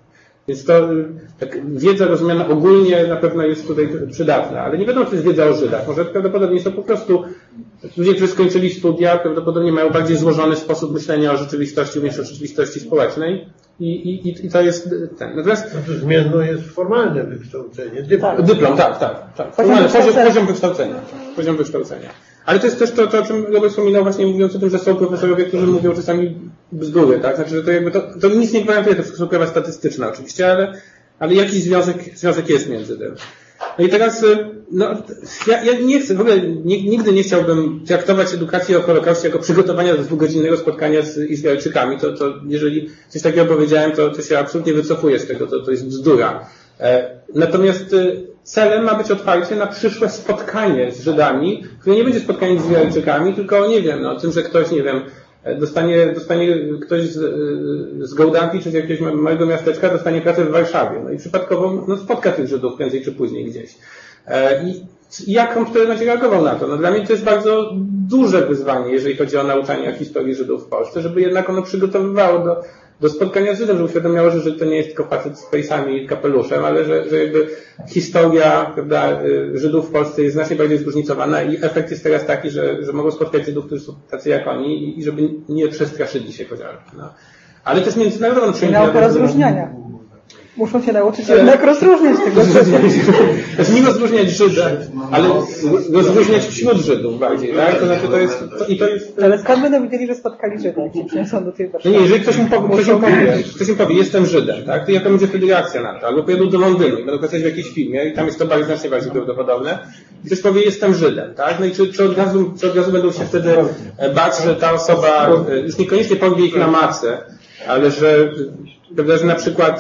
Więc to tak, wiedza rozumiana ogólnie na pewno jest tutaj przydatna, ale nie wiadomo, czy jest wiedza o Żydach. Może prawdopodobnie są po prostu ludzie, którzy skończyli studia, prawdopodobnie mają bardziej złożony sposób myślenia o rzeczywistości, niż o rzeczywistości społecznej. I, i, i to jest ten. Natomiast no zmienną jest formalne wykształcenie. Dyplom. Dyplom, tak, tak. tak. Poziom, poziom, poziom wykształcenia. Poziom wykształcenia. Ale to jest też to, to o czym Robert wspominał właśnie mówiąc o tym, że są profesorowie, którzy mówią czasami bzdury, tak? Znaczy, że to jakby to, to nic nie gwarantuje, to wszystko są prawa statystyczne oczywiście, ale, ale jakiś związek, związek jest między tym. No i teraz, no, ja, ja nie chcę, w ogóle nigdy nie chciałbym traktować edukacji o Holokauście jako przygotowania do dwugodzinnego spotkania z Izraelczykami. To, to jeżeli coś takiego powiedziałem, to, to się absolutnie wycofuję z tego, to, to jest bzdura. Natomiast celem ma być otwarcie na przyszłe spotkanie z Żydami, które nie będzie spotkaniem z Izraelczykami, tylko nie wiem, no, tym, że ktoś, nie wiem, dostanie, dostanie ktoś z, z Gołdampi czy z jakiegoś małego miasteczka dostanie pracę w Warszawie. No i przypadkowo no, spotka tych Żydów prędzej czy później gdzieś. I, i jak on wtedy będzie reagował na to? No dla mnie to jest bardzo duże wyzwanie, jeżeli chodzi o nauczanie historii Żydów w Polsce, żeby jednak ono przygotowywało do, do spotkania z Żydem, że uświadomiało, że Żyd to nie jest tylko facet z pejsami i kapeluszem, ale że, że jakby historia, prawda, Żydów w Polsce jest znacznie bardziej zróżnicowana i efekt jest teraz taki, że, że mogą spotkać Żydów, którzy są tacy jak oni i, i żeby nie przestraszyli się chociażby. No. Ale też międzynarodowo przyjęcie. Nauka rozróżniania. Muszą się nauczyć jednak rozróżniać tego Żyda. Znaczy nie rozróżniać Żyda, ale rozróżniać wśród Żydów bardziej, tak? To znaczy to jest, to, i to jest... Ale skąd będą wiedzieli, że spotkali Żyda, jak się przyniosą do tej Warszawy? No nie, jeżeli ktoś im powie, ktoś im powie, ktoś im powie, jestem Żydem, tak? To jaka będzie wtedy reakcja na to? Albo pojadą do Londynu i będą pracować w jakiejś firmie i tam jest to bardziej, znacznie bardziej prawdopodobne. I ktoś powie, jestem Żydem, tak? No i czy, czy, od razu, czy od razu będą się wtedy bać, że ta osoba już niekoniecznie powie ich na macę, ale że, prawda, że na przykład,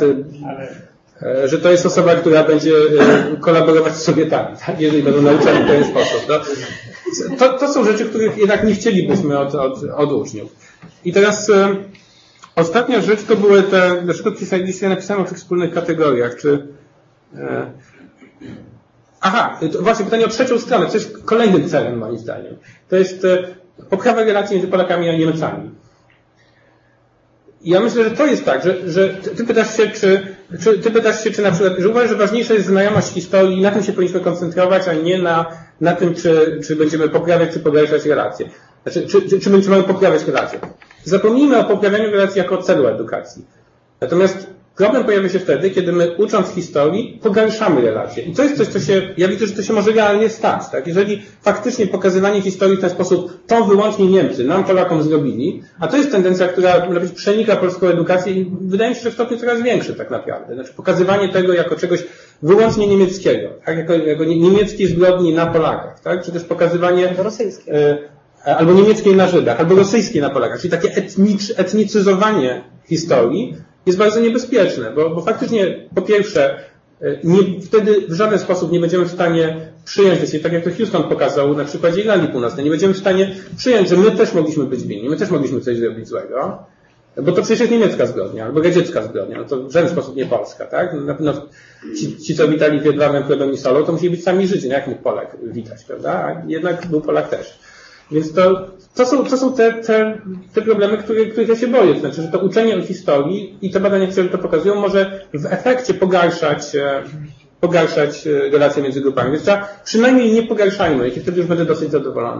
że to jest osoba, która będzie kolaborować z Sowietami, tak? Jeżeli będą nauczeni w ten sposób. No, to, to są rzeczy, których jednak nie chcielibyśmy od, od, od uczniów. I teraz e, ostatnia rzecz to były te, dlaczego pisaliście, napisałem o tych wspólnych kategoriach, czy e, aha, to właśnie pytanie o trzecią stronę, co jest kolejnym celem moim zdaniem. To jest e, poprawa relacji między Polakami a Niemcami. Ja myślę, że to jest tak, że, że ty pytasz się, czy, czy ty pytasz się, czy na przykład, że uważasz, że ważniejsza jest znajomość historii i na tym się powinniśmy koncentrować, a nie na, na tym, czy, czy będziemy poprawiać, czy pogarszać relacje. Znaczy, czy, czy, czy będziemy poprawiać relacje. Zapomnijmy o poprawianiu relacji jako celu edukacji. Natomiast problem pojawia się wtedy, kiedy my ucząc historii pogarszamy relacje. I to jest coś, co się, ja widzę, że to się może realnie stać, tak? Jeżeli faktycznie pokazywanie historii w ten sposób to wyłącznie Niemcy nam Polakom zrobili, a to jest tendencja, która być, przenika polską edukację i wydaje mi się, że w stopniu coraz większy tak naprawdę. Znaczy pokazywanie tego jako czegoś wyłącznie niemieckiego, tak? Jako, jako niemieckiej zbrodni na Polakach, tak? Czy też pokazywanie rosyjskie. E, albo niemieckiej na Żydach, albo rosyjskiej na Polakach, czyli takie etnicz, etnicyzowanie historii jest bardzo niebezpieczne, bo, bo faktycznie po pierwsze nie, wtedy w żaden sposób nie będziemy w stanie przyjąć, wiecie, tak jak to Houston pokazał na przykładzie Irlandii Północnej, nie będziemy w stanie przyjąć, że my też mogliśmy być winni, my też mogliśmy coś zrobić złego, bo to przecież jest niemiecka zbrodnia, albo radziecka zbrodnia, no to w żaden sposób nie polska, tak? Na pewno ci, ci co witali Wiedwabem, chlebem i solą, to musieli być sami Żydzi, no jak mógł Polak witać, prawda? A jednak był Polak też. Więc to, to są, to są te, te, te problemy, które, których ja się boję. To znaczy, że to uczenie o historii i te badania, które to pokazują, może w efekcie pogarszać, pogarszać relacje między grupami. Więc trzeba przynajmniej nie pogarszajmy ich i wtedy już będę dosyć zadowolony.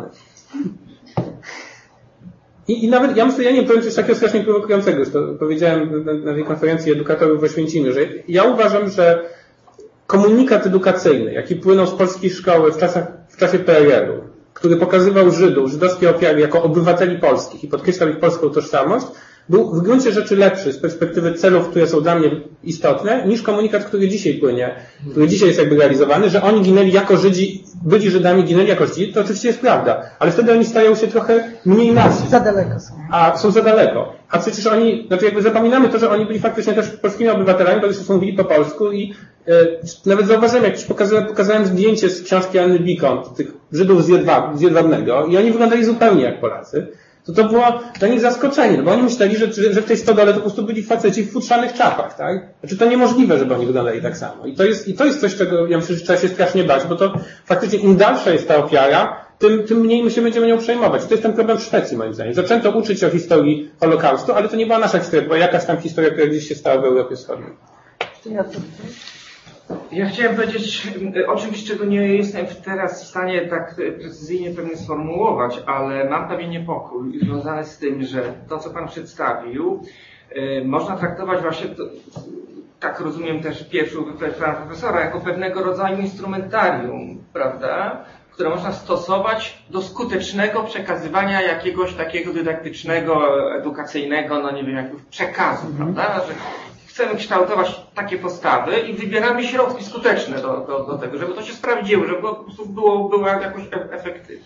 I, i nawet, ja myślę, ja nie powiem coś takiego strasznie prowokującego, już to powiedziałem na, na tej konferencji edukatorów w Oświęcimiu, że ja uważam, że komunikat edukacyjny, jaki płynął z polskiej szkoły w czasach, w czasie P R L u, który pokazywał Żydów, żydowskie ofiary jako obywateli polskich i podkreślał ich polską tożsamość, był w gruncie rzeczy lepszy z perspektywy celów, które są dla mnie istotne, niż komunikat, który dzisiaj płynie, który dzisiaj jest jakby realizowany, że oni ginęli jako Żydzi, byli Żydami, ginęli jako Żydzi, to oczywiście jest prawda, ale wtedy oni stają się trochę mniej nasi. Za daleko są. A są za daleko. A przecież oni, znaczy jakby zapominamy to, że oni byli faktycznie też polskimi obywatelami, bo zresztą mówili po polsku i e, nawet zauważyłem, jak pokazałem, pokazałem zdjęcie z książki Anny Bikont, tych Żydów z Jedwabnego i oni wyglądali zupełnie jak Polacy. To to było dla nich zaskoczenie, no bo oni myśleli, że, że w tej stodole to po prostu byli faceci w futrzanych czapach, tak? Znaczy to niemożliwe, żeby oni wyglądali tak samo. I to jest, i to jest coś, czego ja myślę, że trzeba się strasznie bać, bo to faktycznie im dalsza jest ta ofiara, tym, tym mniej my się będziemy nią przejmować. I to jest ten problem w Szwecji, moim zdaniem. Zaczęto uczyć o historii Holokaustu, ale to nie była nasza historia, to była jakaś tam historia, która gdzieś się stała w Europie Wschodniej. Ja chciałem powiedzieć o czymś, czego nie jestem teraz w stanie tak precyzyjnie pewnie sformułować, ale mam pewien niepokój związany z tym, że to, co Pan przedstawił, można traktować właśnie, to, tak rozumiem też pierwszą wypowiedź Pana Profesora, jako pewnego rodzaju instrumentarium, prawda, które można stosować do skutecznego przekazywania jakiegoś takiego dydaktycznego, edukacyjnego, no nie wiem, jakby przekazu, mm. prawda, że chcemy kształtować takie postawy i wybieramy środki skuteczne do, do, do tego, żeby to się sprawdziło, żeby to było, było jakoś efektywne.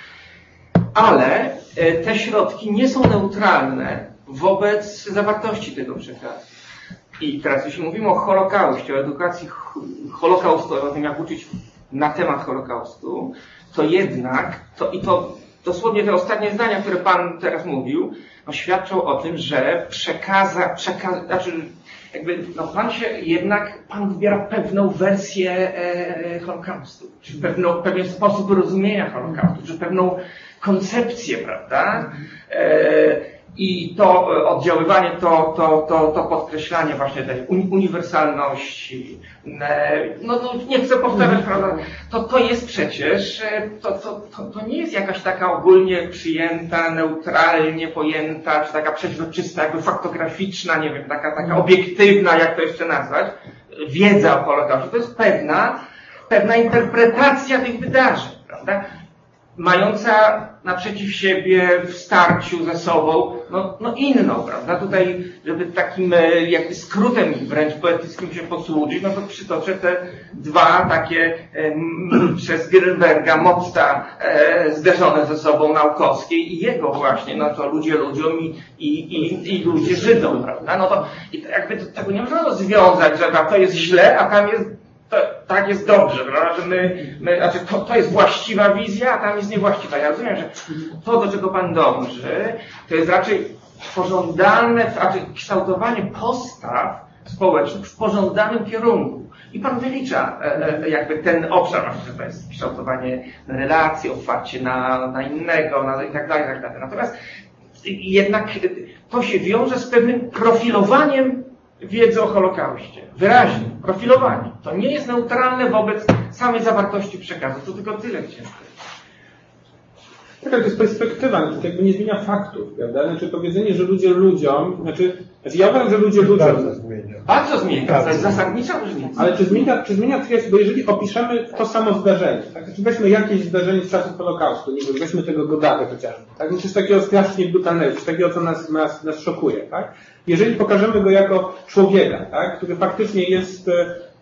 Ale te środki nie są neutralne wobec zawartości tego przekazu. I teraz jeśli mówimy o Holokauście, o edukacji holokaustowej, o tym jak uczyć na temat Holokaustu, to jednak, to, i to dosłownie te ostatnie zdania, które Pan teraz mówił, no, świadczą o tym, że przekaza, przekaza, znaczy jakby, no Pan się jednak, Pan wybiera pewną wersję e, Holokaustu, czy pewną, pewien sposób rozumienia Holokaustu, czy pewną koncepcję, prawda? E, I to oddziaływanie, to, to, to, to podkreślanie właśnie tej uniwersalności, no, no nie chcę powtarzać, prawda, to, to jest przecież, to, to, to, to nie jest jakaś taka ogólnie przyjęta, neutralnie pojęta, czy taka przeźroczysta, jakby faktograficzna, nie wiem, taka, taka obiektywna, jak to jeszcze nazwać, wiedza o Holokauście. To jest pewna, pewna interpretacja tych wydarzeń, prawda? Mająca naprzeciw siebie w starciu ze sobą, no, no inną, prawda? Tutaj, żeby takim jakby skrótem wręcz poetyckim się posłużyć, no to przytoczę te dwa takie um, przez Gyllenberga mocno e, zderzone ze sobą naukowskie i jego właśnie, no to ludzie ludziom i, i, i, i ludzie Żydom, prawda? No to i jakby to, tego nie można rozwiązać, że to jest źle, a tam jest To, tak jest dobrze, prawda? Że my, my, znaczy to, to jest właściwa wizja, a tam jest niewłaściwa. Ja rozumiem, że to, do czego Pan dąży, to jest raczej pożądane, znaczy kształtowanie postaw społecznych w pożądanym kierunku. I Pan wylicza e, jakby ten obszar, że to jest kształtowanie relacji, otwarcie na, na innego, na, i tak dalej, i tak dalej. Natomiast jednak to się wiąże z pewnym profilowaniem wiedzy o Holokauście. Wyraźnie, profilowanie. To nie jest neutralne wobec samej zawartości przekazu. To tylko tyle chciałem powiedzieć. Tak, ale to jest perspektywa, to jakby nie zmienia faktów, prawda? Znaczy powiedzenie, że ludzie ludziom, znaczy, znaczy ja uważam, że ludzie ludziom... Bardzo zmienia. Bardzo zmienia, to jest zasadnicza różnica. Ale czy zmienia, czy zmienia bo jeżeli opiszemy to samo zdarzenie, tak? Znaczy weźmy jakieś zdarzenie z czasów Holokaustu, nie wiem, weźmy tego Godadę chociażby, tak? Coś takiego strasznie brutalnego, coś takiego, co nas, nas, nas szokuje, tak? Jeżeli pokażemy go jako człowieka, tak? Który faktycznie jest,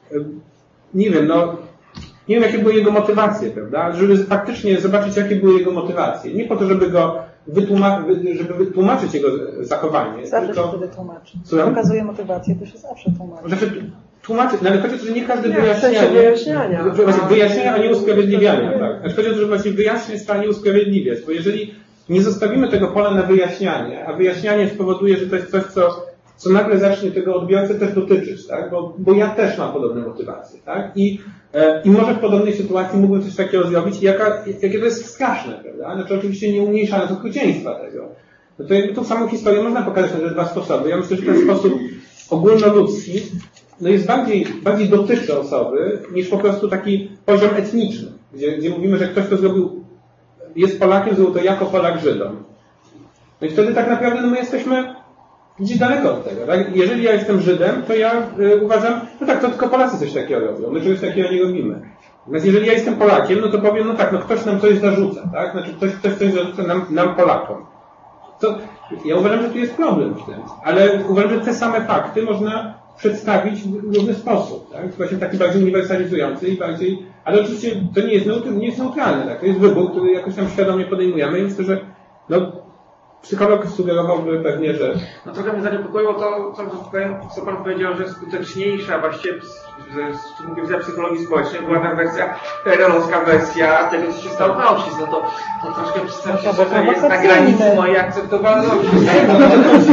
nie wiem, no, nie wiem, jakie były jego motywacje, prawda? Żeby faktycznie zobaczyć, jakie były jego motywacje. Nie po to, żeby go wytłumaczyć, żeby wytłumaczyć jego zachowanie. Zawsze tylko... się wtedy tłumaczy. Pokazuje motywację, to się zawsze tłumaczy. Znaczy, tłumaczy, no ale chodzi o to, że nie każde nie, wyjaśnianie... wyjaśniania. Wyjaśniania, a nie usprawiedliwiania, tak? Znaczy, chodzi o to, że właśnie wyjaśniać trzeba nie usprawiedliwiać, bo jeżeli nie zostawimy tego pola na wyjaśnianie, a wyjaśnianie spowoduje, że to jest coś, co, co nagle zacznie tego odbiorcę też dotyczyć, tak? Bo, bo ja też mam podobne motywacje, tak? I, e, i może w podobnej sytuacji mógłbym coś takiego zrobić i jaka, jakie to jest straszne, prawda? Znaczy oczywiście nie umniejszając okrucieństwa tego. No to jakby tą samą historię można pokazać na te dwa sposoby. Ja myślę, że ten sposób ogólnoludzki no jest bardziej, bardziej dotyczy osoby niż po prostu taki poziom etniczny, gdzie, gdzie mówimy, że ktoś, kto zrobił, jest Polakiem, zrobił to jako Polak Żydom. No i wtedy tak naprawdę no my jesteśmy gdzieś daleko od tego. Tak? Jeżeli ja jestem Żydem, to ja y, uważam, no tak, to tylko Polacy coś takiego robią. My czegoś takiego nie robimy. Natomiast jeżeli ja jestem Polakiem, no to powiem, no tak, no ktoś nam coś zarzuca, tak? Znaczy ktoś, ktoś coś zarzuca nam, nam Polakom. To, ja uważam, że tu jest problem w tym. Ale uważam, że te same fakty można przedstawić w różny sposób, tak? Właśnie taki bardziej uniwersalizujący i bardziej, ale oczywiście to nie jest, nie jest neutralne, tak? To jest wybór, który jakoś tam świadomie podejmujemy i myślę, że no, psycholog sugerowałby pewnie, że... No trochę mnie zaniepokoiło to, co, co Pan powiedział, że skuteczniejsza właściwie z punktu widzenia psychologii społecznej była ta wersja, perelowska wersja tego, co się stało w Auschwitz. No to, to troszkę przedstawiam się, że jest na granicy mojej akceptowalności.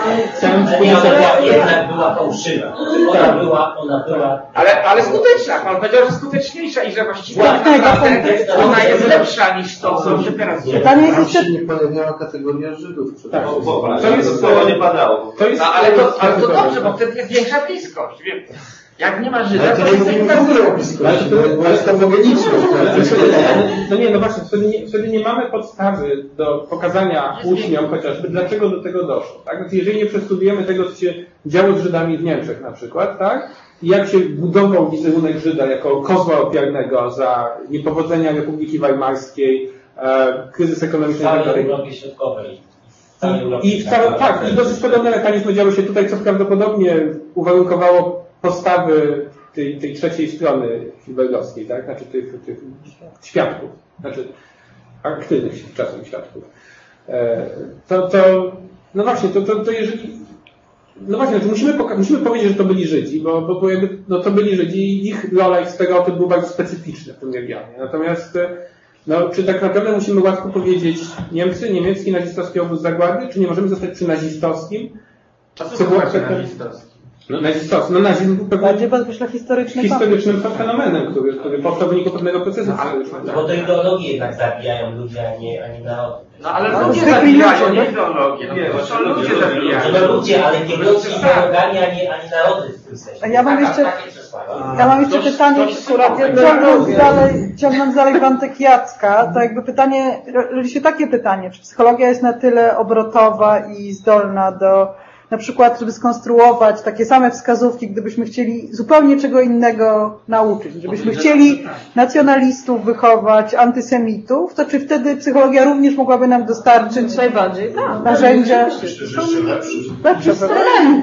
chciałem Ale wspólnie sobie... jednak była fałszywa. Ona była, ona była... Ale, ale skuteczna. Pan powiedział, że skuteczniejsza i że właściwie Tak, tak, naprawdę tak. ona jest lepsza niż to, co się teraz dzieje. Pytanie Tam jest się jeszcze... nie pojawiała kategoria Żydów. Tak. To To jest, To nie padało. to jest, No ale to, ale to dobrze, bo wtedy jest większa bliskość. Wie- Jak nie ma Żyda, Ale to to nie jest mówimy w większa ogóle o bliskość. bliskości, bo bo jest tam homogeniczność. No nie, no właśnie, wtedy nie, wtedy nie mamy podstawy do pokazania uczniom chociażby, dlaczego do tego doszło. Tak? Znaczy, jeżeli nie przestudujemy tego, co się działo z Żydami w Niemczech na przykład, tak? I jak się budował wizerunek Żyda jako kozła ofiarnego za niepowodzenia Republiki Weimarskiej, e, kryzys ekonomiczny W i tak całej dalej. Europie Środkowej. W całej Europie I w całe, tak, i dosyć podobne mechanizmy działy się tutaj, co prawdopodobnie uwarunkowało postawy tej, tej trzeciej strony Hilbergowskiej, tak? Znaczy tych, tych świadków, znaczy aktywnych czasem świadków. E, to, to, no właśnie, to, to, to jeżeli, no właśnie, znaczy musimy, poka- musimy powiedzieć, że to byli Żydzi, bo, bo, bo jakby, no to byli Żydzi i ich rola i stereotyp był bardzo specyficzny w tym regionie. Natomiast no, czy tak naprawdę musimy łatwo powiedzieć Niemcy, niemiecki nazistowski obóz zagłady, czy nie możemy zostać przy nazistowskim? A co Co było znaczy efektem? nazistowski? No, nazistowski, no nazizm był pewnym Bardziej podkreśla historyczny historycznym fenomenem, który, który powstał w wyniku pewnego procesu historycznego. No bo to ideologie jednak zabijają ludzie, a nie, a nie narody. No ale No, ludzie zwykli zabijają, ludzie, nie no. ideologie. No, Nie, to właśnie są ludzie ludzie zabijają. No ludzie, ale nie ludzie ideologami, a nie, a nie narody w tym sensie. A ja mam Taka- jeszcze- takie przesłanie. Ja mam jeszcze Ktoś- pytanie, ktoś która sobie ciągnąc robi. dalej, ciągnąc dalej wątek Jacka, to jakby pytanie, rodzi się takie pytanie, czy psychologia jest na tyle obrotowa i zdolna do, na przykład, żeby skonstruować takie same wskazówki, gdybyśmy chcieli zupełnie czego innego nauczyć, żebyśmy chcieli nacjonalistów wychować, antysemitów, to czy wtedy psychologia również mogłaby nam dostarczyć Najbardziej, tak. narzędzia Myślę, że jeszcze lepszy. lepsze? prawda?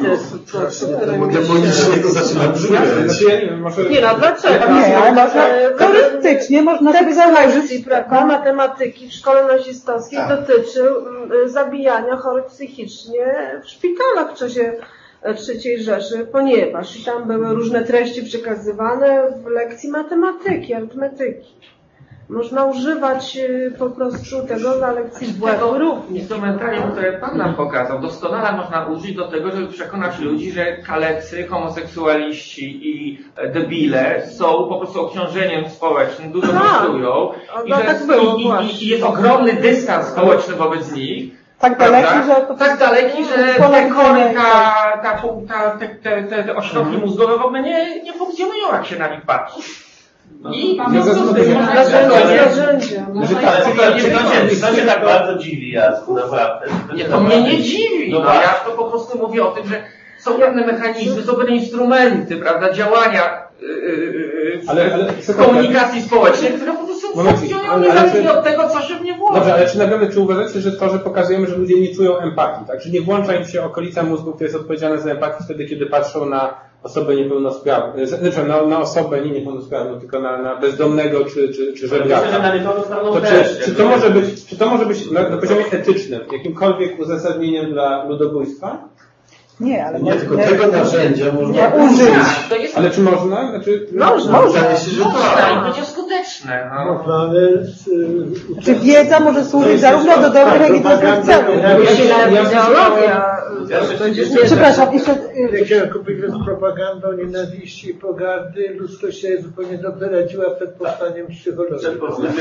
Bo demonicznie to zaczyna brzmieć. Znaczy, ja nie wiem, może... Nie no, dlaczego? Nie, ale można, E, teoretycznie można sobie Tekst założyć, lekcji, prawda, matematyki w szkole nazistowskiej Tak. dotyczył mm, zabijania chorych psychicznie w szpitalach w czasie e, trzeciej Rzeszy, ponieważ tam były różne treści przekazywane w lekcji matematyki, arytmetyki. Można używać e, po prostu tego na lekcji W W Tego również. instrumentarium, które Pan nam pokazał, doskonale można użyć do tego, żeby przekonać ludzi, że kalecy, homoseksualiści i e, debile są po prostu obciążeniem społecznym, dużo Tak. kosztują No i, że tak było i, i, właśnie. i jest ogromny dystans społeczny wobec nich. tak Prawda? daleki, że to Tak daleki, że te polaryzowane kory, i ta, tak. ta, ta, te, te, te, te ośrodki mózgowe w ogóle nie, nie funkcjonują, jak się na nich patrzy. I Ja no, zaznaczam, to- że- można- Narzędzie, narzędzie. że Ale tak, czy to, czy to, cię, czy to cię tak bardzo dziwi, Jacku, naprawdę? To Nie, cię to mnie naprawdę- nie dziwi. No No, właśnie. ja to po prostu mówię o tym, że są pewne mechanizmy, są pewne instrumenty, prawda, działania yy, Ale- ale- komunikacji społecznej, które po prostu Momencik, funkcjonują ale- niezależnie ale- od tego, co się w nie włoży. Dobrze, ale czy naprawdę, czy uważacie, że to, że pokazujemy, że ludzie nie czują empatii, tak? Że nie włącza im się okolica mózgu, która jest odpowiedzialna za empatię wtedy, kiedy patrzą na osobę niepełnosprawną, znaczy na, na osobę nie niepełnosprawną, tylko na, na bezdomnego czy, czy, czy Myślę, że żebraka. na niepełnosprawną To też. czy, czy to może być, czy to może być na, na poziomie etycznym, jakimkolwiek uzasadnieniem dla ludobójstwa? Nie, ale Nie, tylko tego narzędzia można nie użyć. Tak, to jest Ale czy można? Znaczy, Można. Wydaje się, że można tak. i będzie skuteczne. No. Można, ale y, Czy wiedza może służyć zarówno do dobrych, jak i do złych celów? Ja- ja- ja- Ideologia Ja to jeszcze- będzie jeszcze- wiedza. Przepraszam, jeszcze... y, jak Jakubik z propagandą, nienawiści i pogardy, ludzkość się zupełnie dobrze radziła przed powstaniem psychologii. Przed powstaniem.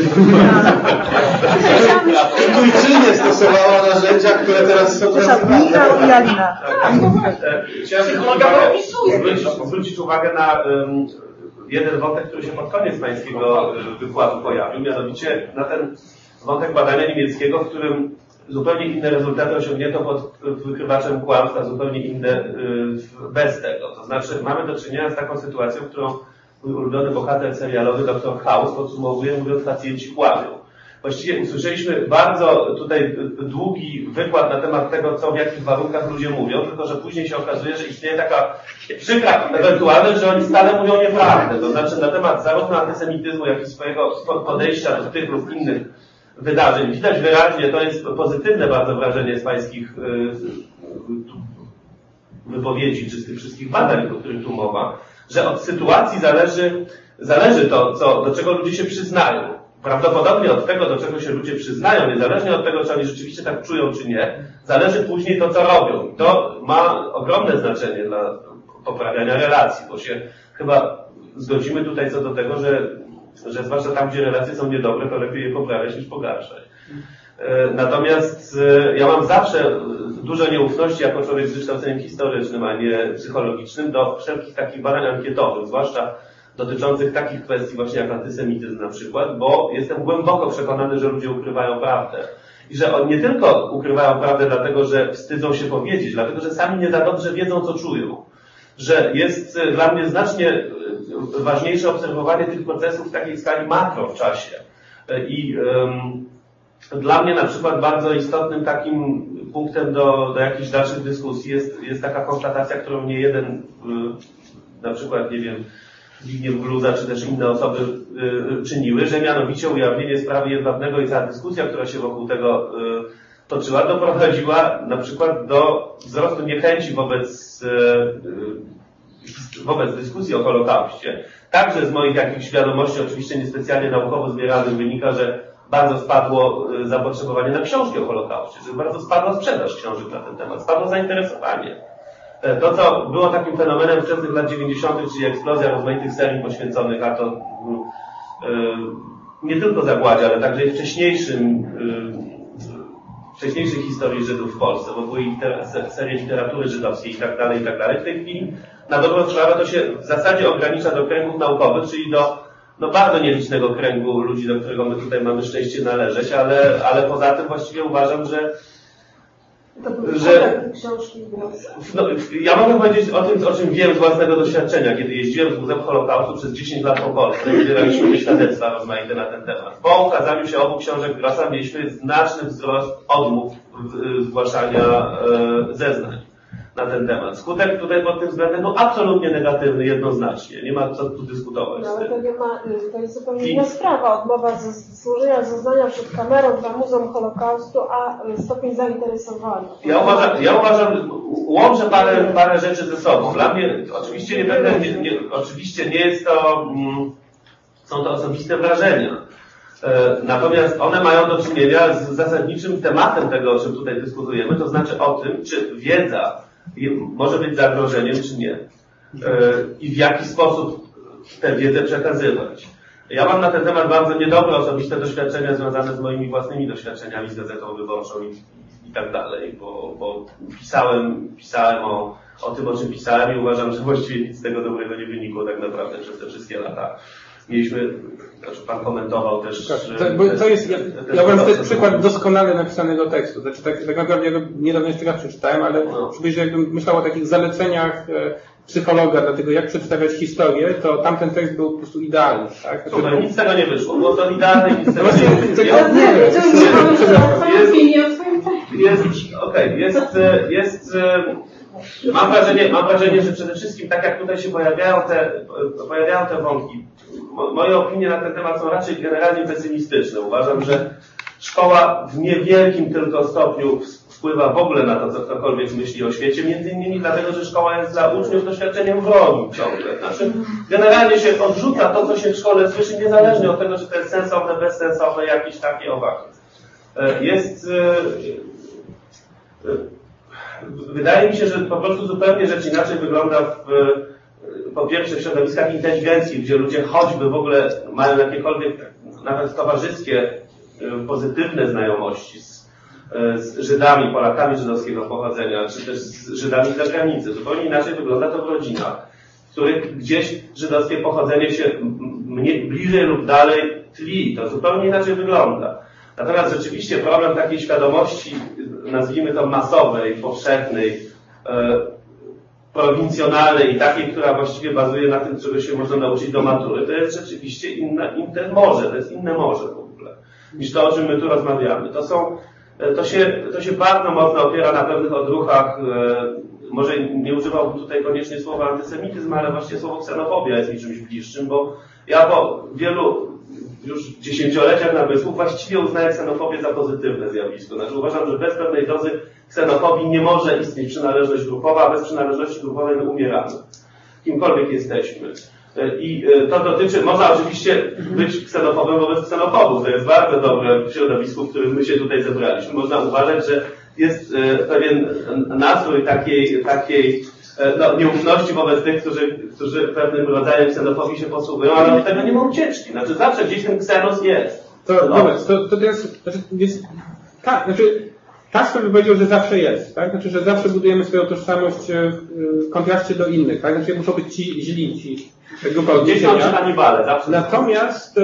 Intuicyjnie stosowała narzędzia, które teraz są Przepraszam, nazywane. Michał i Alina. E, Chciałem Psychologia uwagę- opisuje. zwrócić, zwrócić uwagę na um, jeden wątek, który się pod koniec pańskiego y, wykładu pojawił, mianowicie na ten wątek badania niemieckiego, w którym zupełnie inne rezultaty osiągnięto pod wykrywaczem kłamstw, a zupełnie inne y, bez tego. To znaczy mamy do czynienia z taką sytuacją, którą mój ulubiony bohater serialowy doktor House podsumowuje, mówiąc, pacjenci kłamią. Właściwie usłyszeliśmy bardzo tutaj długi wykład na temat tego, co w jakich warunkach ludzie mówią, tylko że później się okazuje, że istnieje taka przykra ewentualność, że oni stale mówią nieprawdę. To znaczy na temat zarówno antysemityzmu, jak i swojego podejścia do tych lub innych wydarzeń. Widać wyraźnie, to jest pozytywne bardzo wrażenie z pańskich wypowiedzi, czy z tych wszystkich badań, o których tu mowa, że od sytuacji zależy, zależy to, co, do czego ludzie się przyznają. prawdopodobnie od tego, do czego się ludzie przyznają, niezależnie od tego, czy oni rzeczywiście tak czują, czy nie, zależy później to, co robią. I to ma ogromne znaczenie dla poprawiania relacji, bo się chyba zgodzimy tutaj co do tego, że, że zwłaszcza tam, gdzie relacje są niedobre, to lepiej je poprawiać niż pogarszać. Natomiast ja mam zawsze dużo nieufności jako człowiek z wykształceniem historycznym, a nie psychologicznym, do wszelkich takich badań ankietowych, zwłaszcza dotyczących takich kwestii właśnie jak antysemityzm na przykład, bo jestem głęboko przekonany, że ludzie ukrywają prawdę. I że oni nie tylko ukrywają prawdę dlatego, że wstydzą się powiedzieć, dlatego, że sami nie za dobrze wiedzą, co czują. Że jest dla mnie znacznie ważniejsze obserwowanie tych procesów w takiej skali makro w czasie. I um, dla mnie na przykład bardzo istotnym takim punktem do, do jakichś dalszych dyskusji jest, jest taka konstatacja, którą nie jeden, na przykład, nie wiem, Zbigniew Gluza, czy też inne osoby y, czyniły, że mianowicie ujawnienie sprawy Jedwabnego i cała dyskusja, która się wokół tego y, toczyła, doprowadziła na przykład do wzrostu niechęci wobec, y, y, wobec dyskusji o Holokauście. Także z moich jakichś wiadomości, oczywiście niespecjalnie naukowo zbieranych, wynika, że bardzo spadło y, zapotrzebowanie na książki o Holokauście, że bardzo spadła sprzedaż książek na ten temat, spadło zainteresowanie. To, co było takim fenomenem wczesnych lat dziewięćdziesiątych, czyli eksplozja rozmaitych serii poświęconych, a to yy, nie tylko zagładzie, ale także i wcześniejszym, yy, wcześniejszej historii Żydów w Polsce, bo były liter- serie literatury żydowskiej i tak dalej, i tak dalej. W tej chwili na dobrą sprawę to się w zasadzie ogranicza do kręgów naukowych, czyli do no, bardzo nielicznego kręgu ludzi, do którego my tutaj mamy szczęście należeć, ale, ale poza tym właściwie uważam, że To że książki no, ja mogę powiedzieć o tym, o czym wiem z własnego doświadczenia, kiedy jeździłem z Muzeum Holokaustu przez dziesięć lat po Polsce, zbieraliśmy świadectwa rozmaite na ten temat. Po ukazaniu się obu książek Grossa mieliśmy znaczny wzrost odmów zgłaszania e, zeznań na ten temat. Skutek tutaj pod tym względem był absolutnie negatywny, jednoznacznie. Nie ma co tu dyskutować. No, ale to, nie ma, to jest zupełnie I... inna sprawa. Odmowa z złożenia zeznania przed kamerą dla Muzeum Holokaustu, a stopień zainteresowania. Ja uważam, ja uważam, łączę parę, parę rzeczy ze sobą. Dla mnie oczywiście nie będę, nie, nie, oczywiście nie jest to, mm, są to osobiste wrażenia. E, natomiast one mają do czynienia z zasadniczym tematem tego, o czym tutaj dyskutujemy, to znaczy o tym, czy wiedza może być zagrożeniem, czy nie. I w jaki sposób tę wiedzę przekazywać. Ja mam na ten temat bardzo niedobre osobiste doświadczenia związane z moimi własnymi doświadczeniami z Gazetą Wyborczą i, i tak dalej, bo, bo pisałem, pisałem o, o tym, o czym pisałem i uważam, że właściwie nic z tego dobrego nie wynikło tak naprawdę przez te wszystkie lata. Mieliśmy, znaczy pan komentował też... Tak, to, bo to jest, ja, ja wam to jest przykład doskonale napisanego tekstu. Znaczy, tak, tak naprawdę ja go niedawno jeszcze raz przeczytałem, ale no. Przybliżę, jakbym myślał o takich zaleceniach e, psychologa, dlatego jak przedstawiać historię, to tamten tekst był po prostu idealny. Tak? Słuchaj, nic z tego nie wyszło. Było to idealne, nic z tego nie wyszło. Jest, okej, jest, jest, mam wrażenie, mam wrażenie, że przede wszystkim, tak jak tutaj się pojawiają te, pojawiają te wątki, moje opinie na ten temat są raczej generalnie pesymistyczne. Uważam, że szkoła w niewielkim tylko stopniu wpływa w ogóle na to, co ktokolwiek myśli o świecie, między innymi dlatego, że szkoła jest dla uczniów doświadczeniem wrogim ciągle. Znaczy, generalnie się odrzuca to, co się w szkole słyszy, niezależnie od tego, czy to jest sensowne, bezsensowne, jakieś takie owaki. Jest... Wydaje mi się, że po prostu zupełnie rzecz inaczej wygląda w, po pierwsze w środowiskach inteligencji, gdzie ludzie choćby w ogóle mają jakiekolwiek, nawet towarzyskie, pozytywne znajomości z, z Żydami, Polakami żydowskiego pochodzenia, czy też z Żydami z zagranicy. Zupełnie inaczej wygląda to w rodzinach, w których gdzieś żydowskie pochodzenie się mnie, bliżej lub dalej tli. To zupełnie inaczej wygląda. Natomiast rzeczywiście problem takiej świadomości, nazwijmy to masowej, powszechnej, e, prowincjonalnej i takiej, która właściwie bazuje na tym, czego się można nauczyć do matury, to jest rzeczywiście inne, inne morze, to jest inne morze w ogóle, niż to, o czym my tu rozmawiamy. To są, to się, to się bardzo mocno opiera na pewnych odruchach, e, może nie używałbym tutaj koniecznie słowa antysemityzm, ale właśnie słowo ksenofobia jest mi czymś bliższym, bo ja po wielu już dziesięcioleciach namysłu właściwie uznaję ksenofobię za pozytywne zjawisko. Znaczy uważam, że bez pewnej dozy ksenofobii nie może istnieć przynależność grupowa, a bez przynależności grupowej my umieramy. Kimkolwiek jesteśmy. I to dotyczy, można oczywiście być ksenofobem wobec ksenofobów. To jest bardzo dobre w środowisku, w którym my się tutaj zebraliśmy. Można uważać, że jest pewien nastrój takiej, takiej no, nieufności wobec tych, którzy, którzy pewnym rodzajem ksenofobii się posługują, ale od tego nie ma ucieczki. Znaczy zawsze gdzieś ten ksenos jest. To, no. Dobra, to, to teraz, znaczy, jest, tak, znaczy, Kasper by powiedział, że zawsze jest, tak? Znaczy, że zawsze budujemy swoją tożsamość w kontraście do innych, tak? Znaczy, muszą być ci źli, ci grupa odniesienia. Natomiast,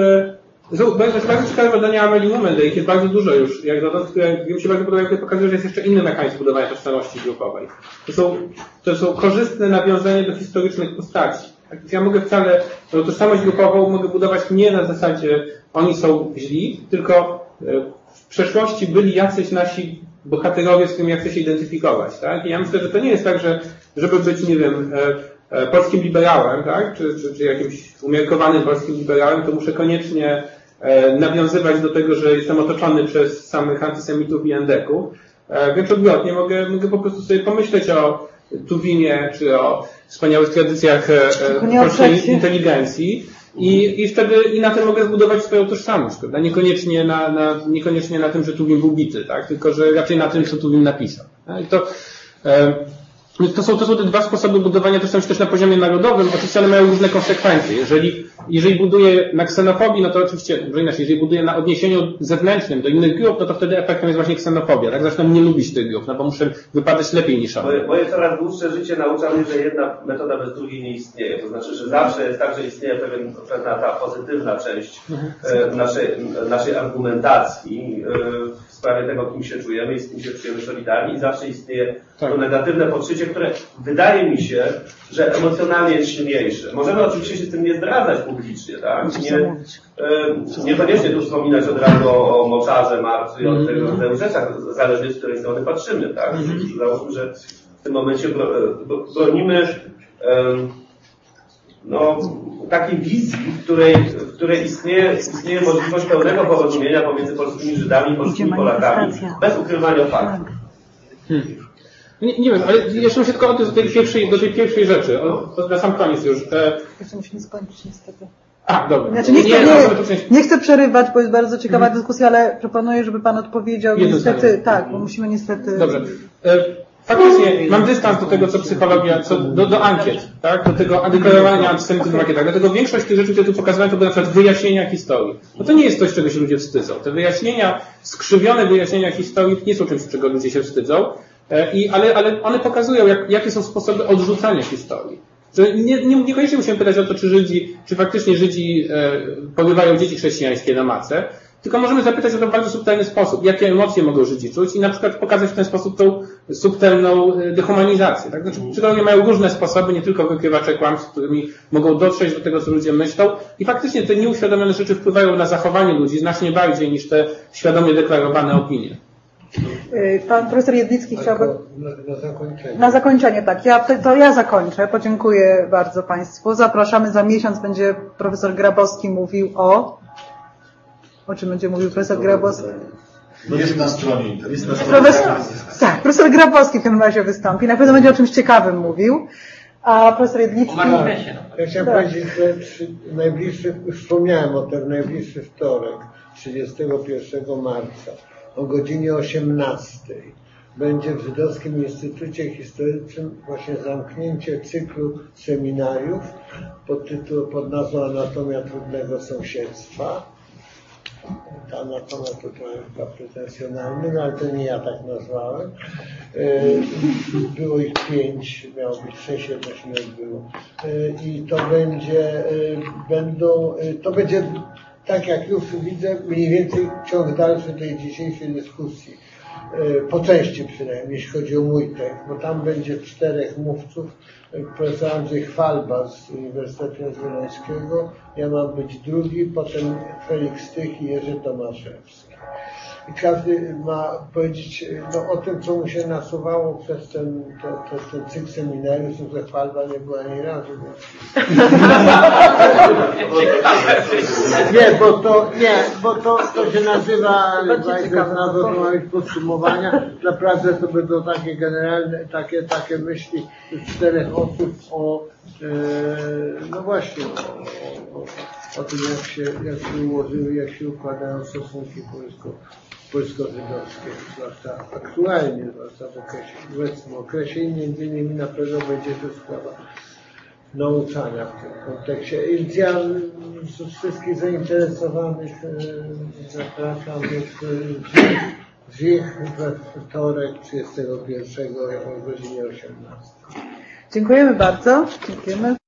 to jest bardzo ciekawe badania Amelie Numendey, ich jest bardzo dużo już, jak dotąd, które mi się bardzo podobają, które pokazują, że jest jeszcze inny mechanizm budowania tożsamości grupowej. To są, to są korzystne nawiązania do historycznych postaci. Tak? Ja mogę wcale, tą tożsamość grupową mogę budować nie na zasadzie oni są źli, tylko w przeszłości byli jacyś nasi bohaterowie, z którymi ja chcę się identyfikować. Tak? I ja myślę, że to nie jest tak, że żeby być, nie wiem, polskim liberałem, tak? czy, czy, czy jakimś umiarkowanym polskim liberałem, to muszę koniecznie nawiązywać do tego, że jestem otoczony przez samych antysemitów i endeków. Wręcz odwrotnie, mogę, mogę po prostu sobie pomyśleć o Tuwinie, czy o wspaniałych tradycjach polskiej inteligencji i, i wtedy i na tym mogę zbudować swoją tożsamość, prawda? Niekoniecznie na, na, niekoniecznie na tym, że Tuwim był bity, tak? Tylko że raczej na tym, co Tuwim napisał. Tak? I to, e, To są, to są te dwa sposoby budowania tożsamości też na poziomie narodowym, oczywiście one mają różne konsekwencje. Jeżeli, jeżeli buduję na ksenofobii, no to oczywiście, że inaczej, jeżeli buduję na odniesieniu zewnętrznym do innych grup, no to wtedy efektem jest właśnie ksenofobia. Tak? Zaczynam nie lubić tych grup, no bo muszę wypadać lepiej niż one. Moje, moje coraz dłuższe życie naucza mnie, że jedna metoda bez drugiej nie istnieje. To znaczy, że zawsze jest tak, że istnieje pewien, pewna ta pozytywna część e, naszej, naszej argumentacji e, w sprawie tego, kim się czujemy i z kim się czujemy solidarni i zawsze istnieje to negatywne podszycie, które wydaje mi się, że emocjonalnie jest silniejsze. Możemy oczywiście się z tym nie zdradzać publicznie, tak? Nie, e, niekoniecznie tu wspominać od razu o, o moczarze, marcu i o tego rodzaju rzeczach, zależnie z której strony patrzymy, tak? Załóżmy, że w tym momencie bronimy e, no, takiej wizji, w której, w której istnieje, istnieje możliwość pełnego porozumienia pomiędzy polskimi Żydami i polskimi Polakami, bez ukrywania faktów. Hmm. Nie, nie wiem, ale jeszcze muszę tylko odnieść do tej pierwszej, do tej pierwszej rzeczy, o, to na sam koniec już. Jeszcze musimy skończyć niestety. A, dobra. Znaczy, nie, chcę, nie, nie chcę przerywać, bo jest bardzo ciekawa hmm. dyskusja, ale proponuję, żeby Pan odpowiedział. Jedno niestety, zdanie. Tak, bo musimy niestety... Dobrze. Faktycznie mam dystans do tego, co psychologia, co, do, do ankiet, tak? Do tego deklarowania antysemityzmu w ankietach. Dlatego większość tych rzeczy, które tu pokazywałem, to były na przykład wyjaśnienia historii. No to nie jest coś, czego się ludzie wstydzą. Te wyjaśnienia, skrzywione wyjaśnienia historii nie są czymś, czego ludzie się wstydzą. I, ale, ale one pokazują, jak, jakie są sposoby odrzucania historii. Że nie, nie, niekoniecznie musimy pytać o to, czy Żydzi, czy faktycznie Żydzi e, porywają dzieci chrześcijańskie na macę, tylko możemy zapytać o to w bardzo subtelny sposób, jakie emocje mogą Żydzi czuć i na przykład pokazać w ten sposób tą subtelną dehumanizację. Tak? Znaczy, psychologie mają różne sposoby, nie tylko wykrywacze kłamstw, którymi mogą dotrzeć do tego, co ludzie myślą i faktycznie te nieuświadomione rzeczy wpływają na zachowanie ludzi znacznie bardziej niż te świadomie deklarowane opinie. Pan profesor Jedlicki chciałby... Na, na zakończenie. Na zakończenie, tak. Ja, to ja zakończę. Podziękuję bardzo Państwu. Zapraszamy za miesiąc. Będzie profesor Grabowski mówił o... O czym będzie mówił profesor Grabowski? No jest na stronie. Jest na stronie. Profesor, tak, profesor Grabowski w tym razie wystąpi. Na pewno będzie o czymś ciekawym mówił. A profesor Jedlicki... Ja chciałem tak. powiedzieć, że przy najbliższy, już wspomniałem o tym, najbliższy wtorek, trzydziestego pierwszego marca, o godzinie osiemnastej będzie w Żydowskim Instytucie Historycznym właśnie zamknięcie cyklu seminariów pod tytuł, pod nazwą Anatomia Trudnego Sąsiedztwa. Ta anatomia to trochę chyba pretensjonalny, no ale to nie ja tak nazwałem. Było ich pięć, miało być sześć, jedno się nie odbyło. I to będzie, będą, to będzie, tak jak już widzę, mniej więcej ciąg dalszy tej dzisiejszej dyskusji. Po części przynajmniej, jeśli chodzi o mój tekst, bo tam będzie czterech mówców. Profesor Andrzej Chwalba z Uniwersytetu Jagiellońskiego, ja mam być drugi, potem Felix Tych i Jerzy Tomaszewski. I każdy ma powiedzieć no, o tym, co mu się nasuwało przez ten, to, to, ten cykl seminariów, że Chwalba nie była ani razu. Więc... Nie, bo to, nie, bo to, to się nazywa, nawet ma być podsumowania. Naprawdę to będą takie generalne, takie, takie myśli czterech osób o, e, no właśnie, o, o, o tym, jak się, jak się ułożyły, jak się układają stosunki polsko, polsko-żydowskie, zwłaszcza aktualnie, zwłaszcza w okresie, w obecnym okresie i między innymi na pewno będzie to sprawa nauczania w tym kontekście. Więc ja wszystkich zainteresowanych zapraszam w, w ich we wtorek trzydziestego pierwszego o godzinie osiemnastej. Dziękujemy bardzo. Dziękujemy.